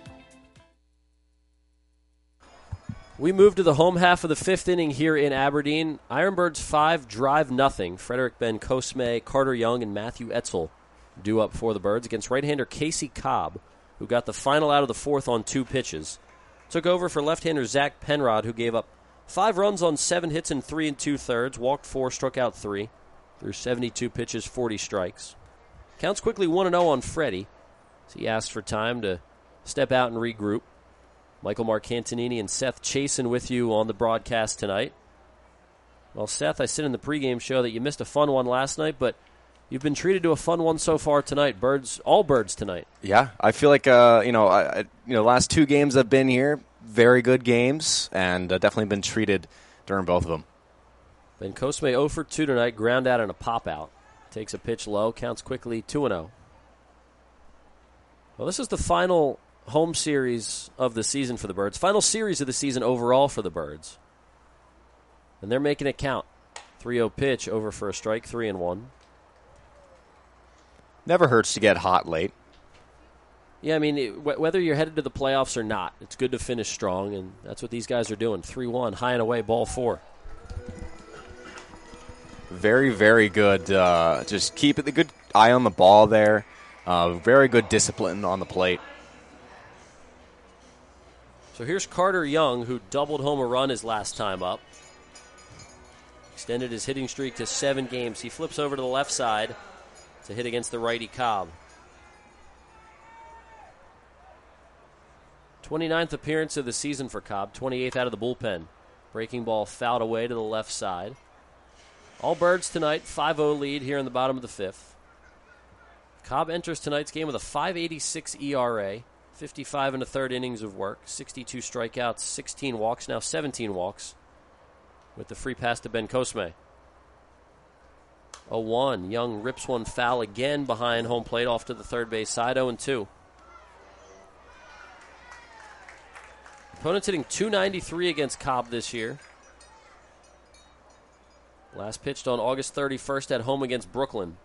Speaker 8: We move to the home half of the fifth inning here in Aberdeen. Ironbirds five, Drive nothing. Frederick Ben-Cosme, Carter Young, and Matthew Etzel due up for the Birds against right-hander Casey Cobb, who got the final out of the fourth on two pitches. Took over for left-hander Zach Penrod, who gave up five runs on seven hits in three and two-thirds, walked four, struck out three, through seventy-two pitches, forty strikes. Counts quickly one and oh on Freddie, as he asked for time to step out and regroup. Michael Marcantonini and Seth Chasen with you on the broadcast tonight. Well, Seth, I said in the pregame show that you missed a fun one last night, but you've been treated to a fun one so far tonight. Birds, all Birds tonight.
Speaker 10: Yeah, I feel like uh, you know, I, I, you know, last two games I've been here, very good games, and uh, definitely been treated during both of them.
Speaker 8: Ben-Cosme oh for two tonight, ground out and a pop out. Takes a pitch low, counts quickly two and oh. Well, this is the final home series of the season for the Birds. Final series of the season overall for the Birds. And they're making it count. three oh pitch, over for a strike, three and one.
Speaker 10: Never hurts to get hot late.
Speaker 8: Yeah, I mean, it, wh- whether you're headed to the playoffs or not, it's good to finish strong, and that's what these guys are doing. three one, high and away, ball four.
Speaker 10: Very, very good. Uh, just keep it, the good eye on the ball there. Uh, very good discipline on the plate.
Speaker 8: So here's Carter Young, who doubled home a run his last time up. Extended his hitting streak to seven games. He flips over to the left side to hit against the righty Cobb. twenty-ninth appearance of the season for Cobb, twenty-eighth out of the bullpen. Breaking ball fouled away to the left side. All Birds tonight, five oh lead here in the bottom of the fifth. Cobb enters tonight's game with a five eighty-six E R A, fifty-five and a third innings of work, sixty-two strikeouts, sixteen walks, now seventeen walks, with the free pass to Ben-Cosme. oh one, Young rips one foul again behind home plate off to the third base side, oh and two. Opponent's hitting two ninety-three against Cobb this year. Last pitched on August thirty-first at home against Brooklyn.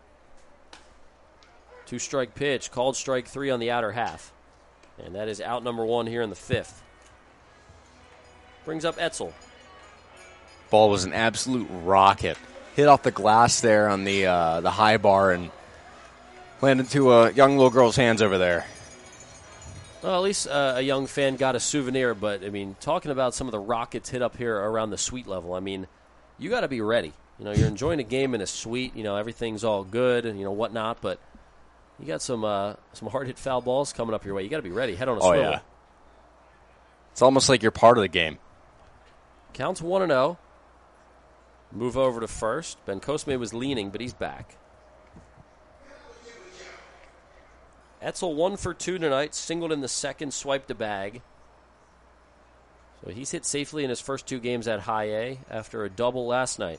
Speaker 8: Two-strike pitch, called strike three on the outer half. And that is out number one here in the fifth. Brings up Etzel.
Speaker 10: Ball was an absolute rocket. Hit off the glass there on the uh, the high bar and landed to a young little girl's hands over there.
Speaker 8: Well, at least uh, a young fan got a souvenir, but, I mean, talking about some of the rockets hit up here around the suite level, I mean, you got to be ready. You know, you're enjoying a game in a suite, you know, everything's all good and, you know, whatnot, but you got some uh, some hard-hit foul balls coming up your way. You got to be ready. Head on a
Speaker 10: oh,
Speaker 8: swivel.
Speaker 10: Yeah. It's almost like you're part of the game.
Speaker 8: Counts one and oh. Move over to first. Ben-Cosme was leaning, but he's back. Etzel one for two tonight, singled in the second, swiped a bag. So he's hit safely in his first two games at high A after a double last night.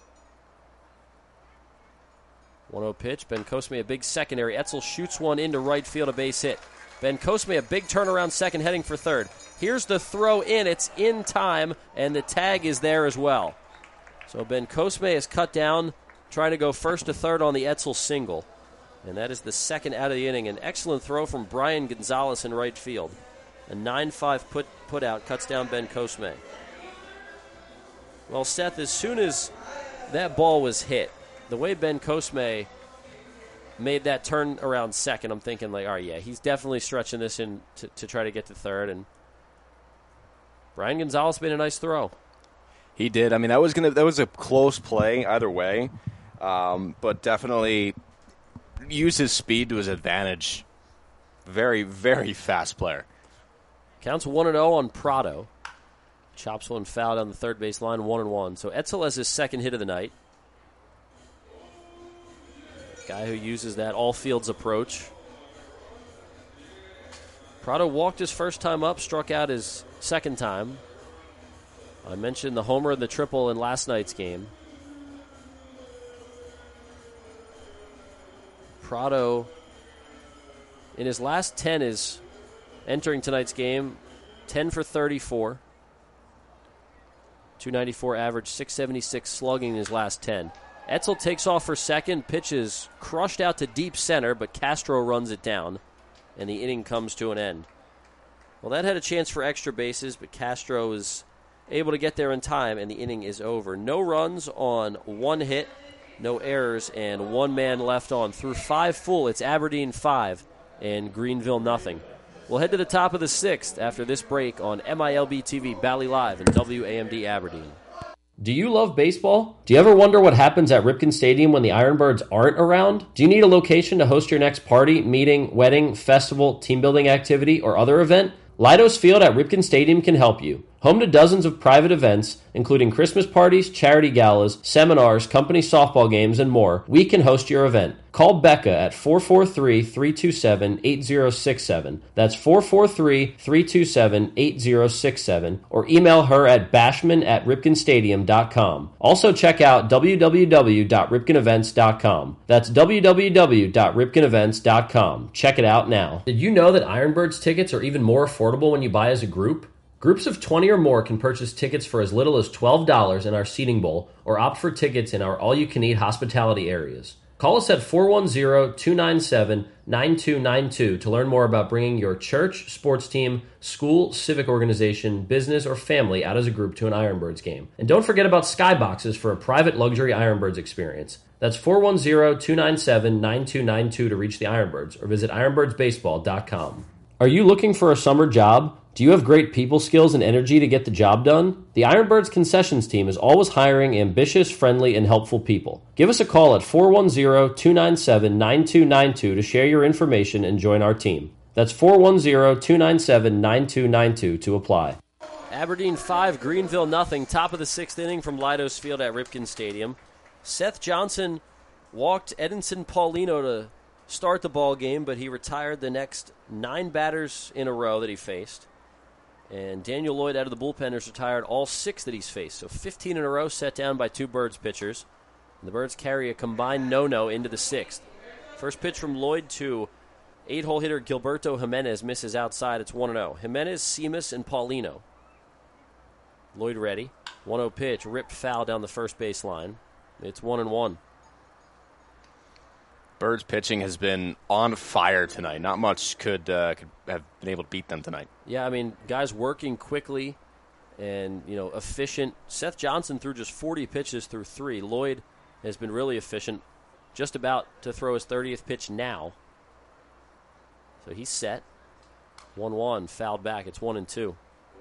Speaker 8: one oh pitch, Ben-Cosme a big secondary. Etzel shoots one into right field, a base hit. Ben-Cosme a big turnaround second, heading for third. Here's the throw in, it's in time, and the tag is there as well. So Ben-Cosme is cut down, trying to go first to third on the Etzel single. And that is the second out of the inning. An excellent throw from Brian Gonzalez in right field. A nine five put, put out cuts down Ben-Cosme. Well, Seth, as soon as that ball was hit, the way Ben-Cosme made that turn around second, I'm thinking, like, all right, yeah, he's definitely stretching this in to, to try to get to third. And Brian Gonzalez made a nice throw.
Speaker 10: He did. I mean, that was gonna that was a close play either way, um, but definitely used his speed to his advantage. Very, very fast player.
Speaker 8: Counts one and oh on Prado. Chops one foul down the third base line, one and one. So Etzel has his second hit of the night. Guy who uses that all fields approach. Prado walked his first time up, struck out his second time. I mentioned the homer and the triple in last night's game. Prado, in his last ten, is entering tonight's game ten for thirty-four. two ninety-four average, six seventy-six slugging in his last ten. Etzel takes off for second, pitches crushed out to deep center, but Castro runs it down, and the inning comes to an end. Well, that had a chance for extra bases, but Castro is able to get there in time, and the inning is over. No runs on one hit, no errors, and one man left on. Through five full, it's Aberdeen five and Greenville nothing. We'll head to the top of the sixth after this break on M I L B T V, Bally Live, and W A M D Aberdeen.
Speaker 11: Do you love baseball? Do you ever wonder what happens at Ripken Stadium when the Ironbirds aren't around? Do you need a location to host your next party, meeting, wedding, festival, team building activity, or other event? Leidos Field at Ripken Stadium can help you. Home to dozens of private events, including Christmas parties, charity galas, seminars, company softball games, and more, we can host your event. Call Becca at four four three, three two seven, eight zero six seven. That's four four three, three two seven, eight zero six seven. Or email her at bashman at ripken stadium dot com. Also check out w w w dot ripken events dot com. That's w w w dot ripken events dot com. Check it out now. Did you know that Ironbirds tickets are even more affordable when you buy as a group? Groups of twenty or more can purchase tickets for as little as twelve dollars in our seating bowl or opt for tickets in our all-you-can-eat hospitality areas. Call us at four one zero, two nine seven, nine two nine two to learn more about bringing your church, sports team, school, civic organization, business, or family out as a group to an Ironbirds game. And don't forget about Skyboxes for a private luxury Ironbirds experience. That's four one zero, two nine seven, nine two nine two to reach the Ironbirds or visit ironbirds baseball dot com. Are you looking for a summer job? Do you have great people skills and energy to get the job done? The Ironbirds concessions team is always hiring ambitious, friendly, and helpful people. Give us a call at four one zero, two nine seven, nine two nine two to share your information and join our team. That's four one zero, two nine seven, nine two nine two to apply.
Speaker 8: Aberdeen five, Greenville nothing. Top of the sixth inning from Leidos Field at Ripken Stadium. Seth Johnson walked Edinson Paulino to start the ball game, but he retired the next nine batters in a row that he faced. And Daniel Lloyd out of the bullpen has retired all six that he's faced. So fifteen in a row set down by two Birds pitchers. And the Birds carry a combined no-no into the sixth. First pitch from Lloyd to eight-hole hitter Gilberto Jimenez misses outside. It's one and oh. Jimenez, Seamus, and Paulino. Lloyd ready. one oh pitch, ripped foul down the first base line. It's one and one.
Speaker 10: Birds pitching has been on fire tonight. Not much could uh, could have been able to beat them tonight.
Speaker 8: Yeah, I mean, guys working quickly and, you know, efficient. Seth Johnson threw just forty pitches through three. Lloyd has been really efficient, just about to throw his thirtieth pitch now. So he's set. one one, fouled back. It's one and two.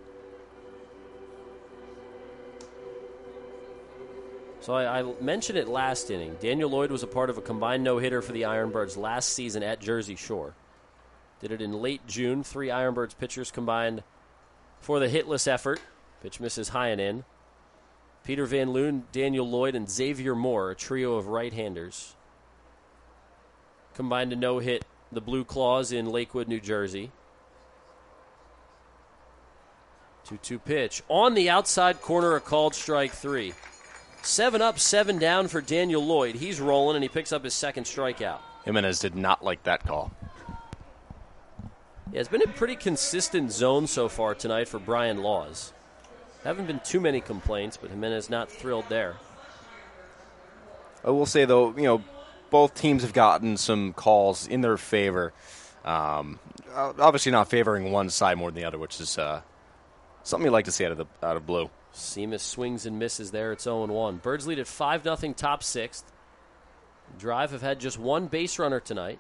Speaker 8: So I, I mentioned it last inning. Daniel Lloyd was a part of a combined no-hitter for the Ironbirds last season at Jersey Shore. Did it in late June. Three Ironbirds pitchers combined for the hitless effort. Pitch misses high and in. Peter Van Loon, Daniel Lloyd, and Xavier Moore, a trio of right-handers, combined to no-hit the Blue Claws in Lakewood, New Jersey. two two pitch. On the outside corner, a called strike three. Seven up, seven down for Daniel Lloyd. He's rolling, and he picks up his second strikeout.
Speaker 10: Jimenez did not like that call.
Speaker 8: Yeah, it's been a pretty consistent zone so far tonight for Brian Laws. Haven't been too many complaints, but Jimenez not thrilled there.
Speaker 10: I will say, though, you know, both teams have gotten some calls in their favor. Um, obviously not favoring one side more than the other, which is uh, something you like to see out of the out of blue.
Speaker 8: Seamus swings and misses there. It's oh and one. Birds lead at five nothing top sixth. Drive have had just one base runner tonight.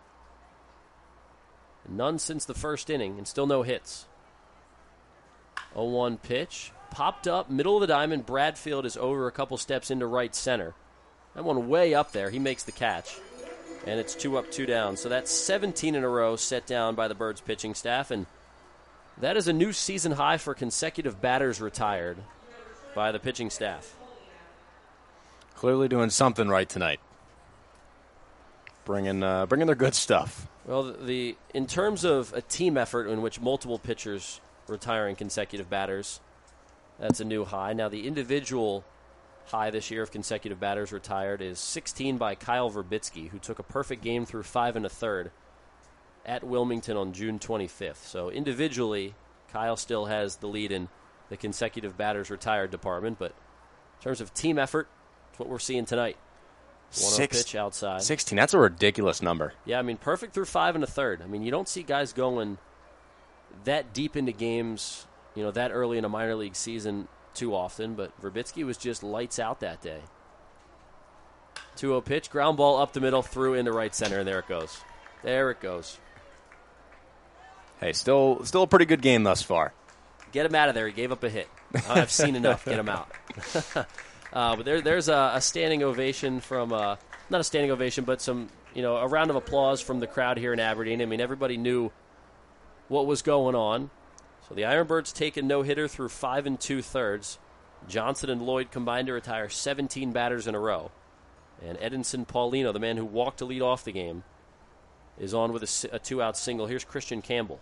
Speaker 8: None since the first inning, and still no hits. oh one pitch. Popped up, middle of the diamond. Bradfield is over a couple steps into right center. That one way up there. He makes the catch. And it's two up, two down. So that's seventeen in a row set down by the Birds pitching staff. And that is a new season high for consecutive batters retired by the pitching staff.
Speaker 10: Clearly doing something right tonight. Bringing, uh, bringing their good stuff.
Speaker 8: Well, the in terms of a team effort in which multiple pitchers retiring consecutive batters, that's a new high. Now, the individual high this year of consecutive batters retired is sixteen by Kyle Verbitsky, who took a perfect game through five and a third at Wilmington on June twenty-fifth. So individually, Kyle still has the lead in the consecutive batters retired department, but in terms of team effort, it's what we're seeing tonight. one oh
Speaker 10: Six,
Speaker 8: pitch outside.
Speaker 10: sixteen, that's a ridiculous number.
Speaker 8: Yeah, I mean, perfect through five and a third. I mean, you don't see guys going that deep into games, you know, that early in a minor league season too often, but Verbitsky was just lights out that day. two oh pitch, ground ball up the middle, through into right center, and there it goes. There it goes.
Speaker 10: Hey, still still a pretty good game thus far.
Speaker 8: Get him out of there. He gave up a hit. I've seen enough. Get him out. uh, but there, there's a, a standing ovation from, uh, not a standing ovation, but some, you know, a round of applause from the crowd here in Aberdeen. I mean, everybody knew what was going on. So the Ironbirds take a no-hitter through five and two-thirds. Johnson and Lloyd combined to retire seventeen batters in a row. And Edinson Paulino, the man who walked to lead off the game, is on with a, a two-out single. Here's Christian Campbell.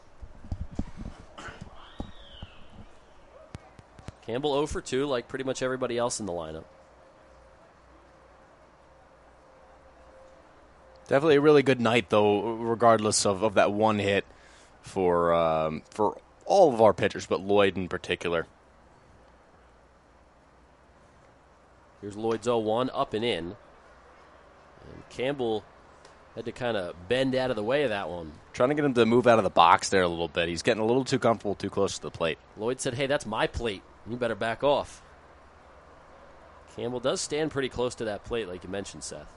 Speaker 8: Campbell oh for two, like pretty much everybody else in the lineup.
Speaker 10: Definitely a really good night, though, regardless of, of that one hit for um, for all of our pitchers, but Lloyd in particular.
Speaker 8: Here's Lloyd's oh one, up and in. And Campbell had to kind of bend out of the way of that one.
Speaker 10: Trying to get him to move out of the box there a little bit. He's getting a little too comfortable, too close to the plate.
Speaker 8: Lloyd said, hey, that's my plate. You better back off. Campbell does stand pretty close to that plate, like you mentioned, Seth.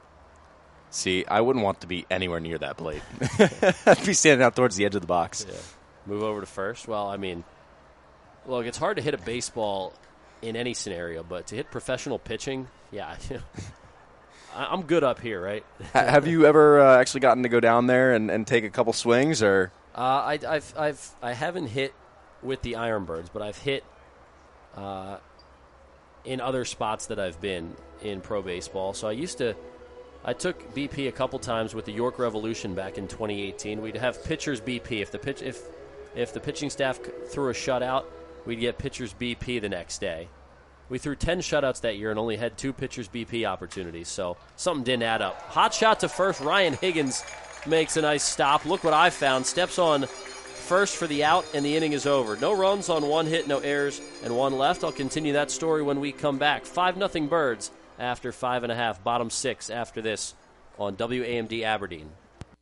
Speaker 10: See, I wouldn't want to be anywhere near that plate. I'd be standing out towards the edge of the box.
Speaker 8: Yeah. Move over to first. Well, I mean, look, it's hard to hit a baseball in any scenario, but to hit professional pitching, yeah, I'm good up here, right?
Speaker 10: Have you ever uh, actually gotten to go down there and, and take a couple swings, or?
Speaker 8: Uh, I, I've, I've, I haven't hit with the Ironbirds, but I've hit uh, in other spots that I've been in pro baseball. So I used to. I took B P a couple times with the York Revolution back in twenty eighteen. We'd have pitchers B P. If the pitch, if if the pitching staff threw a shutout, we'd get pitchers B P the next day. We threw ten shutouts that year and only had two pitchers B P opportunities, so something didn't add up. Hot shot to first. Ryan Higgins makes a nice stop. Look what I found. Steps on first for the out, and the inning is over. No runs on one hit, no errors, and one left. I'll continue that story when we come back. five nothing Birds after five and a half, bottom six after this on W A M D Aberdeen.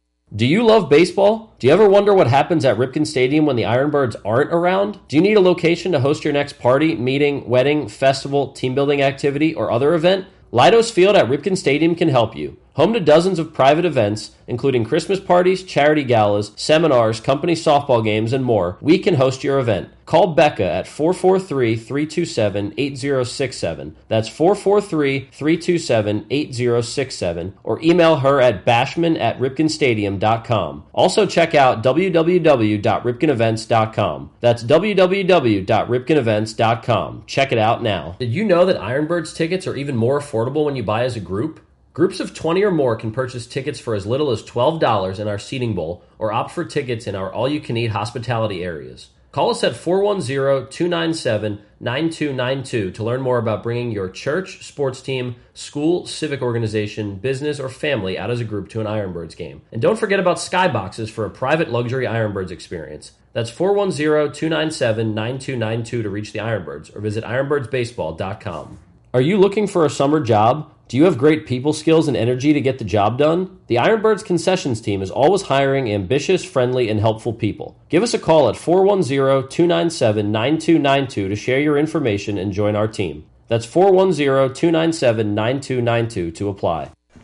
Speaker 11: Do you love baseball? Do you ever wonder what happens at Ripken Stadium when the Ironbirds aren't around? Do you need a location to host your next party, meeting, wedding, festival, team building activity, or other event? Leidos Field at Ripken Stadium can help you. Home to dozens of private events, including Christmas parties, charity galas, seminars, company softball games, and more, we can host your event. Call Becca at four four three, three two seven, eight zero six seven. That's four four three, three two seven, eight zero six seven. Or email her at bashman at ripken stadium dot com. Also check out w w w dot ripken events dot com. That's w w w dot ripken events dot com. Check it out now. Did you know that Ironbirds tickets are even more affordable when you buy as a group? Groups of twenty or more can purchase tickets for as little as twelve dollars in our seating bowl or opt for tickets in our all-you-can-eat hospitality areas. Call us at four one zero, two nine seven, nine two nine two to learn more about bringing your church, sports team, school, civic organization, business, or family out as a group to an Ironbirds game. And don't forget about Skyboxes for a private luxury Ironbirds experience. That's four one zero, two nine seven, nine two nine two to reach the Ironbirds or visit ironbirds baseball dot com. Are you looking for a summer job? Do you have great people skills and energy to get the job done? The Ironbirds concessions team is always hiring ambitious, friendly, and helpful people. Give us a call at four one zero, two nine seven, nine two nine two to share your information and join our team. That's four one zero, two nine seven, nine two nine two to apply.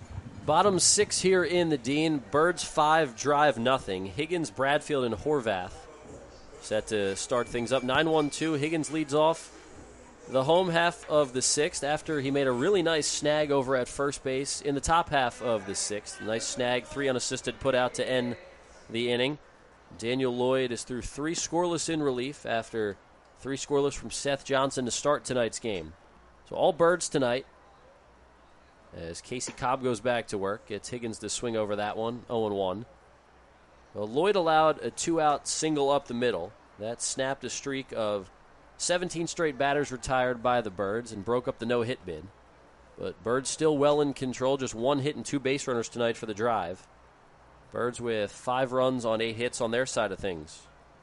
Speaker 8: Bottom six here in the Dean. Birds five, Drive nothing. Higgins, Bradfield, and Horvath set to start things up. nine one two. Higgins leads off the home half of the sixth after he made a really nice snag over at first base in the top half of the sixth. Nice snag, three unassisted put out to end the inning. Daniel Lloyd is through three scoreless in relief after three scoreless from Seth Johnson to start tonight's game. So all Birds tonight as Casey Cobb goes back to work. Gets Higgins to swing over that one, oh and one. Well, Lloyd allowed a two-out single up the middle. That snapped a streak of seventeen straight batters retired by the Birds and broke up the no-hit bid. But Birds still well in control, just one hit and two base runners tonight for the Drive. Birds with five runs on eight hits on their side of things.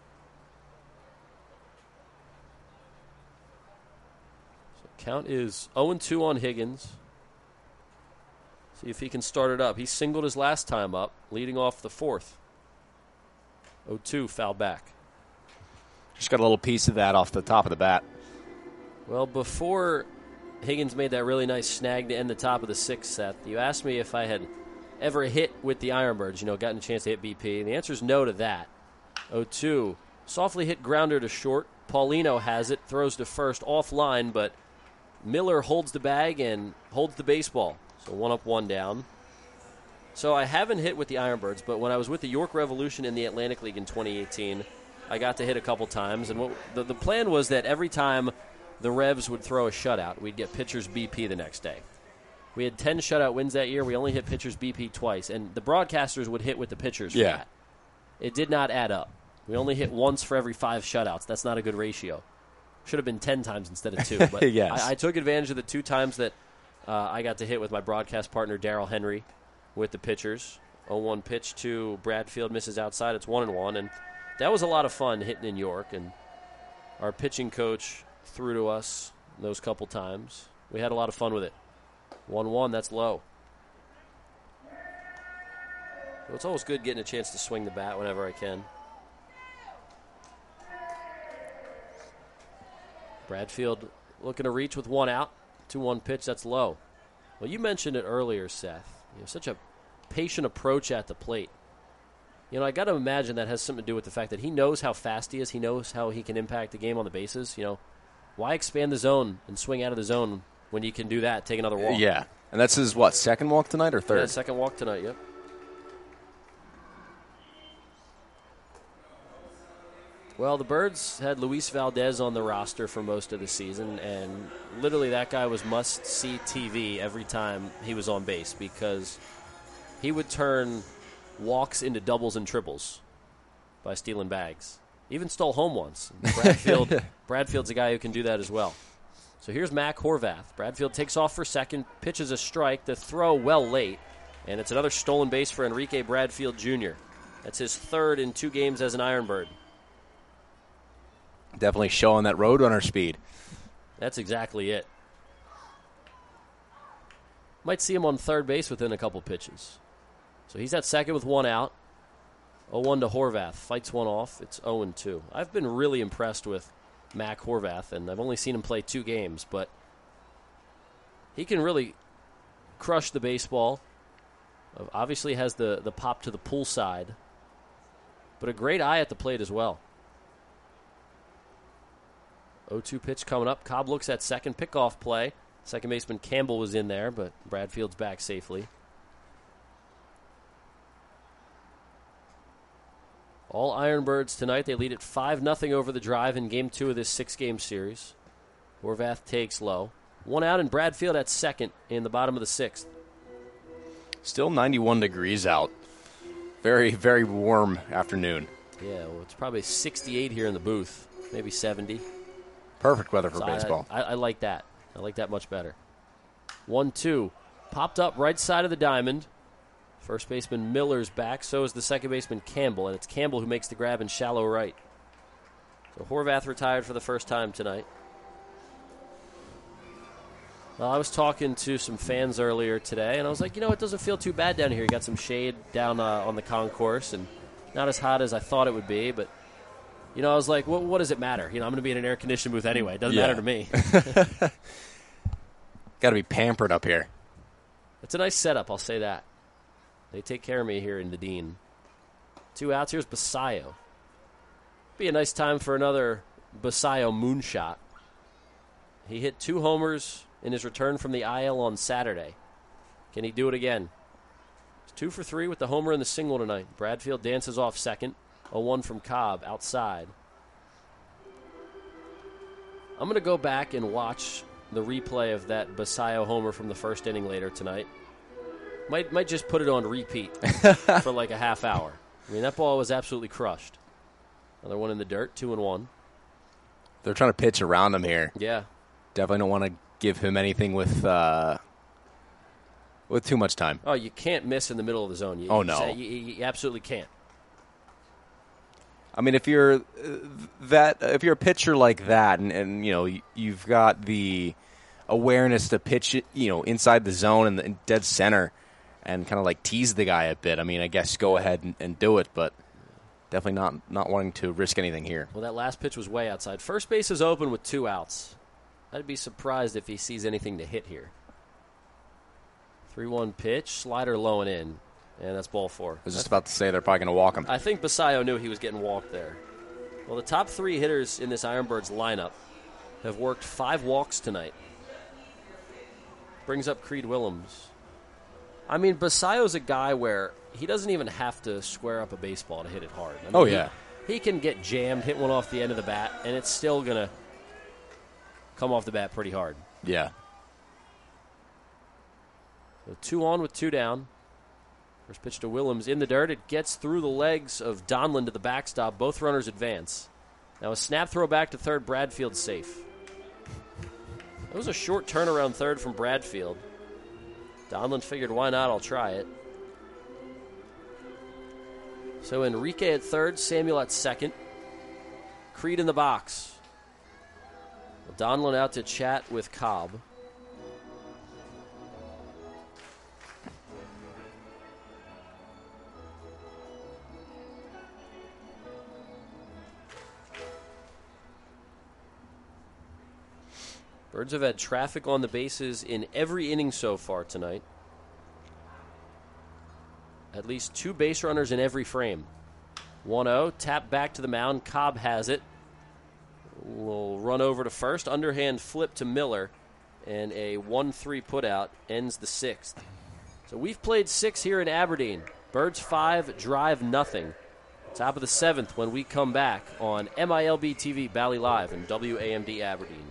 Speaker 8: So count is oh and two on Higgins. See if he can start it up. He singled his last time up, leading off the fourth. oh two, foul back.
Speaker 10: Just got a little piece of that off the top of the bat.
Speaker 8: Well, before Higgins made that really nice snag to end the top of the sixth, Seth, you asked me if I had ever hit with the Ironbirds, you know, gotten a chance to hit B P, and the answer is no to that. oh two, softly hit grounder to short. Paulino has it, throws to first offline, but Miller holds the bag and holds the baseball. So one up, one down. So I haven't hit with the Ironbirds, but when I was with the York Revolution in the Atlantic League in twenty eighteen, I got to hit a couple times. And what, the, the plan was that every time the Revs would throw a shutout, we'd get pitchers B P the next day. We had ten shutout wins that year. We only hit pitchers B P twice, and the broadcasters would hit with the pitchers for
Speaker 10: yeah.
Speaker 8: that. It did not add up. We only hit once for every five shutouts. That's not a good ratio. Should have been ten times instead of two. But
Speaker 10: yes.
Speaker 8: I, I took advantage of the two times that uh, I got to hit with my broadcast partner, Darrell Henry, with the pitchers. oh one pitch to Bradfield, misses outside. It's one and one, and that was a lot of fun hitting in York, and our pitching coach threw to us those couple times. We had a lot of fun with it. one one, that's low. So it's always good getting a chance to swing the bat whenever I can. Bradfield looking to reach with one out. two one pitch, that's low. Well, you mentioned it earlier, Seth. You know, such a patient approach at the plate. You know, I got to imagine that has something to do with the fact that he knows how fast he is. He knows how he can impact the game on the bases. You know, why expand the zone and swing out of the zone when you can do that, take another walk?
Speaker 10: Yeah. And that's his, what, second walk tonight or third?
Speaker 8: Yeah, second walk tonight, yep. Well, the Birds had Luis Valdez on the roster for most of the season, and literally that guy was must-see T V every time he was on base because he would turn walks into doubles and triples by stealing bags. Even stole home once. Bradfield, Bradfield's a guy who can do that as well. So here's Mac Horvath. Bradfield takes off for second, pitches a strike, the throw well late, and it's another stolen base for Enrique Bradfield Junior That's his third in two games as an Ironbird.
Speaker 10: Definitely showing that roadrunner speed.
Speaker 8: That's exactly it. Might see him on third base within a couple pitches. So he's at second with one out. oh one to Horvath. Fights one off. It's oh and two. I've been really impressed with Mac Horvath, and I've only seen him play two games, but he can really crush the baseball. Obviously has the, the pop to the pull side, but a great eye at the plate as well. oh two pitch coming up. Cobb looks at second. Pickoff play. Second baseman Campbell was in there, but Bradfield's back safely. All Ironbirds tonight. They lead at five nothing over the Drive in game two of this six-game series. Horvath takes low. One out, and Bradfield at second in the bottom of the sixth.
Speaker 10: Still ninety-one degrees out. Very, very warm afternoon.
Speaker 8: Yeah, well, it's probably sixty-eight here in the booth. Maybe seventy.
Speaker 10: Perfect weather for
Speaker 8: so
Speaker 10: baseball.
Speaker 8: I, I, I like that. I like that much better. one two. Popped up right side of the diamond. First baseman Miller's back. So is the second baseman Campbell. And it's Campbell who makes the grab in shallow right. So Horvath retired for the first time tonight. Well, I was talking to some fans earlier today, and I was like, you know, it doesn't feel too bad down here. You got some shade down uh, on the concourse, and not as hot as I thought it would be, but you know, I was like, well, what does it matter? You know, I'm going to be in an air-conditioned booth anyway. It doesn't
Speaker 10: yeah.
Speaker 8: matter to me.
Speaker 10: Got to be pampered up here.
Speaker 8: It's a nice setup, I'll say that. They take care of me here in the Dean. Two outs. Here's Basayo. Be a nice time for another Basayo moonshot. He hit two homers in his return from the I L on Saturday. Can he do it again? He's two for three with the homer and the single tonight. Bradfield dances off second. A one from Cobb outside. I'm going to go back and watch the replay of that Basayo homer from the first inning later tonight. Might might just put it on repeat for like a half hour. I mean, that ball was absolutely crushed. Another one in the dirt, two and one.
Speaker 10: They're trying to pitch around him here.
Speaker 8: Yeah.
Speaker 10: Definitely don't want to give him anything with uh, with too much time.
Speaker 8: Oh, you can't miss in the middle of the zone. You,
Speaker 10: oh,
Speaker 8: you
Speaker 10: no.
Speaker 8: say, you, you absolutely can't.
Speaker 10: I mean, if you're uh, that, if you're a pitcher like that, and, and you know you've got the awareness to pitch it, you know, inside the zone and in dead center, and kind of like tease the guy a bit. I mean, I guess go ahead and, and do it, but definitely not not wanting to risk anything here.
Speaker 8: Well, that last pitch was way outside. First base is open with two outs. I'd be surprised if he sees anything to hit here. three one pitch, slider low and in. And that's ball four.
Speaker 10: I was just about to say they're probably going to walk him.
Speaker 8: I think Basayo knew he was getting walked there. Well, the top three hitters in this Ironbirds lineup have worked five walks tonight. Brings up Creed Willems. I mean, Basayo's a guy where he doesn't even have to square up a baseball to hit it hard. I mean,
Speaker 10: oh, yeah.
Speaker 8: He, he can get jammed, hit one off the end of the bat, and it's still going to come off the bat pretty hard.
Speaker 10: Yeah.
Speaker 8: So two on with two down. First pitch to Willems in the dirt. It gets through the legs of Donlin to the backstop. Both runners advance. Now a snap throw back to third. Bradfield safe. That was a short turnaround third from Bradfield. Donlin figured, why not? I'll try it. So Enrique at third, Samuel at second. Creed in the box. Donlin out to chat with Cobb. Birds have had traffic on the bases in every inning so far tonight. At least two base runners in every frame. one oh, tap back to the mound. Cobb has it. Will run over to first. Underhand flip to Miller. And a one three putout ends the sixth. So we've played six here in Aberdeen. Birds five, Drive nothing. Top of the seventh when we come back on M I L B T V, Bally Live, and W A M D Aberdeen.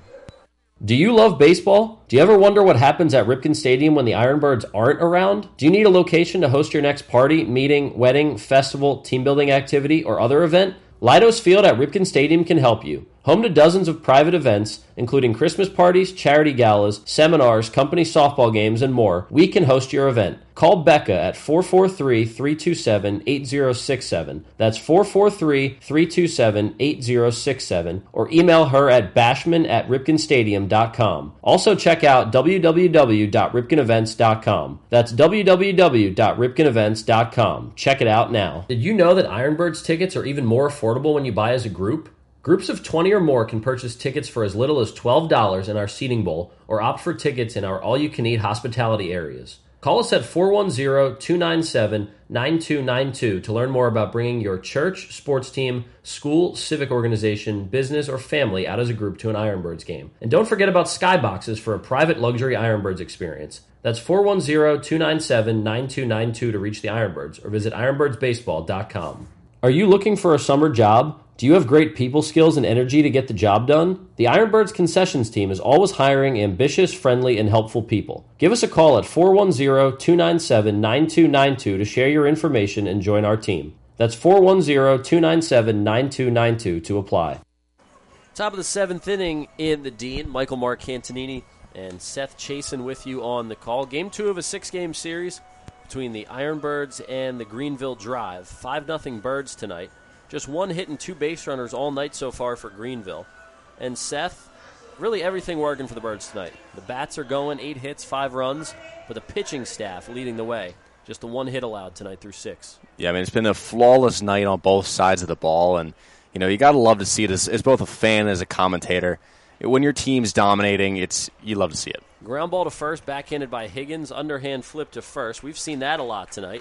Speaker 11: Do you love baseball? Do you ever wonder what happens at Ripken Stadium when the Ironbirds aren't around? Do you need a location to host your next party, meeting, wedding, festival, team building activity, or other event? Leidos Field at Ripken Stadium can help you. Home to dozens of private events, including Christmas parties, charity galas, seminars, company softball games, and more, we can host your event. Call Becca at four four three, three two seven, eight zero six seven. That's four four three, three two seven, eight zero six seven. Or email her at bashman at ripken stadium dot com. Also check out w w w dot ripken events dot com. That's w w w dot ripken events dot com. Check it out now. Did you know that Ironbirds tickets are even more affordable when you buy as a group? Groups of twenty or more can purchase tickets for as little as twelve dollars in our seating bowl or opt for tickets in our all-you-can-eat hospitality areas. Call us at four one zero, two nine seven, nine two nine two to learn more about bringing your church, sports team, school, civic organization, business, or family out as a group to an Ironbirds game. And don't forget about Skyboxes for a private luxury Ironbirds experience. That's four one zero, two nine seven, nine two nine two to reach the Ironbirds or visit ironbirds baseball dot com. Are you looking for a summer job? Do you have great people skills and energy to get the job done? The Ironbirds concessions team is always hiring ambitious, friendly, and helpful people. Give us a call at four one zero, two nine seven, nine two nine two to share your information and join our team. That's four one zero, two nine seven, nine two nine two to apply.
Speaker 8: Top of the seventh inning in the Dean. Michael Mark Cantonini and Seth Chasen with you on the call. Game two of a six-game series between the Ironbirds and the Greenville Drive. five nothing Birds tonight. Just one hit and two base runners all night so far for Greenville. And Seth, really everything working for the Birds tonight. The bats are going, eight hits, five runs, but the pitching staff leading the way. Just the one hit allowed tonight through six.
Speaker 10: Yeah, I mean, it's been a flawless night on both sides of the ball, and, you know, you got to love to see it as, as both a fan and as a commentator. When your team's dominating, it's you love to see it.
Speaker 8: Ground ball to first, backhanded by Higgins, underhand flip to first. We've seen that a lot tonight.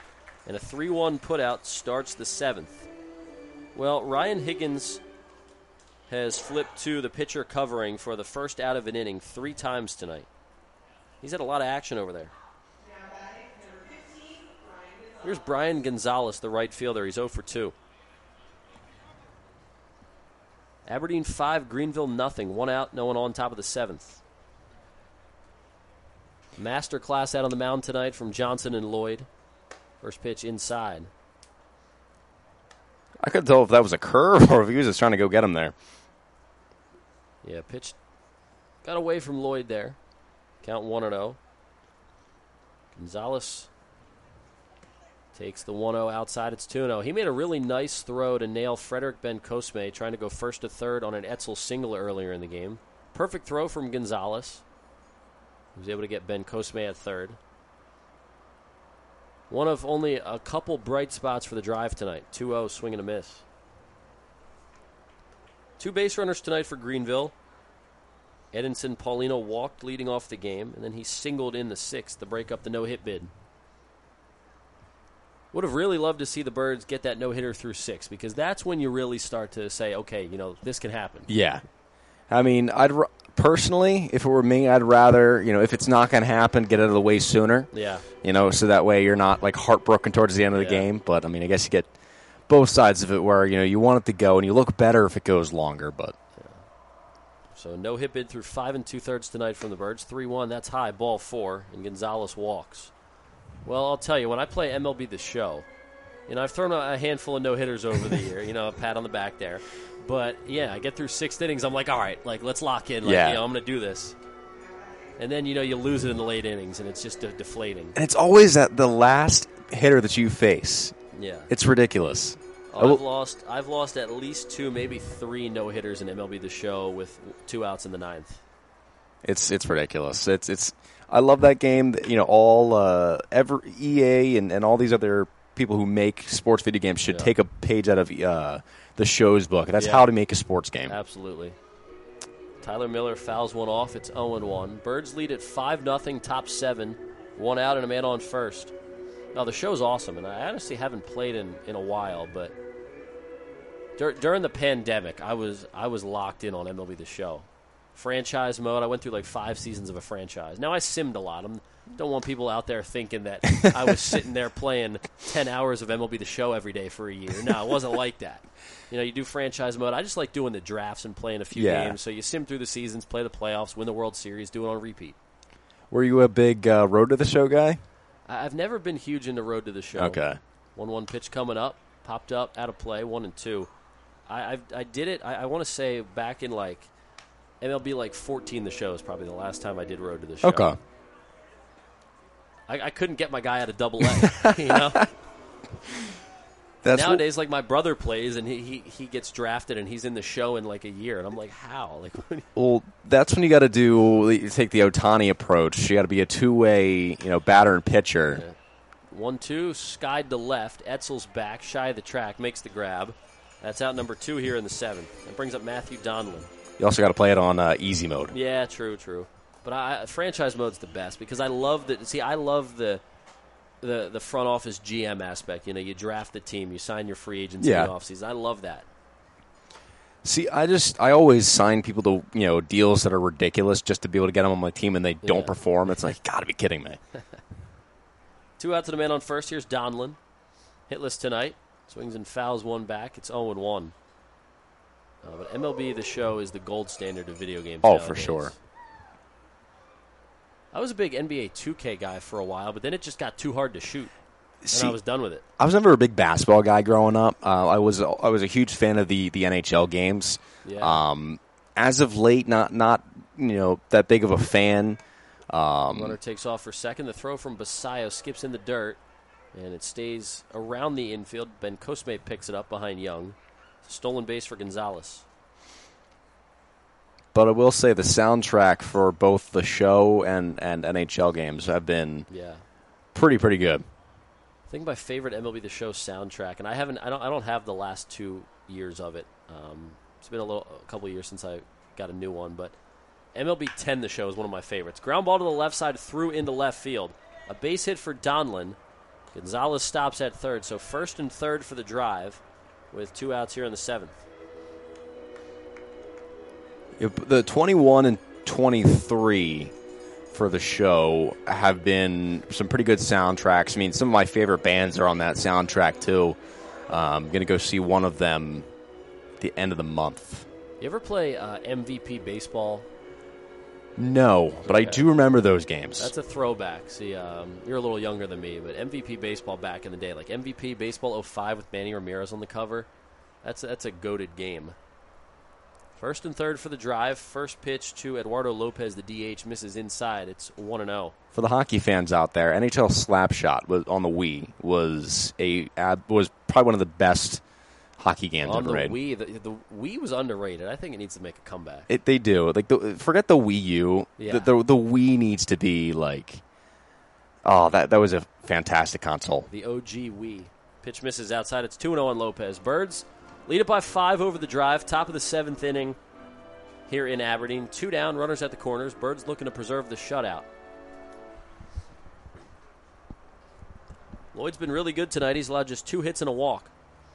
Speaker 8: And a three one putout starts the seventh. Well, Ryan Higgins has flipped to the pitcher covering for the first out of an inning three times tonight. He's had a lot of action over there. Here's Brian Gonzalez, the right fielder. He's oh for two. Aberdeen five, Greenville nothing. One out, no one on top of the seventh. Master class out on the mound tonight from Johnson and Lloyd. First pitch inside.
Speaker 10: I couldn't tell if that was a curve or if he was just trying to go get him there.
Speaker 8: Yeah, pitch got away from Lloyd there. Count one and oh. Gonzalez takes the one oh outside. It's two and oh. He made a really nice throw to nail Frederick Ben Cosme, trying to go first to third on an Etzel single earlier in the game. Perfect throw from Gonzalez. He was able to get Ben Cosme at third. One of only a couple bright spots for the Drive tonight. two oh, swing and a miss. Two base runners tonight for Greenville. Edinson Paulino walked leading off the game, and then he singled in the sixth to break up the no-hit bid. Would have really loved to see the Birds get that no-hitter through six, because that's when you really start to say, okay, you know, this can happen.
Speaker 10: Yeah. I mean, I'd r- personally, if it were me, I'd rather, you know, if it's not going to happen, get it out of the way sooner.
Speaker 8: Yeah.
Speaker 10: You know, so that way you're not, like, heartbroken towards the end of the
Speaker 8: Yeah.
Speaker 10: game. But, I mean, I guess you get both sides of it where, you know, you want it to go, and you look better if it goes longer, but...
Speaker 8: So no hit bid through five and two-thirds tonight from the Birds. three one, that's high, ball four, and Gonzalez walks. Well, I'll tell you, when I play M L B The Show, you know, I've thrown a handful of no-hitters over the year, you know, a pat on the back there. But, yeah, I get through six innings, I'm like, all right, like, let's lock in. Like,
Speaker 10: yeah.
Speaker 8: you know, I'm going to do this. And then, you know, you lose it in the late innings, and it's just de- deflating.
Speaker 10: And it's always at the last hitter that you face.
Speaker 8: Yeah.
Speaker 10: It's ridiculous.
Speaker 8: Oh, I've lost I've lost at least two, maybe three no-hitters in M L B The Show with two outs in the ninth.
Speaker 10: It's it's ridiculous. It's it's. I love that game. You know, all uh, ever E A and, and all these other people who make sports video games should
Speaker 8: Yeah.
Speaker 10: take a page out of uh, the show's book. That's
Speaker 8: Yeah.
Speaker 10: how to make a sports game.
Speaker 8: Absolutely. Tyler Miller fouls one off. It's oh and one. Birds lead at five nothing, top seven. One out and a man on first. Now, the show's awesome, and I honestly haven't played in, in a while, but dur- during the pandemic, I was I was locked in on M L B The Show. Franchise mode, I went through like five seasons of a franchise. Now, I simmed a lot. I don't want people out there thinking that I was sitting there playing ten hours of M L B The Show every day for a year. No, it wasn't like that. You know, you do franchise mode. I just like doing the drafts and playing a few
Speaker 10: Yeah.
Speaker 8: games. So you sim through the seasons, play the playoffs, win the World Series, do it on repeat.
Speaker 10: Were you a big uh, Road to the Show guy?
Speaker 8: I- I've never been huge into Road to the Show.
Speaker 10: Okay.
Speaker 8: one one pitch coming up, popped up, out of play, one and two. I I've, I did it, I, I want to say back in like M L B like fourteen, the show is probably the last time I did Road to the Show.
Speaker 10: Okay.
Speaker 8: I, I couldn't get my guy out of double A, you know?
Speaker 10: That's
Speaker 8: Nowadays, like my brother plays and he, he, he gets drafted and he's in the show in like a year. And I'm like, how? Like, what do you-
Speaker 10: Well, that's when you got to do. You take the Ohtani approach. You got to be a two-way, you know, batter and pitcher.
Speaker 8: one two, skied to left. Etzel's back, shy of the track, makes the grab. That's out number two here in the seventh. That brings up Matthew Donlin.
Speaker 10: You also got to play it on uh, easy mode.
Speaker 8: Yeah, true, true. But I, franchise mode's the best because I love the see. I love the the the front office G M aspect. You know, you draft the team, you sign your free agents
Speaker 10: Yeah.
Speaker 8: in the offseason. I love that.
Speaker 10: See, I just I always sign people to you know deals that are ridiculous just to be able to get them on my team, and they don't
Speaker 8: Yeah.
Speaker 10: perform. It's like, gotta be kidding me.
Speaker 8: Two out to the man on first. Here's Donlin, hitless tonight. Swings and fouls one back. It's oh and one. Uh, but M L B The Show is the gold standard of video games.
Speaker 10: Oh, for
Speaker 8: nowadays.
Speaker 10: sure.
Speaker 8: I was a big N B A two K guy for a while, but then it just got too hard to shoot, and
Speaker 10: See,
Speaker 8: I was done with it.
Speaker 10: I was never a big basketball guy growing up. Uh, I was I was a huge fan of the, the N H L games.
Speaker 8: Yeah.
Speaker 10: Um, as of late, not not you know that big of a fan. Um,
Speaker 8: Runner takes off for second. The throw from Basayo skips in the dirt, and it stays around the infield. Ben Cosme picks it up behind Young. Stolen base for Gonzalez.
Speaker 10: But I will say the soundtrack for both the show and, and N H L games have been
Speaker 8: Yeah.
Speaker 10: pretty pretty good.
Speaker 8: I think my favorite M L B The Show soundtrack, and I haven't, I don't, I don't have the last two years of it. Um, it's been a little, a couple of years since I got a new one, but M L B ten The Show is one of my favorites. Ground ball to the left side, through into left field. A base hit for Donlin. Gonzalez stops at third, so first and third for the drive with two outs here in the seventh.
Speaker 10: Yep, the twenty-one and twenty-three for the show have been some pretty good soundtracks. I mean, some of my favorite bands are on that soundtrack, too. I'm um, going to go see one of them at the end of the month.
Speaker 8: You ever play uh, M V P Baseball?
Speaker 10: No, but I do remember those games.
Speaker 8: That's a throwback. See, um, you're a little younger than me, but M V P Baseball back in the day, like M V P Baseball oh five with Manny Ramirez on the cover, that's, that's a goated game. First and third for the drive. First pitch to Eduardo Lopez, the D H, misses inside. It's one and oh.
Speaker 10: For the hockey fans out there, N H L Slapshot was on the Wii was a was probably one of the best hockey games
Speaker 8: on
Speaker 10: ever
Speaker 8: the
Speaker 10: made.
Speaker 8: Wii, the, the Wii was underrated. I think it needs to make a comeback.
Speaker 10: It, they do. Like the, forget the Wii U.
Speaker 8: Yeah.
Speaker 10: The, the the Wii needs to be like. Oh, that that was a fantastic console.
Speaker 8: The O G Wii. Pitch misses outside. It's two and oh on Lopez. Birds lead it by five over the drive. Top of the seventh inning here in Aberdeen. Two down, runners at the corners. Birds looking to preserve the shutout. Lloyd's been really good tonight. He's allowed just two hits and a walk.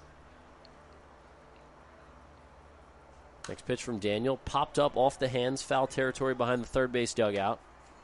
Speaker 8: Next pitch from Daniel. Popped up off the hands. Foul territory behind the third base dugout.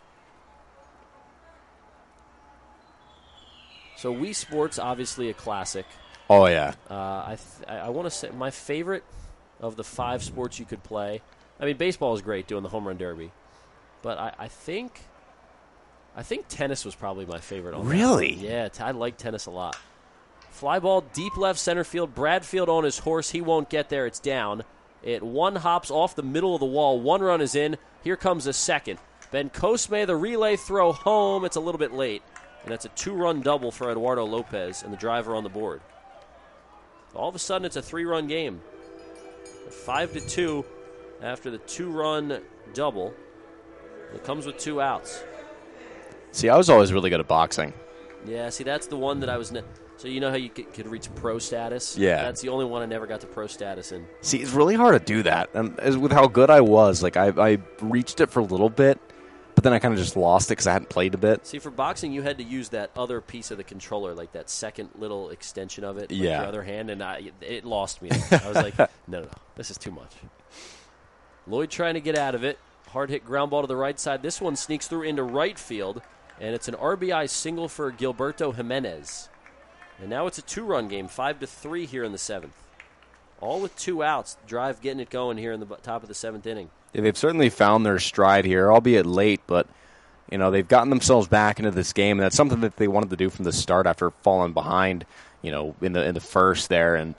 Speaker 8: So Wii Sports, obviously a classic.
Speaker 10: Oh, yeah.
Speaker 8: Uh, I th- I want to say my favorite of the five sports you could play. I mean, baseball is great doing the home run derby, but I, I think I think tennis was probably my favorite. On
Speaker 10: Really?
Speaker 8: That. Yeah, t- I like tennis a lot. Fly ball deep left center field. Bradfield on his horse. He won't get there. It's down. It one hops off the middle of the wall. One run is in. Here comes a second. Ben Cosme, the relay throw home. It's a little bit late. And that's a two-run double for Eduardo Lopez and the driver on the board. All of a sudden, it's a three-run game. Five to two after the two-run double. It comes with two outs.
Speaker 10: See, I was always really good at boxing.
Speaker 8: Yeah, see, that's the one that I was... Ne- so you know how you could, could reach pro status?
Speaker 10: Yeah.
Speaker 8: That's the only one I never got to pro status in.
Speaker 10: See, it's really hard to do that. And as with how good I was, like I, I reached it for a little bit, but then I kind of just lost it because I hadn't played a bit.
Speaker 8: See, for boxing, you had to use that other piece of the controller, like that second little extension of it with
Speaker 10: Yeah.
Speaker 8: your other hand, and I, it lost me. I was like, no, no, no, this is too much. Lloyd trying to get out of it. Hard hit ground ball to the right side. This one sneaks through into right field, and it's an R B I single for Gilberto Jimenez. And now it's a two-run game, five to three here in the seventh. All with two outs. Drive getting it going here in the top of the seventh inning.
Speaker 10: Yeah, they've certainly found their stride here, albeit late, but you know they've gotten themselves back into this game, and that's something that they wanted to do from the start after falling behind, you know, in the in the first there, and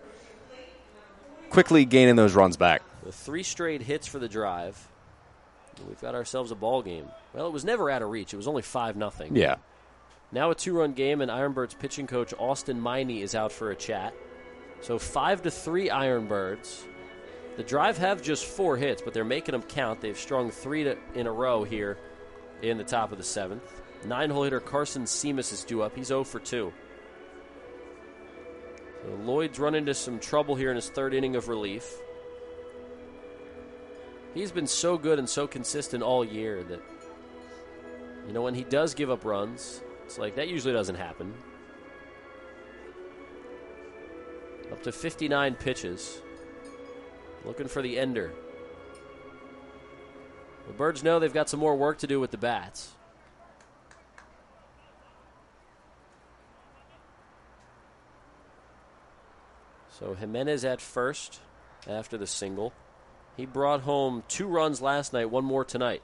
Speaker 10: quickly gaining those runs back.
Speaker 8: The three straight hits for the drive. We've got ourselves a ball game. Well, it was never out of reach. It was only five nothing.
Speaker 10: Yeah.
Speaker 8: Now a two-run game, and Ironbirds pitching coach Austin Miney is out for a chat. So five to three Ironbirds. The drive have just four hits, but they're making them count. They've strung three to, in a row here in the top of the seventh. Nine-hole hitter Carson Seamus is due up. He's oh for two. So Lloyd's run into some trouble here in his third inning of relief. He's been so good and so consistent all year that, you know, when he does give up runs, it's like that usually doesn't happen. Up to fifty-nine pitches. Looking for the ender. The Birds know they've got some more work to do with the bats. So Jimenez at first after the single. He brought home two runs last night, one more tonight.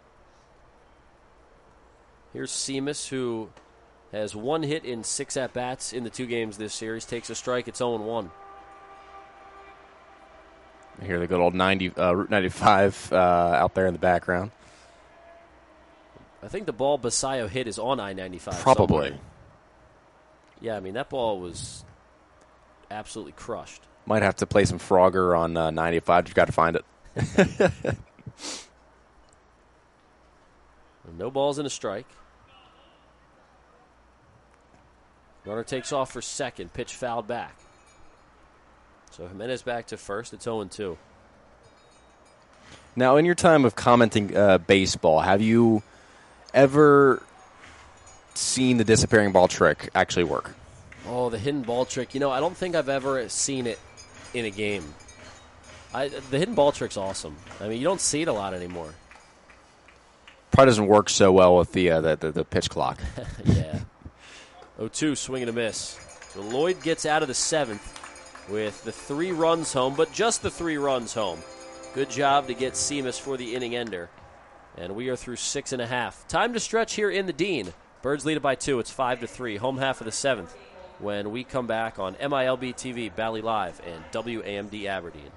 Speaker 8: Here's Seamus, who has one hit in six at-bats in the two games this series. Takes a strike. It's oh and one.
Speaker 10: I hear the good old ninety, uh, Route ninety-five uh, out there in the background.
Speaker 8: I think the ball Basayo hit is on I ninety-five.
Speaker 10: Probably.
Speaker 8: Somewhere. Yeah, I mean, that ball was absolutely crushed.
Speaker 10: Might have to play some Frogger on uh, ninety-five. You've got to find it.
Speaker 8: No balls and a strike. Runner takes off for second. Pitch fouled back. So Jimenez back to first. It's oh and two.
Speaker 10: Now, in your time of commenting uh, baseball, have you ever seen the disappearing ball trick actually work?
Speaker 8: Oh, the hidden ball trick. You know, I don't think I've ever seen it in a game. I, the hidden ball trick's awesome. I mean, you don't see it a lot anymore.
Speaker 10: Probably doesn't work so well with the uh, the, the, the pitch clock.
Speaker 8: Yeah. oh two, swing and a miss. So Lloyd gets out of the seventh with the three runs home, but just the three runs home. Good job to get Seamus for the inning ender. And we are through six and a half. Time to stretch here in the Dean. Birds lead it by two. It's five to three. Home half of the seventh. When we come back on M I L B T V, Bally Live, and W A M D Aberdeen.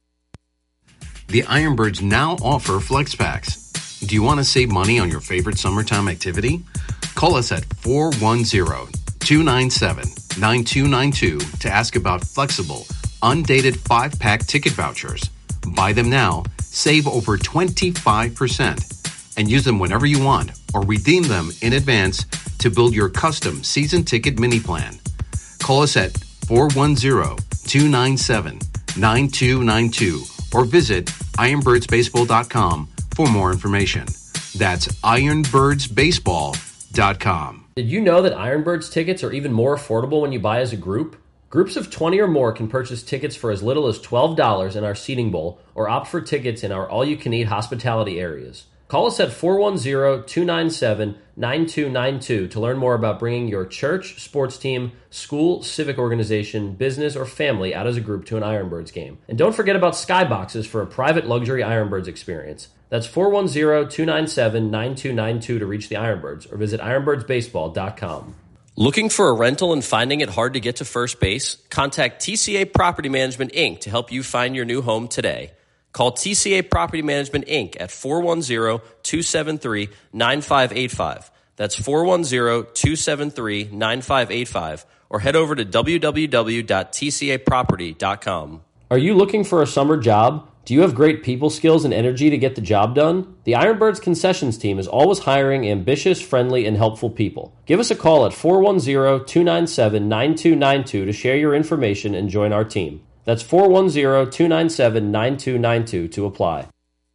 Speaker 12: The Ironbirds now offer flex packs. Do you want to save money on your favorite summertime activity? Call us at four one zero, two nine seven, nine two nine two to ask about flexible, undated five-pack ticket vouchers. Buy them now, save over twenty-five percent, and use them whenever you want or redeem them in advance to build your custom season ticket mini plan. Call us at four one zero, two nine seven, nine two nine two or visit ironbirds baseball dot com for more information. That's ironbirds baseball dot com.
Speaker 11: Did you know that Ironbirds tickets are even more affordable when you buy as a group? Groups of twenty or more can purchase tickets for as little as twelve dollars in our seating bowl or opt for tickets in our all-you-can-eat hospitality areas. Call us at four one zero, two nine seven, nine two nine two to learn more about bringing your church, sports team, school, civic organization, business, or family out as a group to an Ironbirds game. And don't forget about Skyboxes for a private luxury Ironbirds experience. That's four one zero, two nine seven, nine two nine two to reach the Ironbirds or visit ironbirds baseball dot com.
Speaker 8: Looking for a rental and finding it hard to get to first base? Contact T C A Property Management, Incorporated to help you find your new home today. Call T C A Property Management, Incorporated at four one zero, two seven three, nine five eight five. That's four one zero, two seven three, nine five eight five. Or head over to w w w dot t c a property dot com.
Speaker 11: Are you looking for a summer job? Do you have great people skills and energy to get the job done? The Ironbirds concessions team is always hiring ambitious, friendly, and helpful people. Give us a call at four one zero, two nine seven, nine two nine two to share your information and join our team. That's four one zero, two nine seven, nine two nine two to apply.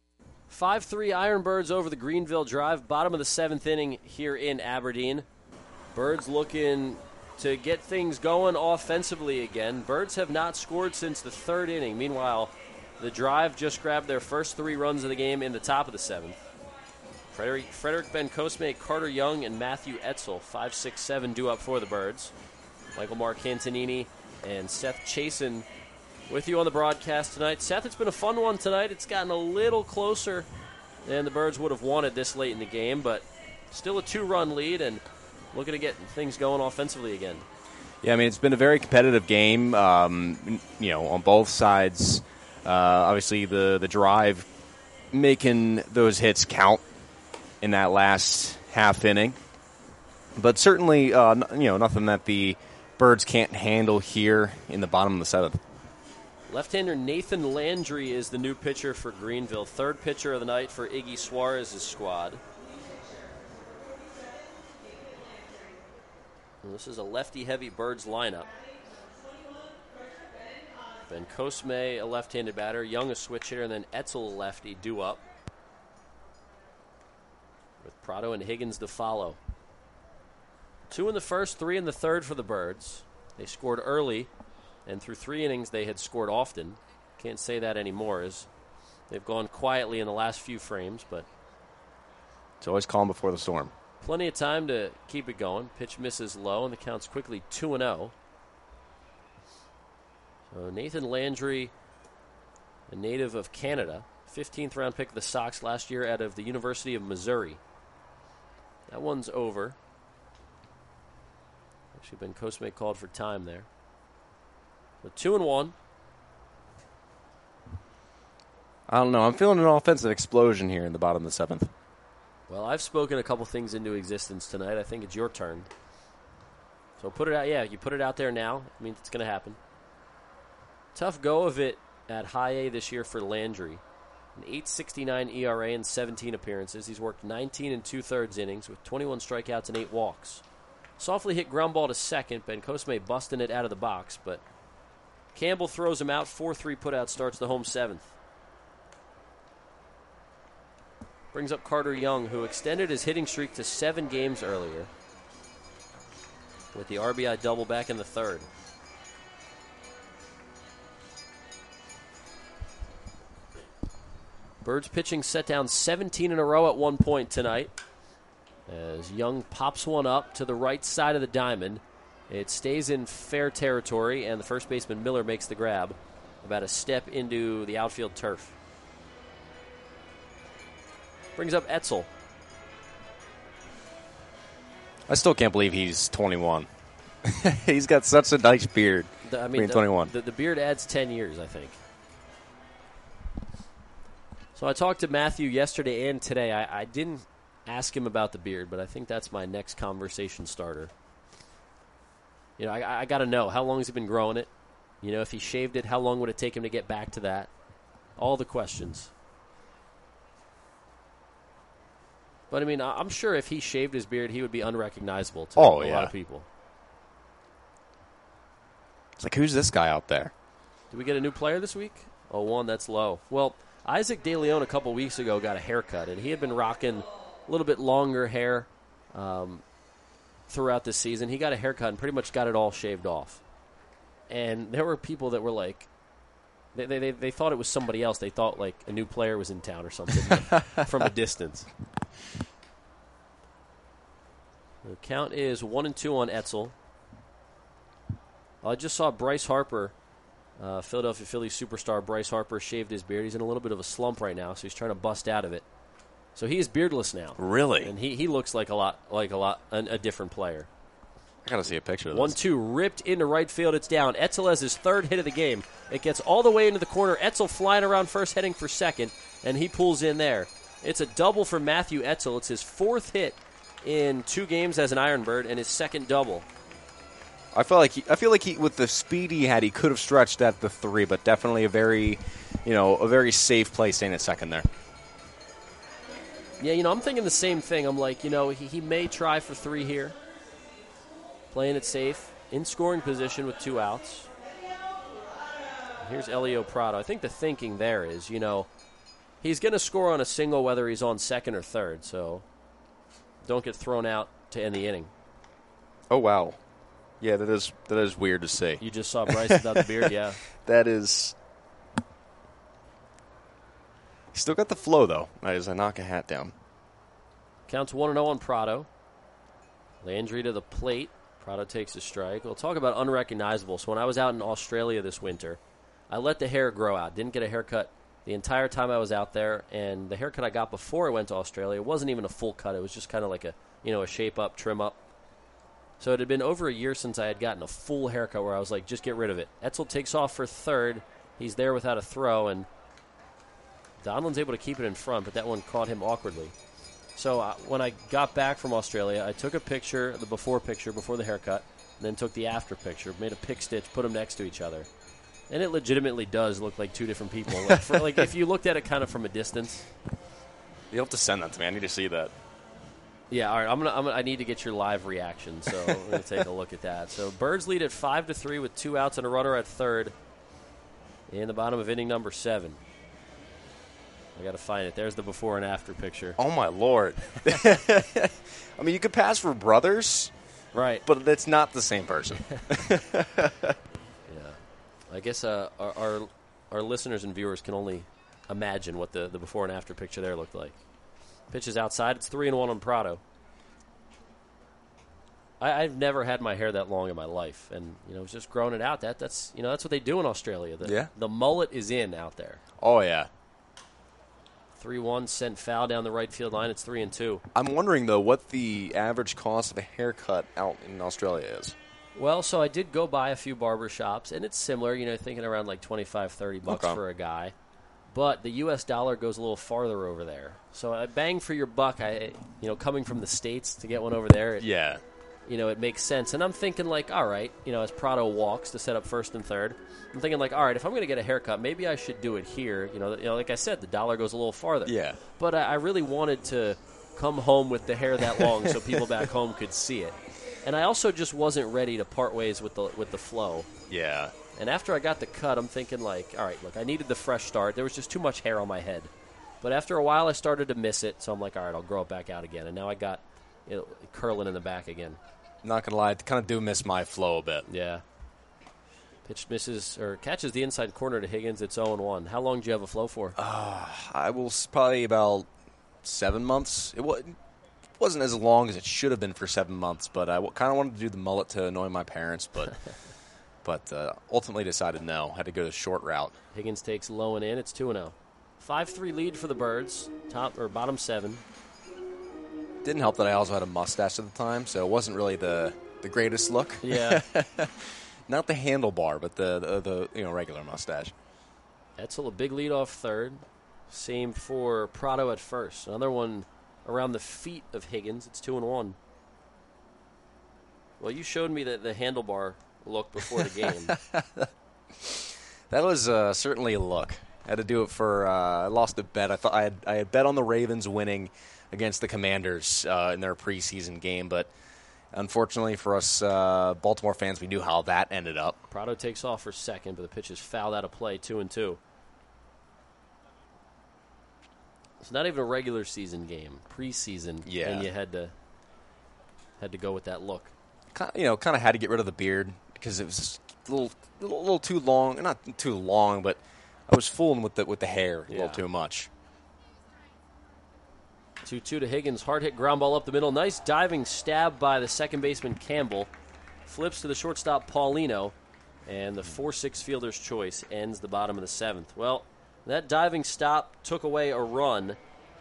Speaker 8: five three Ironbirds over the Greenville Drive, bottom of the seventh inning here in Aberdeen. Birds looking to get things going offensively again. Birds have not scored since the third inning. Meanwhile, the Drive just grabbed their first three runs of the game in the top of the seventh. Frederick, Frederick Ben Cosme, Carter Young, and Matthew Etzel, five six seven, due up for the Birds. Michael Marcantonini and Seth Chasen with you on the broadcast tonight. Seth, it's been a fun one tonight. It's gotten a little closer than the Birds would have wanted this late in the game, but still a two-run lead and looking to get things going offensively again.
Speaker 10: Yeah, I mean, it's been a very competitive game, um, you know, on both sides. Uh, obviously, the, the Drive making those hits count in that last half inning. But certainly, uh, you know, nothing that the Birds can't handle here in the bottom of the seventh.
Speaker 8: Left-hander Nathan Landry is the new pitcher for Greenville. Third pitcher of the night for Iggy Suarez's squad. And this is a lefty-heavy Birds lineup. Ben Cosme, a left-handed batter. Young, a switch hitter. And then Etzel, a lefty, due up. With Prado and Higgins to follow. Two in the first, three in the third for the Birds. They scored early. And through three innings, they had scored often. Can't say that anymore, as they've gone quietly in the last few frames, but
Speaker 10: it's always calm before the storm.
Speaker 8: Plenty of time to keep it going. Pitch misses low, and the count's quickly two and oh. So Nathan Landry, a native of Canada, fifteenth round pick of the Sox last year out of the University of Missouri. That one's over. Actually, Ben Cosme called for time there. So two and one.
Speaker 10: I don't know. I'm feeling an offensive explosion here in the bottom of the seventh.
Speaker 8: Well, I've spoken a couple things into existence tonight. I think it's your turn. So put it out. Yeah, you put it out there now. It means it's going to happen. Tough go of it at high A this year for Landry. An eight sixty-nine E R A in seventeen appearances. He's worked nineteen and two-thirds innings with twenty-one strikeouts and eight walks. Softly hit ground ball to second. Ben Cosme busting it out of the box, but Campbell throws him out. four three putout starts the home seventh. Brings up Carter Young, who extended his hitting streak to seven games earlier. with the R B I double back in the third. Birds pitching set down seventeen in a row at one point tonight. As Young pops one up to the right side of the diamond. It stays in fair territory, and the first baseman Miller makes the grab about a step into the outfield turf. Brings up Etzel.
Speaker 10: I still can't believe he's twenty-one. He's got such a nice beard.
Speaker 8: The, I mean,
Speaker 10: being
Speaker 8: the,
Speaker 10: twenty-one.
Speaker 8: The, the beard adds ten years, I think. So I talked to Matthew yesterday and today. I, I didn't ask him about the beard, but I think that's my next conversation starter. You know, I, I got to know, how long has he been growing it? You know, if he shaved it, how long would it take him to get back to that? All the questions. But, I mean, I'm sure if he shaved his beard, he would be unrecognizable to
Speaker 10: oh,
Speaker 8: a
Speaker 10: yeah.
Speaker 8: lot of people.
Speaker 10: It's like, who's this guy out there?
Speaker 8: Did we get a new player this week? Oh, one, that's low. Well, Isaac De Leon a couple weeks ago got a haircut, and he had been rocking a little bit longer hair um, throughout the season. He got a haircut and pretty much got it all shaved off. And there were people that were like, they they, they thought it was somebody else. They thought like a new player was in town or something from a distance. The count is one and two on Etzel. I just saw Bryce Harper, uh, Philadelphia Phillies superstar Bryce Harper, shaved his beard. He's in a little bit of a slump right now, so he's trying to bust out of it. So he is beardless now.
Speaker 10: Really?
Speaker 8: And he, he looks like a lot like a lot a, a different player.
Speaker 10: I gotta see a picture of this.
Speaker 8: One two ripped into right field. It's down. Etzel has his third hit of the game. It gets all the way into the corner. Etzel flying around first, heading for second, and he pulls in there. It's a double for Matthew Etzel. It's his fourth hit in two games as an Ironbird, and his second double.
Speaker 10: I feel like he, I feel like he, with the speed he had, he could have stretched at the three, but definitely a very, you know, a very safe play staying at second there.
Speaker 8: Yeah, you know, I'm thinking the same thing. I'm like, you know, he, he may try for three here. Playing it safe, in scoring position with two outs. Here's Elio Prado. I think the thinking there is, you know, he's going to score on a single whether he's on second or third, so don't get thrown out to end the inning.
Speaker 10: Oh, wow. Yeah, that is that is weird to see.
Speaker 8: You just saw Bryce without the beard, yeah.
Speaker 10: That is... He's still got the flow, though, as I knock a hat down.
Speaker 8: Counts one and oh on Prado. Landry to the plate. Prado takes a strike. We'll talk about unrecognizable. So when I was out in Australia this winter, I let the hair grow out. Didn't get a haircut the entire time I was out there. And the haircut I got before I went to Australia wasn't even a full cut. It was just kind of like a, you know, a shape up, trim up. So it had been over a year since I had gotten a full haircut where I was like, just get rid of it. Etzel takes off for third. He's there without a throw, and Donald's able to keep it in front, but that one caught him awkwardly. So uh, when I got back from Australia, I took a picture, the before picture, before the haircut, and then took the after picture, made a pick stitch, put them next to each other. And it legitimately does look like two different people. Like, for, like if you looked at it kind of from a distance.
Speaker 10: You'll have to send that to me. I need to see that.
Speaker 8: Yeah, all right. I'm gonna, I'm gonna. I need to get your live reaction, so we're gonna take a look at that. So Birds lead at five to three with two outs and a runner at third. In the bottom of inning number seven. I got to find it. There's the before and after picture.
Speaker 10: Oh, my Lord. I mean, you could pass for brothers.
Speaker 8: Right.
Speaker 10: But it's not the same person.
Speaker 8: Yeah. I guess uh, our, our our listeners and viewers can only imagine what the, the before and after picture there looked like. Pitch is outside. It's three and one on Prado. I, I've never had my hair that long in my life, and you know, just growing it out. That that's you know that's what they do in Australia. The,
Speaker 10: yeah.
Speaker 8: The mullet is in out there.
Speaker 10: Oh yeah.
Speaker 8: Three one sent foul down the right field line. It's three and two.
Speaker 10: I'm wondering though what the average cost of a haircut out in Australia is.
Speaker 8: Well, so I did go by a few barber shops, and it's similar. You know, thinking around like twenty-five, thirty bucks
Speaker 10: okay.
Speaker 8: for a guy. But the U S dollar goes a little farther over there. So I bang for your buck. I, you know, coming from the States to get one over there. It,
Speaker 10: yeah.
Speaker 8: You know, it makes sense. And I'm thinking like, all right, you know, as Prado walks to set up first and third, I'm thinking like, all right, if I'm going to get a haircut, maybe I should do it here. You know, you know, like I said, the dollar goes a little farther.
Speaker 10: Yeah.
Speaker 8: But I, I really wanted to come home with the hair that long so people back home could see it. And I also just wasn't ready to part ways with the with the flow.
Speaker 10: Yeah.
Speaker 8: And after I got the cut, I'm thinking like, all right, look, I needed the fresh start. There was just too much hair on my head. But after a while, I started to miss it. So I'm like, all right, I'll grow it back out again. And now I got it curling in the back again.
Speaker 10: Not going to lie, I kind of do miss my flow a bit.
Speaker 8: Yeah. Pitch misses or catches the inside corner to Higgins. It's oh and one. How long do you have a flow for?
Speaker 10: Uh, I will s- probably about seven months. It, wa- it wasn't as long as it should have been for seven months, but I w- kind of wanted to do the mullet to annoy my parents, but but uh, ultimately decided no. Had to go the short route.
Speaker 8: Higgins takes low and in. It's two and oh. five three lead for the Birds. Top or bottom seven.
Speaker 10: Didn't help that I also had a mustache at the time, so it wasn't really the, the greatest look.
Speaker 8: Yeah.
Speaker 10: Not the handlebar, but the, the the you know regular mustache.
Speaker 8: Etzel a big lead off third. Same for Prado at first. Another one around the feet of Higgins. It's two and one. Well, you showed me the, the handlebar look before the game.
Speaker 10: That was uh, certainly a look. I had to do it for. Uh, I lost a bet. I thought I had I had bet on the Ravens winning against the Commanders uh, in their preseason game, but unfortunately for us uh, Baltimore fans, we knew how that ended up.
Speaker 8: Prado takes off for second, but the pitch is fouled out of play, two and two. It's not even a regular season game, preseason,
Speaker 10: Yeah.
Speaker 8: and you had to had to go with that look.
Speaker 10: Kind you know, kind of had to get rid of the beard because it was just a little, little, little too long. Not too long, but I was fooling with the with the hair a
Speaker 8: Yeah.
Speaker 10: little too much.
Speaker 8: two two to Higgins. Hard hit ground ball up the middle. Nice diving stab by the second baseman Campbell. Flips to the shortstop Paulino. And the four six fielder's choice ends the bottom of the seventh. Well, that diving stop took away a run.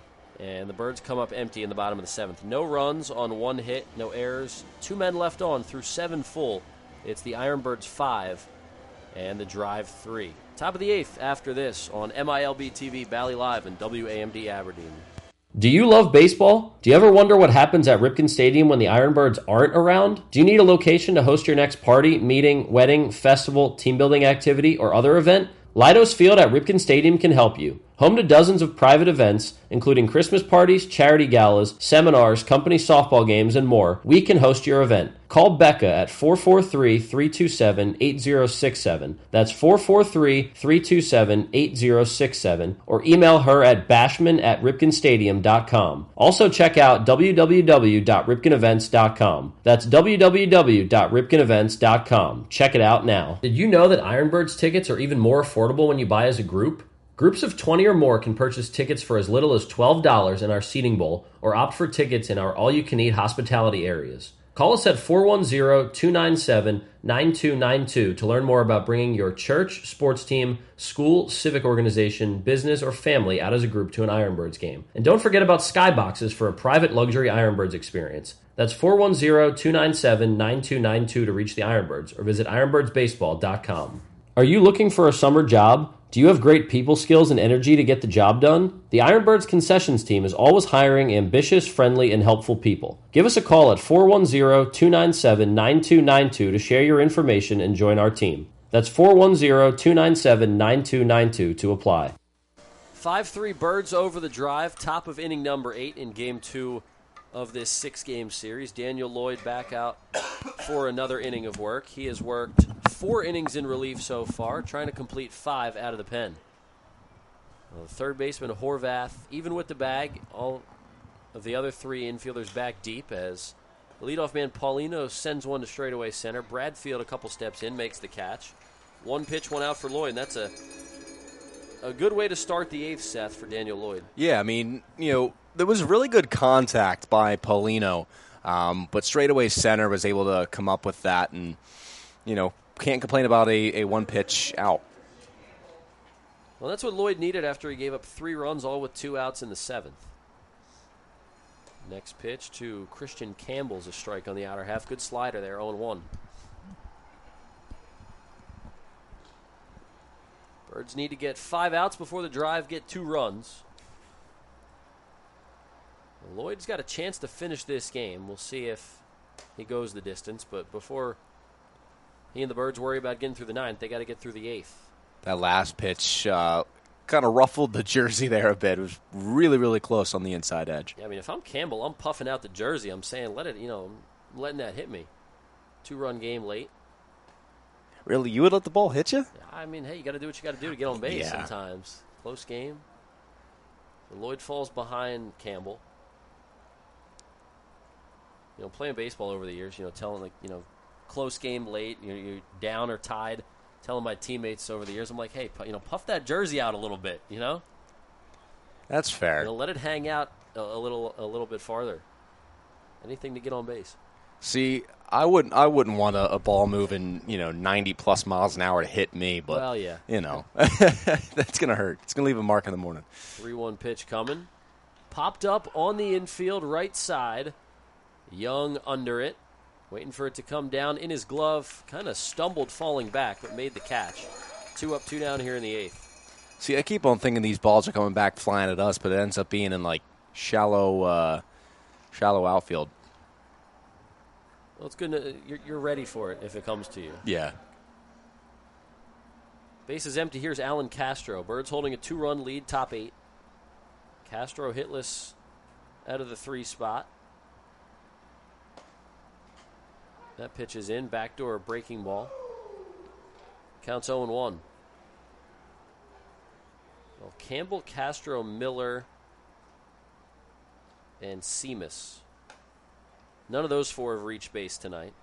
Speaker 8: And the Birds come up empty in the bottom of the seventh. No runs on one hit, no errors. Two men left on through seven full. It's the Ironbirds five and the Drive three. Top of the eighth after this on M I L B T V, Bally Live, and W A M D Aberdeen.
Speaker 11: Do you love baseball? Do you ever wonder what happens at Ripken Stadium when the Ironbirds aren't around? Do you need a location to host your next party, meeting, wedding, festival, team building activity, or other event? Leidos Field at Ripken Stadium can help you. Home to dozens of private events, including Christmas parties, charity galas, seminars, company softball games, and more, we can host your event. Call Becca at four four three, three two seven, eight zero six seven. That's four four three, three two seven, eight zero six seven. Or email her at bashman at ripken stadium dot com. Also check out w w w dot ripken events dot com. That's w w w dot ripken events dot com. Check it out now. Did you know that Ironbirds tickets are even more affordable when you buy as a group? Groups of twenty or more can purchase tickets for as little as twelve dollars in our seating bowl or opt for tickets in our all-you-can-eat hospitality areas. Call us at four one zero, two nine seven, nine two nine two to learn more about bringing your church, sports team, school, civic organization, business, or family out as a group to an Ironbirds game. And don't forget about Skyboxes for a private luxury Ironbirds experience. That's four one zero, two nine seven, nine two nine two to reach the Ironbirds or visit ironbirds baseball dot com. Are you looking for a summer job? Do you have great people skills and energy to get the job done? The Ironbirds concessions team is always hiring ambitious, friendly, and helpful people. Give us a call at four one zero, two nine seven, nine two nine two to share your information and join our team. That's four one zero, two nine seven, nine two nine two to apply.
Speaker 8: five three Birds over the Drive, top of inning number eight in game two of this six-game series. Daniel Lloyd back out for another inning of work. He has worked four innings in relief so far, trying to complete five out of the pen. Well, third baseman Horvath, even with the bag, all of the other three infielders back deep as the leadoff man Paulino sends one to straightaway center. Bradfield a couple steps in, makes the catch. One pitch, one out for Lloyd, and that's a a good way to start the eighth, Seth, for Daniel Lloyd.
Speaker 10: Yeah, I mean, you know, there was really good contact by Paulino, um, but straightaway center was able to come up with that, and, you know, can't complain about a, a one-pitch out.
Speaker 8: Well, that's what Lloyd needed after he gave up three runs, all with two outs in the seventh. Next pitch to Christian Campbell's a strike on the outer half. Good slider there, oh and one. Birds need to get five outs before the Drive get two runs. Lloyd's got a chance to finish this game. We'll see if he goes the distance, but before he and the Birds worry about getting through the ninth, they got to get through the eighth.
Speaker 10: That last pitch uh, kind of ruffled the jersey there a bit. It was really, really close on the inside edge.
Speaker 8: Yeah, I mean, if I'm Campbell, I'm puffing out the jersey. I'm saying, let it, you know, I'm letting that hit me. Two-run game late.
Speaker 10: Really? You would let the ball hit you?
Speaker 8: I mean, hey, you got to do what you got to do to get on base
Speaker 10: Yeah.
Speaker 8: sometimes. Close game. So Lloyd falls behind Campbell. you know, playing baseball over the years, you know, telling, like, you know, close game late, you know, you're down or tied, telling my teammates over the years, I'm like, hey, pu- you know, puff that jersey out a little bit, you know?
Speaker 10: That's fair.
Speaker 8: You know, let it hang out a, a little a little bit farther. Anything to get on base.
Speaker 10: See, I wouldn't I wouldn't want a, a ball moving, you know, ninety plus miles an hour to hit me, but
Speaker 8: Well, yeah.
Speaker 10: you know, that's gonna hurt. It's gonna leave a mark in the morning.
Speaker 8: three one pitch coming. Popped up on the infield right side. Young under it. Waiting for it to come down in his glove. Kind of stumbled falling back, but made the catch. Two up, two down here in the eighth.
Speaker 10: See, I keep on thinking these balls are coming back flying at us, but it ends up being in like shallow, uh, shallow outfield.
Speaker 8: Well, it's good. To, you're, you're ready for it if it comes to you.
Speaker 10: Yeah.
Speaker 8: Base is empty. Here's Alan Castro. Birds holding a two-run lead, top eight. Castro hitless out of the three spot. That pitch is in. Backdoor breaking ball. Counts oh and one. Well, Campbell, Castro, Miller, and Seamus. None of those four have reached base tonight.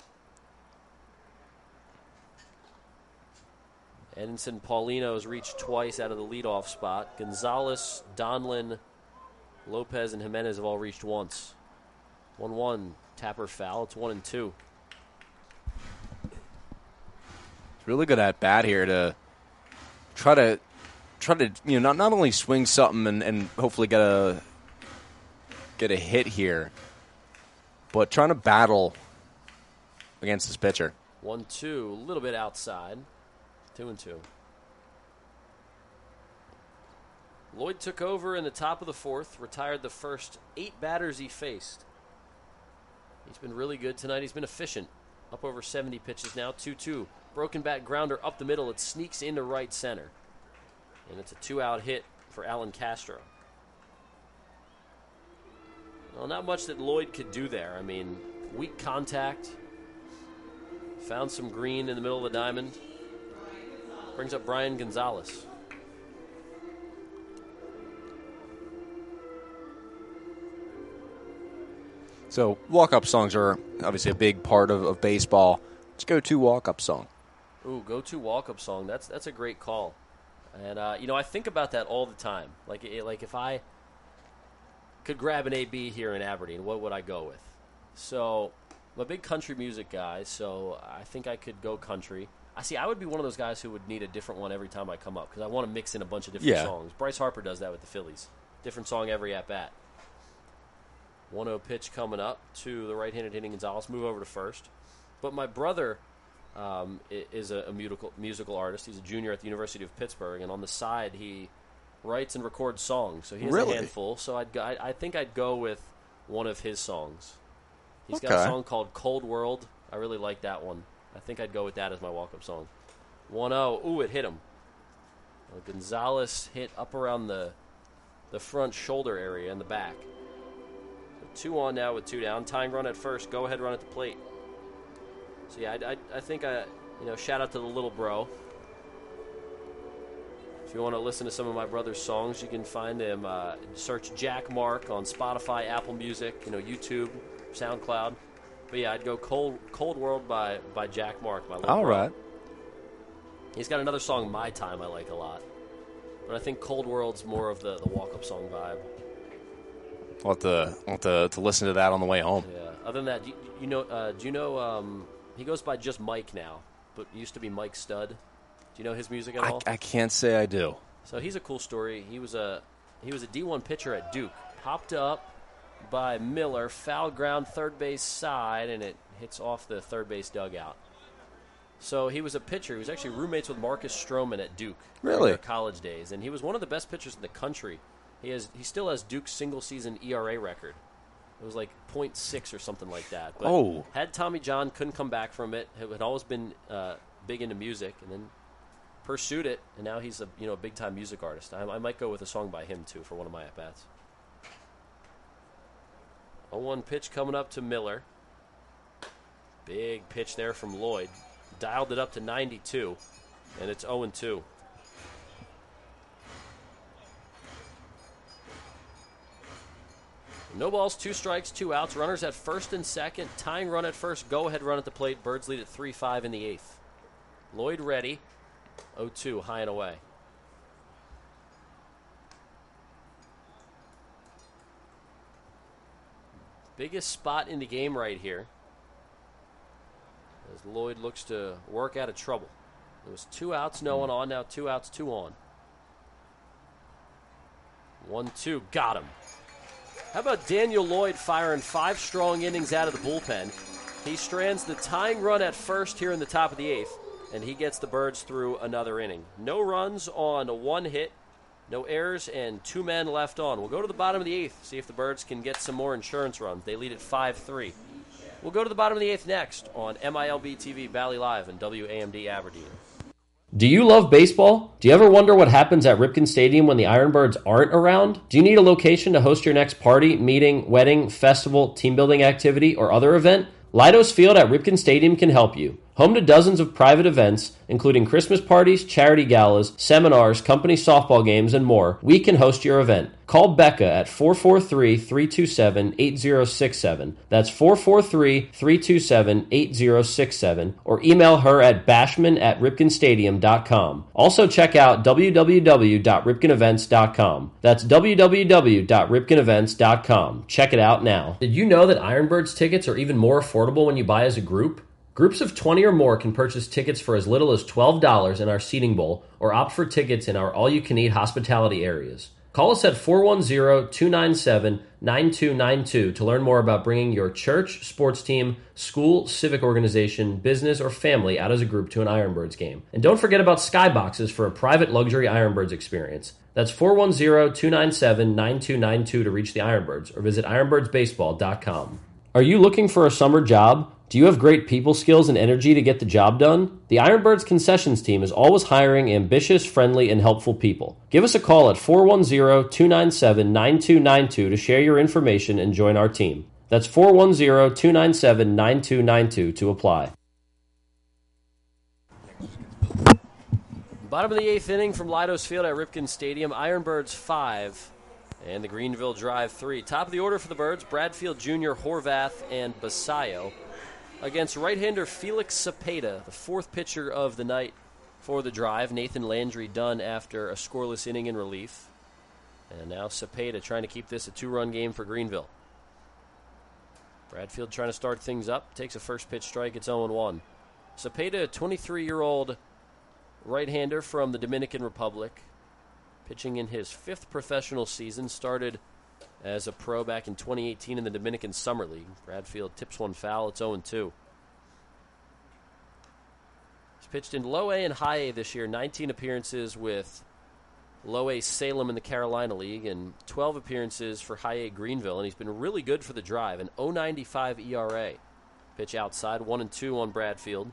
Speaker 8: Edinson Paulino has reached twice out of the leadoff spot. Gonzalez, Donlin, Lopez, and Jimenez have all reached once. one one. Tapper foul. It's one and two.
Speaker 10: It's really good at bat here to try to try to you know not not only swing something and, and hopefully get a get a hit here, but trying to battle against this pitcher.
Speaker 8: One two, a little bit outside. Two and two. Lloyd took over in the top of the fourth, retired the first eight batters he faced. He's been really good tonight. He's been efficient. Up over seventy pitches now. two two. Broken bat grounder up the middle. It sneaks into right center. And it's a two-out hit for Alan Castro. Well, not much that Lloyd could do there. I mean, weak contact. Found some green in the middle of the diamond. Brings up Brian Gonzalez.
Speaker 10: So walk-up songs are obviously a big part of, of baseball. Let's go to walk-up song.
Speaker 8: Ooh, go-to walk-up song. That's that's a great call. And, uh, you know, I think about that all the time. Like, it, like if I could grab an A B here in Aberdeen, what would I go with? So I'm a big country music guy, so I think I could go country. I see. I would be one of those guys who would need a different one every time I come up because I want to mix in a bunch of different
Speaker 10: Yeah.
Speaker 8: songs. Bryce Harper does that with the Phillies. Different song every at-bat. one oh pitch coming up to the right-handed hitting Gonzalez. Move over to first. But my brother um, i- is a, a musical musical artist. He's a junior at the University of Pittsburgh, and on the side he writes and records songs. So he has
Speaker 10: Really?
Speaker 8: a handful. So I'd go, I, I think I'd go with one of his songs. He's got
Speaker 10: Okay.
Speaker 8: a song called Cold World. I really like that one. I think I'd go with that as my walk-up song. one oh. Ooh, it hit him. Uh, Gonzalez hit up around the the front shoulder area in the back. Two on now with two down. Tying run at first. Go ahead run at the plate. So yeah, I, I, I think I, you know, shout out to the little bro. If you want to listen to some of my brother's songs, you can find him. Uh, search Jack Mark on Spotify, Apple Music, you know, YouTube, SoundCloud. But yeah, I'd go Cold Cold World by by Jack Mark. My little
Speaker 10: All
Speaker 8: bro.
Speaker 10: right.
Speaker 8: He's got another song, My Time, I like a lot. But I think Cold World's more of the, the walk-up song vibe.
Speaker 10: I'll have to, I'll have to, to listen to that on the way home.
Speaker 8: Yeah. Other than that, do you, you know, uh, do you know? Um, he goes by just Mike now, but used to be Mike Stud. Do you know his music at
Speaker 10: I,
Speaker 8: all?
Speaker 10: I can't say I do.
Speaker 8: So he's a cool story. He was a he was a D one pitcher at Duke. Popped up by Miller, foul ground third base side, and it hits off the third base dugout. So he was a pitcher. He was actually roommates with Marcus Stroman at Duke. during
Speaker 10: Really?
Speaker 8: their college days, and he was one of the best pitchers in the country. He has he still has Duke's single season E R A record. It was like point six or something like that. But
Speaker 10: Oh.
Speaker 8: had Tommy John, couldn't come back from it. Had always been uh, big into music, and then pursued it, and now he's a you know a big time music artist. I, I might go with a song by him too for one of my at bats. oh one pitch coming up to Miller. Big pitch there from Lloyd. Dialed it up to ninety-two, and it's oh and two. No balls, two strikes, two outs. Runners at first and second. Tying run at first. Go-ahead run at the plate. Birds lead at three five in the eighth. Lloyd ready. oh two, high and away. Biggest spot in the game right here as Lloyd looks to work out of trouble. It was two outs, no one on. Now two outs, two on. One, two, got him. How about Daniel Lloyd firing five strong innings out of the bullpen? He strands the tying run at first here in the top of the eighth, and he gets the Birds through another inning. No runs on one hit, no errors, and two men left on. We'll go to the bottom of the eighth, see if the Birds can get some more insurance runs. They lead at five three. We'll go to the bottom of the eighth next on M I L B T V, Bally Live, and W A M D Aberdeen.
Speaker 11: Do you love baseball? Do you ever wonder what happens at Ripken Stadium when the Ironbirds aren't around? Do you need a location to host your next party, meeting, wedding, festival, team building activity, or other event? Leidos Field at Ripken Stadium can help you. Home to dozens of private events, including Christmas parties, charity galas, seminars, company softball games, and more, we can host your event. Call Becca at four four three, three two seven, eight zero six seven. That's four four three, three two seven, eight zero six seven. Or email her at bashman at ripken stadium dot com. Also check out w w w dot ripken events dot com. That's w w w dot ripken events dot com. Check it out now. Did you know that Ironbirds tickets are even more affordable when you buy as a group? Groups of twenty or more can purchase tickets for as little as twelve dollars in our seating bowl or opt for tickets in our all-you-can-eat hospitality areas. Call us at four one zero, two nine seven, nine two nine two to learn more about bringing your church, sports team, school, civic organization, business, or family out as a group to an Ironbirds game. And don't forget about Skyboxes for a private luxury Ironbirds experience. That's four one zero, two nine seven, nine two nine two to reach the Ironbirds or visit ironbirds baseball dot com. Are you looking for a summer job? Do you have great people skills and energy to get the job done? The Ironbirds concessions team is always hiring ambitious, friendly, and helpful people. Give us a call at four one zero, two nine seven, nine two nine two to share your information and join our team. That's four one zero, two nine seven, nine two nine two to apply.
Speaker 8: Bottom of the eighth inning from Leidos Field at Ripken Stadium. Ironbirds five and the Greenville Drive three. Top of the order for the Birds, Bradfield Junior, Horvath, and Basayo. Against right-hander Felix Cepeda, the fourth pitcher of the night for the Drive. Nathan Landry done after a scoreless inning in relief. And now Cepeda trying to keep this a two-run game for Greenville. Bradfield trying to start things up. Takes a first pitch strike. It's oh one. Cepeda, a twenty-three-year-old right-hander from the Dominican Republic. Pitching in his fifth professional season. Started as a pro back in twenty eighteen in the Dominican Summer League. Bradfield tips one foul. It's oh two. He's pitched in low A and high A this year. nineteen appearances with low A Salem in the Carolina League and twelve appearances for high A Greenville. And he's been really good for the Drive. An oh ninety-five E R A. Pitch outside. one and two on Bradfield.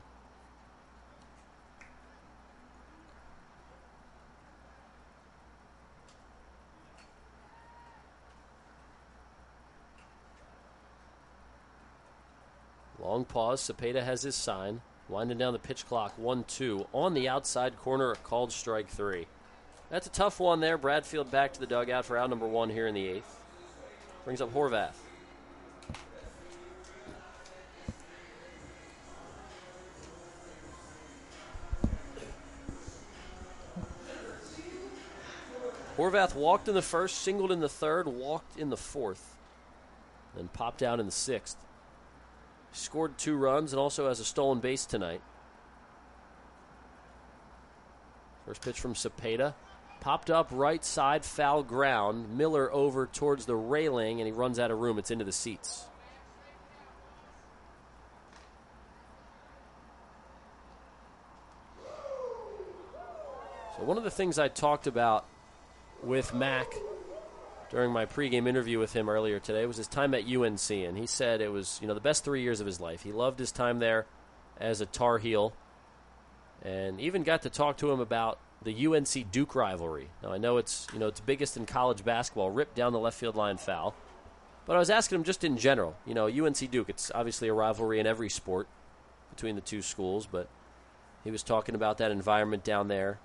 Speaker 8: Long pause. Cepeda has his sign. Winding down the pitch clock. one two. On the outside corner, a called strike three. That's a tough one there. Bradfield back to the dugout for out number one here in the eighth. Brings up Horvath. Horvath walked in the first, singled in the third, walked in the fourth, then popped out in the sixth. Scored two runs and also has a stolen base tonight. First pitch from Cepeda. Popped up right side, foul ground. Miller over towards the railing, and he runs out of room. It's into the seats. So one of the things I talked about with Mac during my pregame interview with him earlier today was his time at U N C, and he said it was, you know, the best three years of his life. He loved his time there as a Tar Heel, and even got to talk to him about the U N C Duke rivalry. Now I know it's, you know, it's biggest in college basketball, ripped down the left field line foul, but I was asking him just in general. You know, U N C Duke, it's obviously a rivalry in every sport between the two schools, but he was talking about that environment down there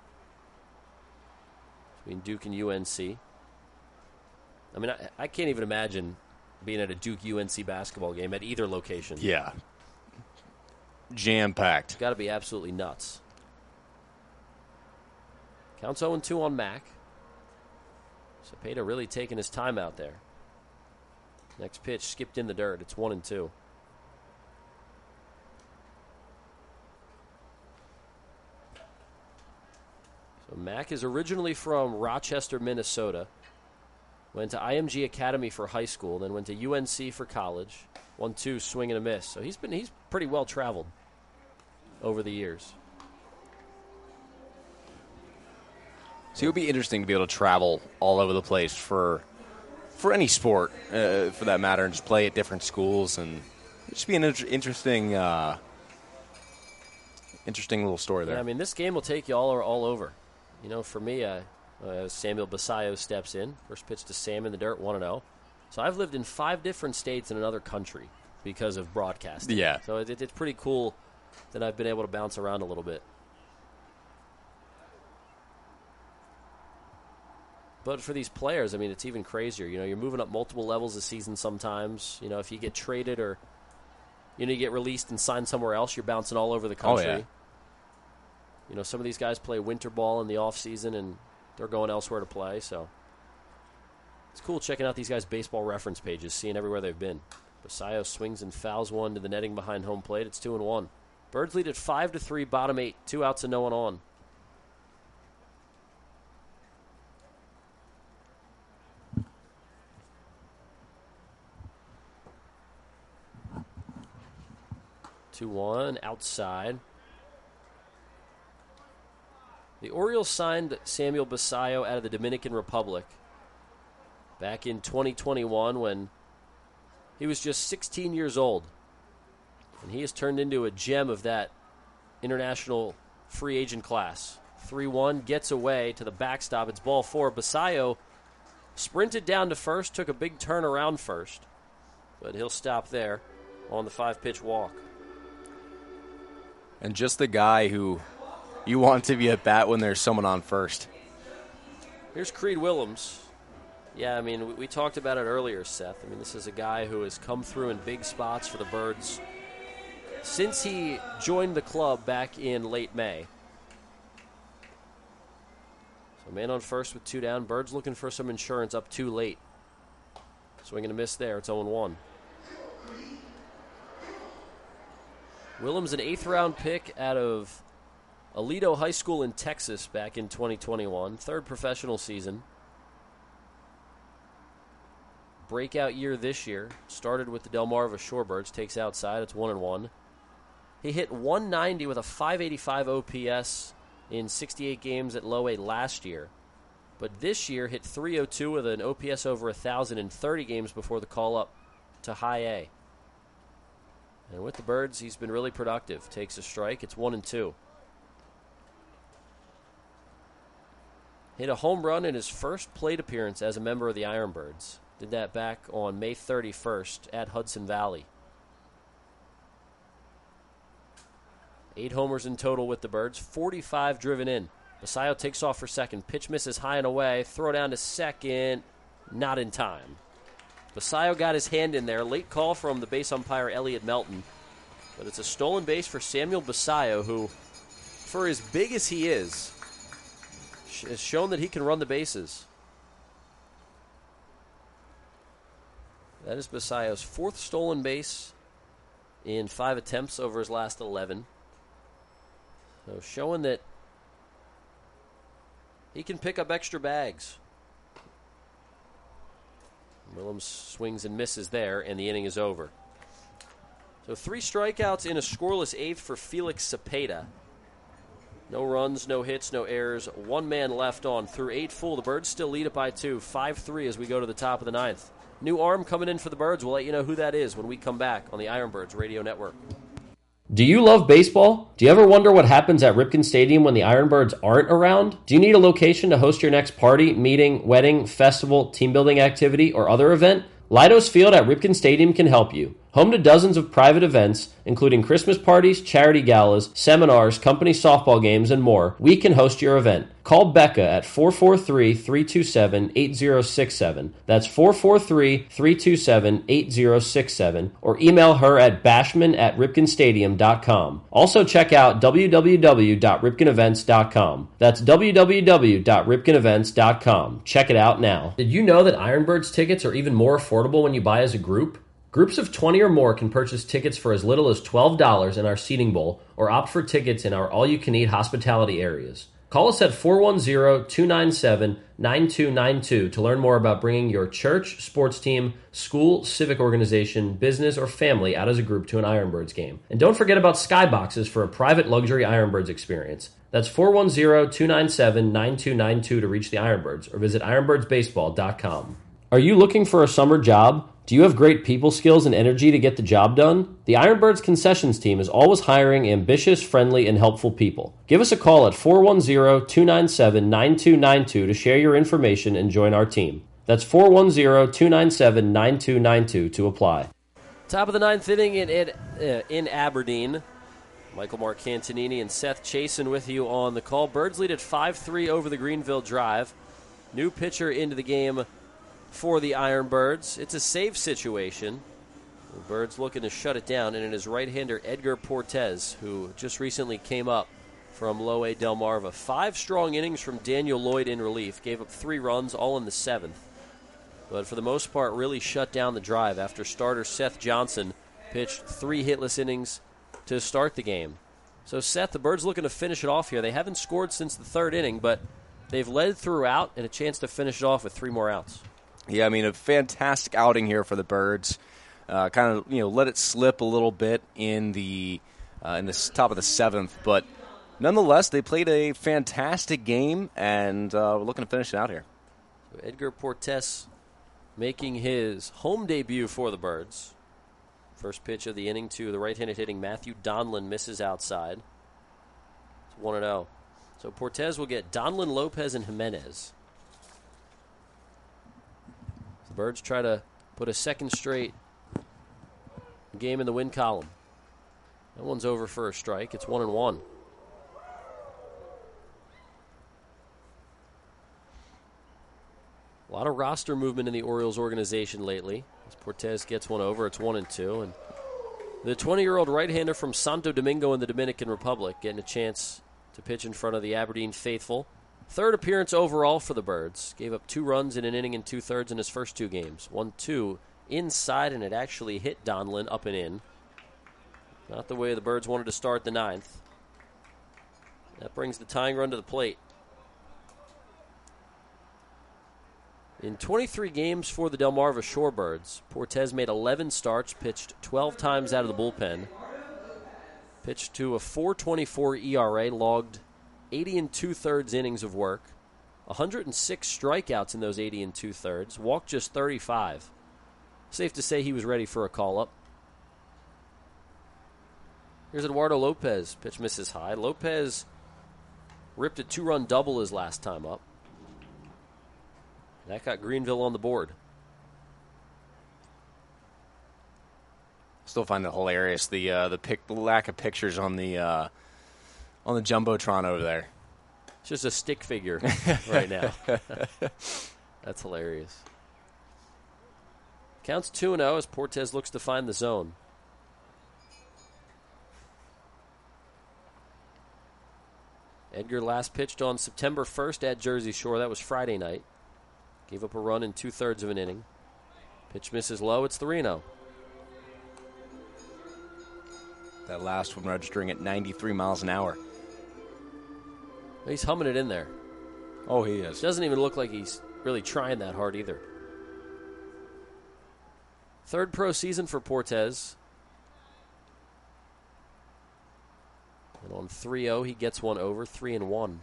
Speaker 8: between Duke and U N C. I mean, I, I can't even imagine being at a Duke U N C basketball game at either location.
Speaker 10: Yeah. Jam-packed.
Speaker 8: It's got to be absolutely nuts. Counts oh and two on Mack. Cepeda really taking his time out there. Next pitch skipped in the dirt. It's one and two. So Mack is originally from Rochester, Minnesota. Went to I M G Academy for high school, then went to U N C for college. One two swing and a miss. So he's been he's pretty well traveled over the years.
Speaker 10: So it would be interesting to be able to travel all over the place for for any sport, uh, for that matter, and just play at different schools, and it'd just be an inter- interesting, uh, interesting little story there.
Speaker 8: Yeah, I mean, this game will take you all all over. You know, for me, uh, uh, Samuel Basayo steps in. First pitch to Sam in the dirt, one and oh. So I've lived in five different states in another country because of broadcasting.
Speaker 10: Yeah.
Speaker 8: So it, it, it's pretty cool that I've been able to bounce around a little bit. But for these players, I mean, it's even crazier. You know, you're moving up multiple levels a season sometimes. You know, if you get traded or, you know, you get released and signed somewhere else, you're bouncing all over the country.
Speaker 10: Oh, yeah.
Speaker 8: You know, some of these guys play winter ball in the off season, and they're going elsewhere to play. So it's cool checking out these guys' baseball reference pages, seeing everywhere they've been. Basayo swings and fouls one to the netting behind home plate. It's two and one. Birds lead at five to three, bottom eight, two outs and no one on. two one, outside. The Orioles signed Samuel Basayo out of the Dominican Republic back in twenty twenty-one when he was just sixteen years old. And he has turned into a gem of that international free agent class. three one, gets away to the backstop. It's ball four. Basayo sprinted down to first, took a big turn around first. But he'll stop there on the five-pitch walk.
Speaker 10: And just the guy who you want to be at bat when there's someone on first.
Speaker 8: Here's Creed Willems. Yeah, I mean, we, we talked about it earlier, Seth. I mean, this is a guy who has come through in big spots for the Birds since he joined the club back in late May. So man on first with two down. Birds looking for some insurance up too late. Swing and a miss there. It's oh and one. Willems, an eighth-round pick out of Aledo High School in Texas back in twenty twenty-one. Third professional season. Breakout year this year. Started with the Delmarva Shorebirds. Takes outside. It's one and one. He hit one ninety with a five eighty-five O P S in sixty-eight games at low A last year. But this year hit three oh two with an O P S over one thousand in thirty games before the call-up to high A. And with the Birds, he's been really productive. Takes a strike. It's one and two. Hit a home run in his first plate appearance as a member of the Ironbirds. Did that back on May thirty-first at Hudson Valley. Eight homers in total with the Birds. forty-five driven in. Basayo takes off for second. Pitch misses high and away. Throw down to second. Not in time. Basayo got his hand in there. Late call from the base umpire, Elliot Melton. But it's a stolen base for Samuel Basayo, who, for as big as he is, has shown that he can run the bases. That is Basayo's fourth stolen base in five attempts over his last eleven. So showing that he can pick up extra bags. Willems swings and misses there, and the inning is over. So three strikeouts in a scoreless eighth for Felix Cepeda. No runs, no hits, no errors. One man left on through eight full. The Birds still lead it by two. five three as we go to the top of the ninth. New arm coming in for the Birds. We'll let you know who that is when we come back on the Ironbirds Radio Network.
Speaker 11: Do you love baseball? Do you ever wonder what happens at Ripken Stadium when the Ironbirds aren't around? Do you need a location to host your next party, meeting, wedding, festival, team building activity, or other event? Leidos Field at Ripken Stadium can help you. Home to dozens of private events, including Christmas parties, charity galas, seminars, company softball games, and more, we can host your event. Call Becca at four four three, three two seven, eight zero six seven. That's four four three, three two seven, eight zero six seven. Or email her at bashman at ripken stadium dot com. Also check out w w w dot ripken events dot com. That's w w w dot ripken events dot com. Check it out now.
Speaker 8: Did you know that Ironbirds tickets are even more affordable when you buy as a group? Groups of twenty or more can purchase tickets for as little as twelve dollars in our seating bowl or opt for tickets in our all-you-can-eat hospitality areas. Call us at four one zero, two nine seven, nine two nine two to learn more about bringing your church, sports team, school, civic organization, business, or family out as a group to an Ironbirds game. And don't forget about Skyboxes for a private luxury Ironbirds experience. That's four one zero, two nine seven, nine two nine two to reach the Ironbirds or visit ironbirds baseball dot com. Are you looking for a summer job? Do you have great people skills and energy to get the job done? The Ironbirds concessions team is always hiring ambitious, friendly, and helpful people. Give us a call at four one zero, two nine seven, nine two nine two to share your information and join our team. That's four one zero, two nine seven, nine two nine two to apply. Top of the ninth inning in, in, uh, in Aberdeen. Michael Marcantonini and Seth Chasen with you on the call. Birds lead at five three over the Greenville Drive. New pitcher into the game for the Ironbirds. It's a save situation. The Birds looking to shut it down, and it is right-hander Edgar Portez, who just recently came up from Low A Delmarva. Five strong innings from Daniel Lloyd in relief. Gave up three runs, all in the seventh. But for the most part, really shut down the Drive after starter Seth Johnson pitched three hitless innings to start the game. So, Seth, the Birds looking to finish it off here. They haven't scored since the third inning, but they've led throughout and a chance to finish it off with three more outs.
Speaker 10: Yeah, I mean, a fantastic outing here for the Birds. Uh, kind of, you know, let it slip a little bit in the uh, in the top of the seventh, but nonetheless, they played a fantastic game, and uh, we're looking to finish it out here.
Speaker 8: So Edgar Portes making his home debut for the Birds. First pitch of the inning to the right-handed hitting Matthew Donlin, misses outside. It's one and oh. So Portez will get Donlin, Lopez, and Jimenez. The Birds try to put a second straight game in the win column. That one's over for a strike. It's one and one. A lot of roster movement in the Orioles organization lately. As Portez gets one over, it's one and two. And the twenty-year-old right-hander from Santo Domingo in the Dominican Republic getting a chance to pitch in front of the Aberdeen faithful. Third appearance overall for the Birds. Gave up two runs in an inning and two-thirds in his first two games. one two inside, and it actually hit Donlin up and in. Not the way the Birds wanted to start the ninth. That brings the tying run to the plate. In twenty-three games for the Delmarva Shorebirds, Portez made eleven starts, pitched twelve times out of the bullpen. Pitched to a four twenty-four E R A, logged eighty and two-thirds innings of work, one hundred six strikeouts in those eighty and two-thirds, walked just thirty-five. Safe to say he was ready for a call-up. Here's Eduardo Lopez. Pitch misses high. Lopez ripped a two-run double his last time up. That got Greenville on the board.
Speaker 10: Still find it hilarious, the uh, the, pic- the lack of pictures on the uh, on the Jumbotron over there.
Speaker 8: It's just a stick figure right now. That's hilarious. Counts two and oh as Portez looks to find the zone. Edgar last pitched on September first at Jersey Shore. That was Friday night. Gave up a run in two-thirds of an inning. Pitch misses low. It's three and oh.
Speaker 10: That last one registering at ninety-three miles an hour.
Speaker 8: He's humming it in there.
Speaker 10: Oh, he is.
Speaker 8: Doesn't even look like he's really trying that hard either. Third pro season for Portez. And on three oh, he gets one over, three and one.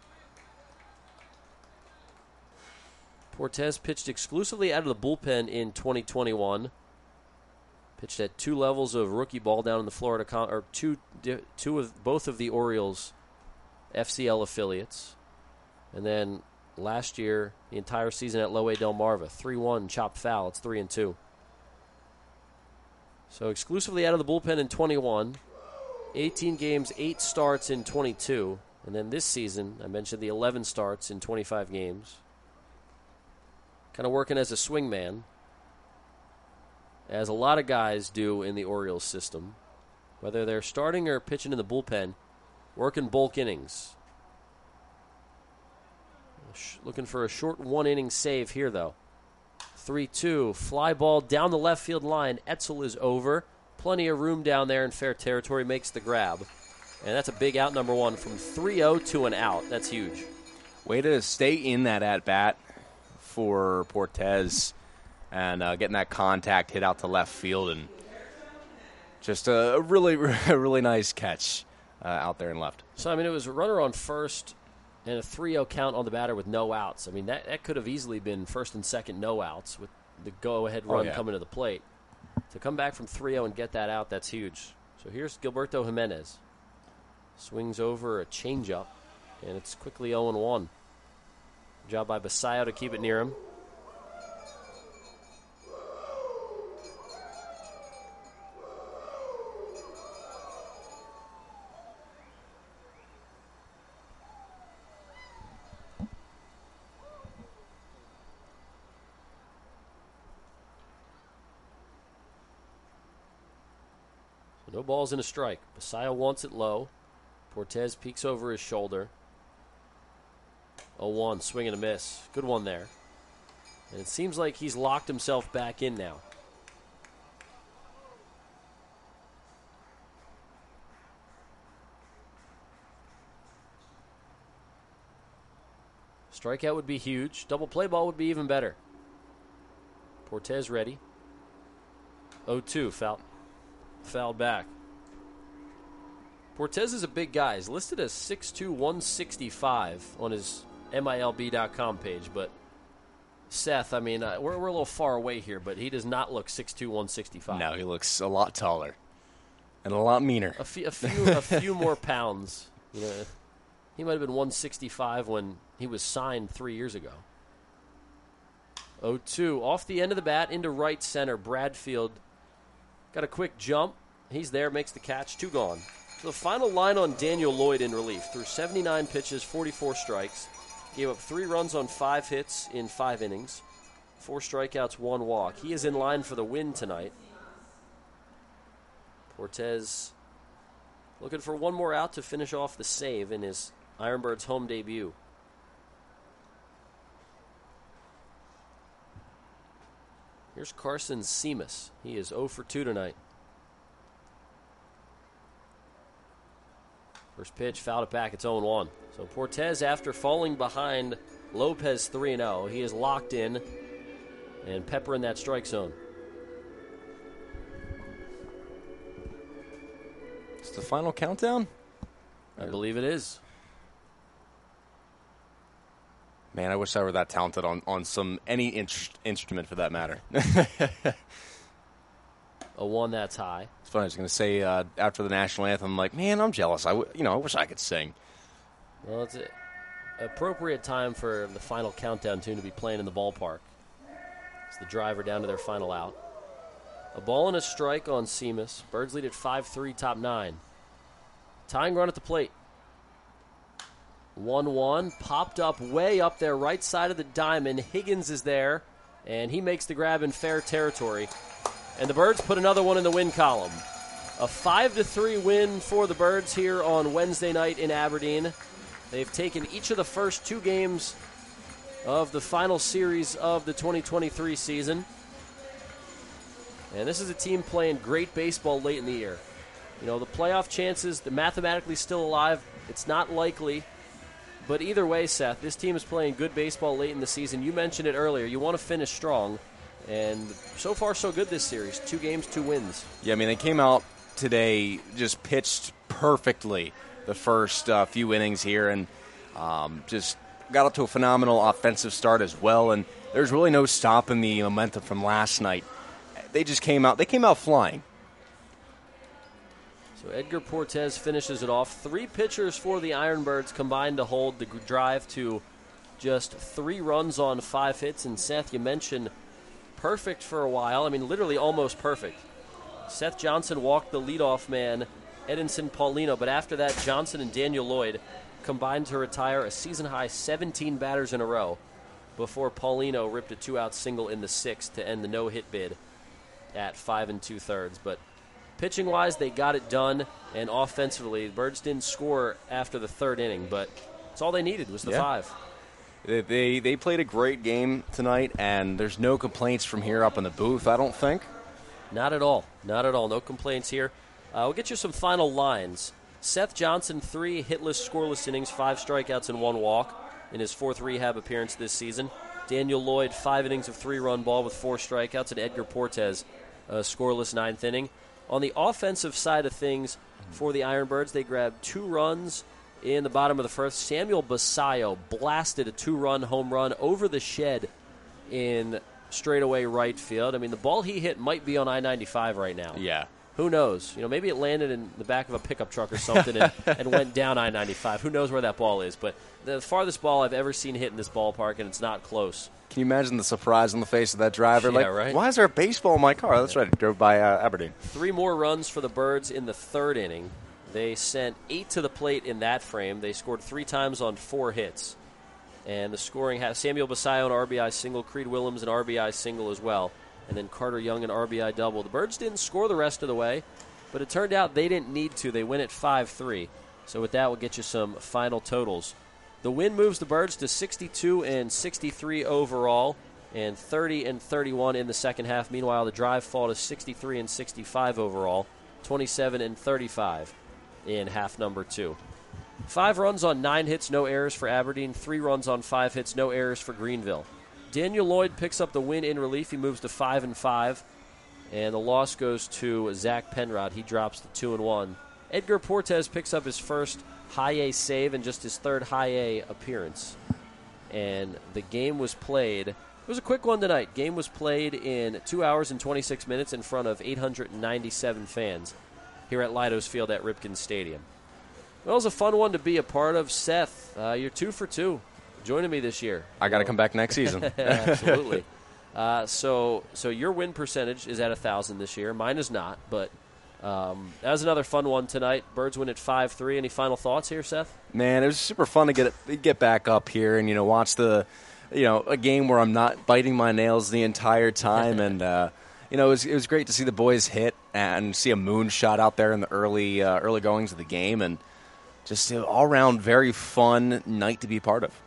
Speaker 8: Portez pitched exclusively out of the bullpen in twenty twenty-one. Pitched at two levels of rookie ball down in the Florida, Con- or two, two of both of the Orioles F C L affiliates. And then last year, the entire season at Low A Delmarva, three one chopped foul. It's three and two. So exclusively out of the bullpen in twenty-one, eighteen games, eight starts in twenty-two, and then this season, I mentioned the eleven starts in twenty-five games. Kind of working as a swingman, as a lot of guys do in the Orioles system. Whether they're starting or pitching in the bullpen, working bulk innings. Looking for a short one-inning save here, though. three two, fly ball down the left field line. Etzel is over. Plenty of room down there in fair territory, makes the grab. And that's a big out, number one, from three oh to an out. That's huge.
Speaker 10: Way to stay in that at-bat for Portez and uh, getting that contact hit out to left field, and just a really, really nice catch uh, out there and left.
Speaker 8: So, I mean, it was a runner on first and a three oh count on the batter with no outs. I mean, that, that could have easily been first and second no outs with the go-ahead run
Speaker 10: oh, yeah.
Speaker 8: coming to the plate. To come back from three oh and get that out, that's huge. So here's Gilberto Jimenez. Swings over a changeup, and it's quickly oh one. Job by Basayo to keep it near him. No balls and a strike. Basayo wants it low. Portez peeks over his shoulder. oh one, swing and a miss. Good one there. And it seems like he's locked himself back in now. Strikeout would be huge. Double play ball would be even better. Portez ready. oh two, foul. Fouled back. Portez is a big guy. He's listed as six two, one sixty-five on his M I L B dot com page. But Seth, I mean, uh, we're, we're a little far away here, but he does not look six two, one sixty-five.
Speaker 10: No, he looks a lot taller and a lot meaner.
Speaker 8: A few, a few, a few more pounds. You know, he might have been one sixty-five when he was signed three years ago. oh two, off the end of the bat into right center. Bradfield got a quick jump. He's there, makes the catch. Two gone. So the final line on Daniel Lloyd in relief. Through seventy-nine pitches, forty-four strikes. Gave up three runs on five hits in five innings. Four strikeouts, one walk. He is in line for the win tonight. Portez looking for one more out to finish off the save in his Ironbirds home debut. Here's Carson Seamus. He is oh for two tonight. First pitch, fouled it back. It's oh one. So Portez, after falling behind Lopez three and oh, he is locked in and peppering that strike zone.
Speaker 10: It's the final countdown?
Speaker 8: I believe it is.
Speaker 10: Man, I wish I were that talented on, on some any in- instrument for that matter.
Speaker 8: A one that's high.
Speaker 10: It's funny. I was going to say uh, after the national anthem, I'm like, man, I'm jealous. I w- you know, I wish I could sing.
Speaker 8: Well, it's an appropriate time for the final countdown tune to be playing in the ballpark. It's the driver down to their final out. A ball and a strike on Seamus. Birds lead at five three, top nine. Tying run at the plate. one one, popped up way up there, right side of the diamond. Higgins is there, and he makes the grab in fair territory. And the Birds put another one in the win column. A five to three win for the Birds here on Wednesday night in Aberdeen. They've taken each of the first two games of the final series of the twenty twenty-three season. And this is a team playing great baseball late in the year. You know, the playoff chances, they're mathematically still alive. It's not likely. But either way, Seth, this team is playing good baseball late in the season. You mentioned it earlier. You want to finish strong. And so far, so good this series. Two games, two wins.
Speaker 10: Yeah, I mean, they came out today, just pitched perfectly the first uh, few innings here, and um, just got up to a phenomenal offensive start as well. And there's really no stopping the momentum from last night. They just came out, they came out flying.
Speaker 8: So Edgar Portez finishes it off. Three pitchers for the Ironbirds combined to hold the drive to just three runs on five hits. And Seth, you mentioned perfect for a while. I mean, literally almost perfect. Seth Johnson walked the leadoff man, Edinson Paulino, but after that, Johnson and Daniel Lloyd combined to retire a season-high seventeen batters in a row before Paulino ripped a two-out single in the sixth to end the no-hit bid at five and two-thirds. But pitching-wise, they got it done, and offensively, the Birds didn't score after the third inning, but that's all they needed was the
Speaker 10: Yeah.
Speaker 8: five.
Speaker 10: They, they they played a great game tonight, and there's no complaints from here up in the booth, I don't think.
Speaker 8: Not at all. Not at all. No complaints here. Uh, we'll get you some final lines. Seth Johnson, three hitless, scoreless innings, five strikeouts, and one walk in his fourth rehab appearance this season. Daniel Lloyd, five innings of three-run ball with four strikeouts, and Edgar Portes, a scoreless ninth inning. On the offensive side of things for the Ironbirds, they grabbed two runs in the bottom of the first. Samuel Basayo blasted a two-run home run over the shed in straightaway right field. I mean, the ball he hit might be on I ninety-five right now.
Speaker 10: Yeah.
Speaker 8: Who knows? You know, maybe it landed in the back of a pickup truck or something and, and went down I ninety-five. Who knows where that ball is? But the farthest ball I've ever seen hit in this ballpark, and it's not close.
Speaker 10: Can you imagine the surprise on the face of that driver?
Speaker 8: Yeah,
Speaker 10: like,
Speaker 8: right?
Speaker 10: Why is there a baseball in my car? That's right. I drove by uh, Aberdeen.
Speaker 8: Three more runs for the Birds in the third inning. They sent eight to the plate in that frame. They scored three times on four hits. And the scoring has Samuel Basayo an R B I single, Creed Willems an R B I single as well, and then Carter Young an R B I double. The Birds didn't score the rest of the way, but it turned out they didn't need to. They win at five three. So with that, we'll get you some final totals. The win moves the Birds to sixty-two and sixty-three overall, and thirty and thirty-one in the second half. Meanwhile, the drive fall to sixty-three and sixty-five overall, twenty-seven and thirty-five in half number two. Five runs on nine hits, no errors for Aberdeen. Three runs on five hits, no errors for Greenville. Daniel Lloyd picks up the win in relief. He moves to five and five, and the loss goes to Zach Penrod. He drops to two and one. Edgar Portes picks up his first high A save and just his third high A appearance. And the game was played. It was a quick one tonight. Game was played in two hours and twenty-six minutes in front of eight hundred ninety-seven fans here at Leidos Field at Ripken Stadium. Well, it was a fun one to be a part of. Seth, uh, you're two for two joining me this year.
Speaker 10: I got to come back next season.
Speaker 8: Absolutely. Uh, so so your win percentage is at one thousand this year. Mine is not, but um, that was another fun one tonight. Birds win at five three. Any final thoughts here, Seth?
Speaker 10: Man, it was super fun to get it, get back up here and, you know, watch the, you know, a game where I'm not biting my nails the entire time. and, uh, you know, it was, it was great to see the boys hit and see a moonshot out there in the early uh, early goings of the game. And just an all-around very fun night to be a part of.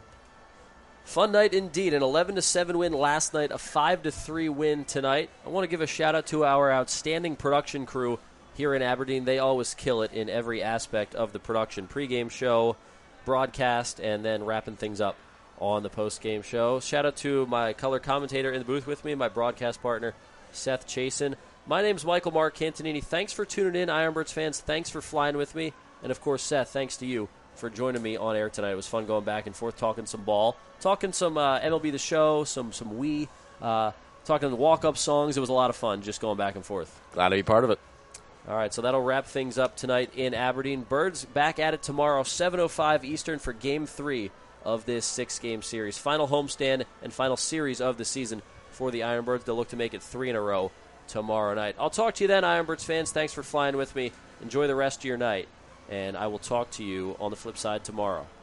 Speaker 8: Fun night indeed. An eleven to seven win last night, a five to three win tonight. I want to give a shout-out to our outstanding production crew here in Aberdeen. They always kill it in every aspect of the production. Pre-game show, broadcast, and then wrapping things up on the post-game show. Shout-out to my color commentator in the booth with me, my broadcast partner, Seth Chasen. My name's Michael Mark Cantonini. Thanks for tuning in, Ironbirds fans. Thanks for flying with me. And, of course, Seth, thanks to you for joining me on air tonight. It was fun going back and forth, talking some ball, talking some uh, M L B The Show, some some Wii, uh, talking the walk-up songs. It was a lot of fun just going back and forth.
Speaker 10: Glad to be part of it.
Speaker 8: All right, so that'll wrap things up tonight in Aberdeen. Birds back at it tomorrow, seven oh five Eastern for Game three of this six-game series. Final homestand and final series of the season for the Ironbirds. They'll look to make it three in a row tomorrow night. I'll talk to you then, Ironbirds fans. Thanks for flying with me. Enjoy the rest of your night. And I will talk to you on the flip side tomorrow.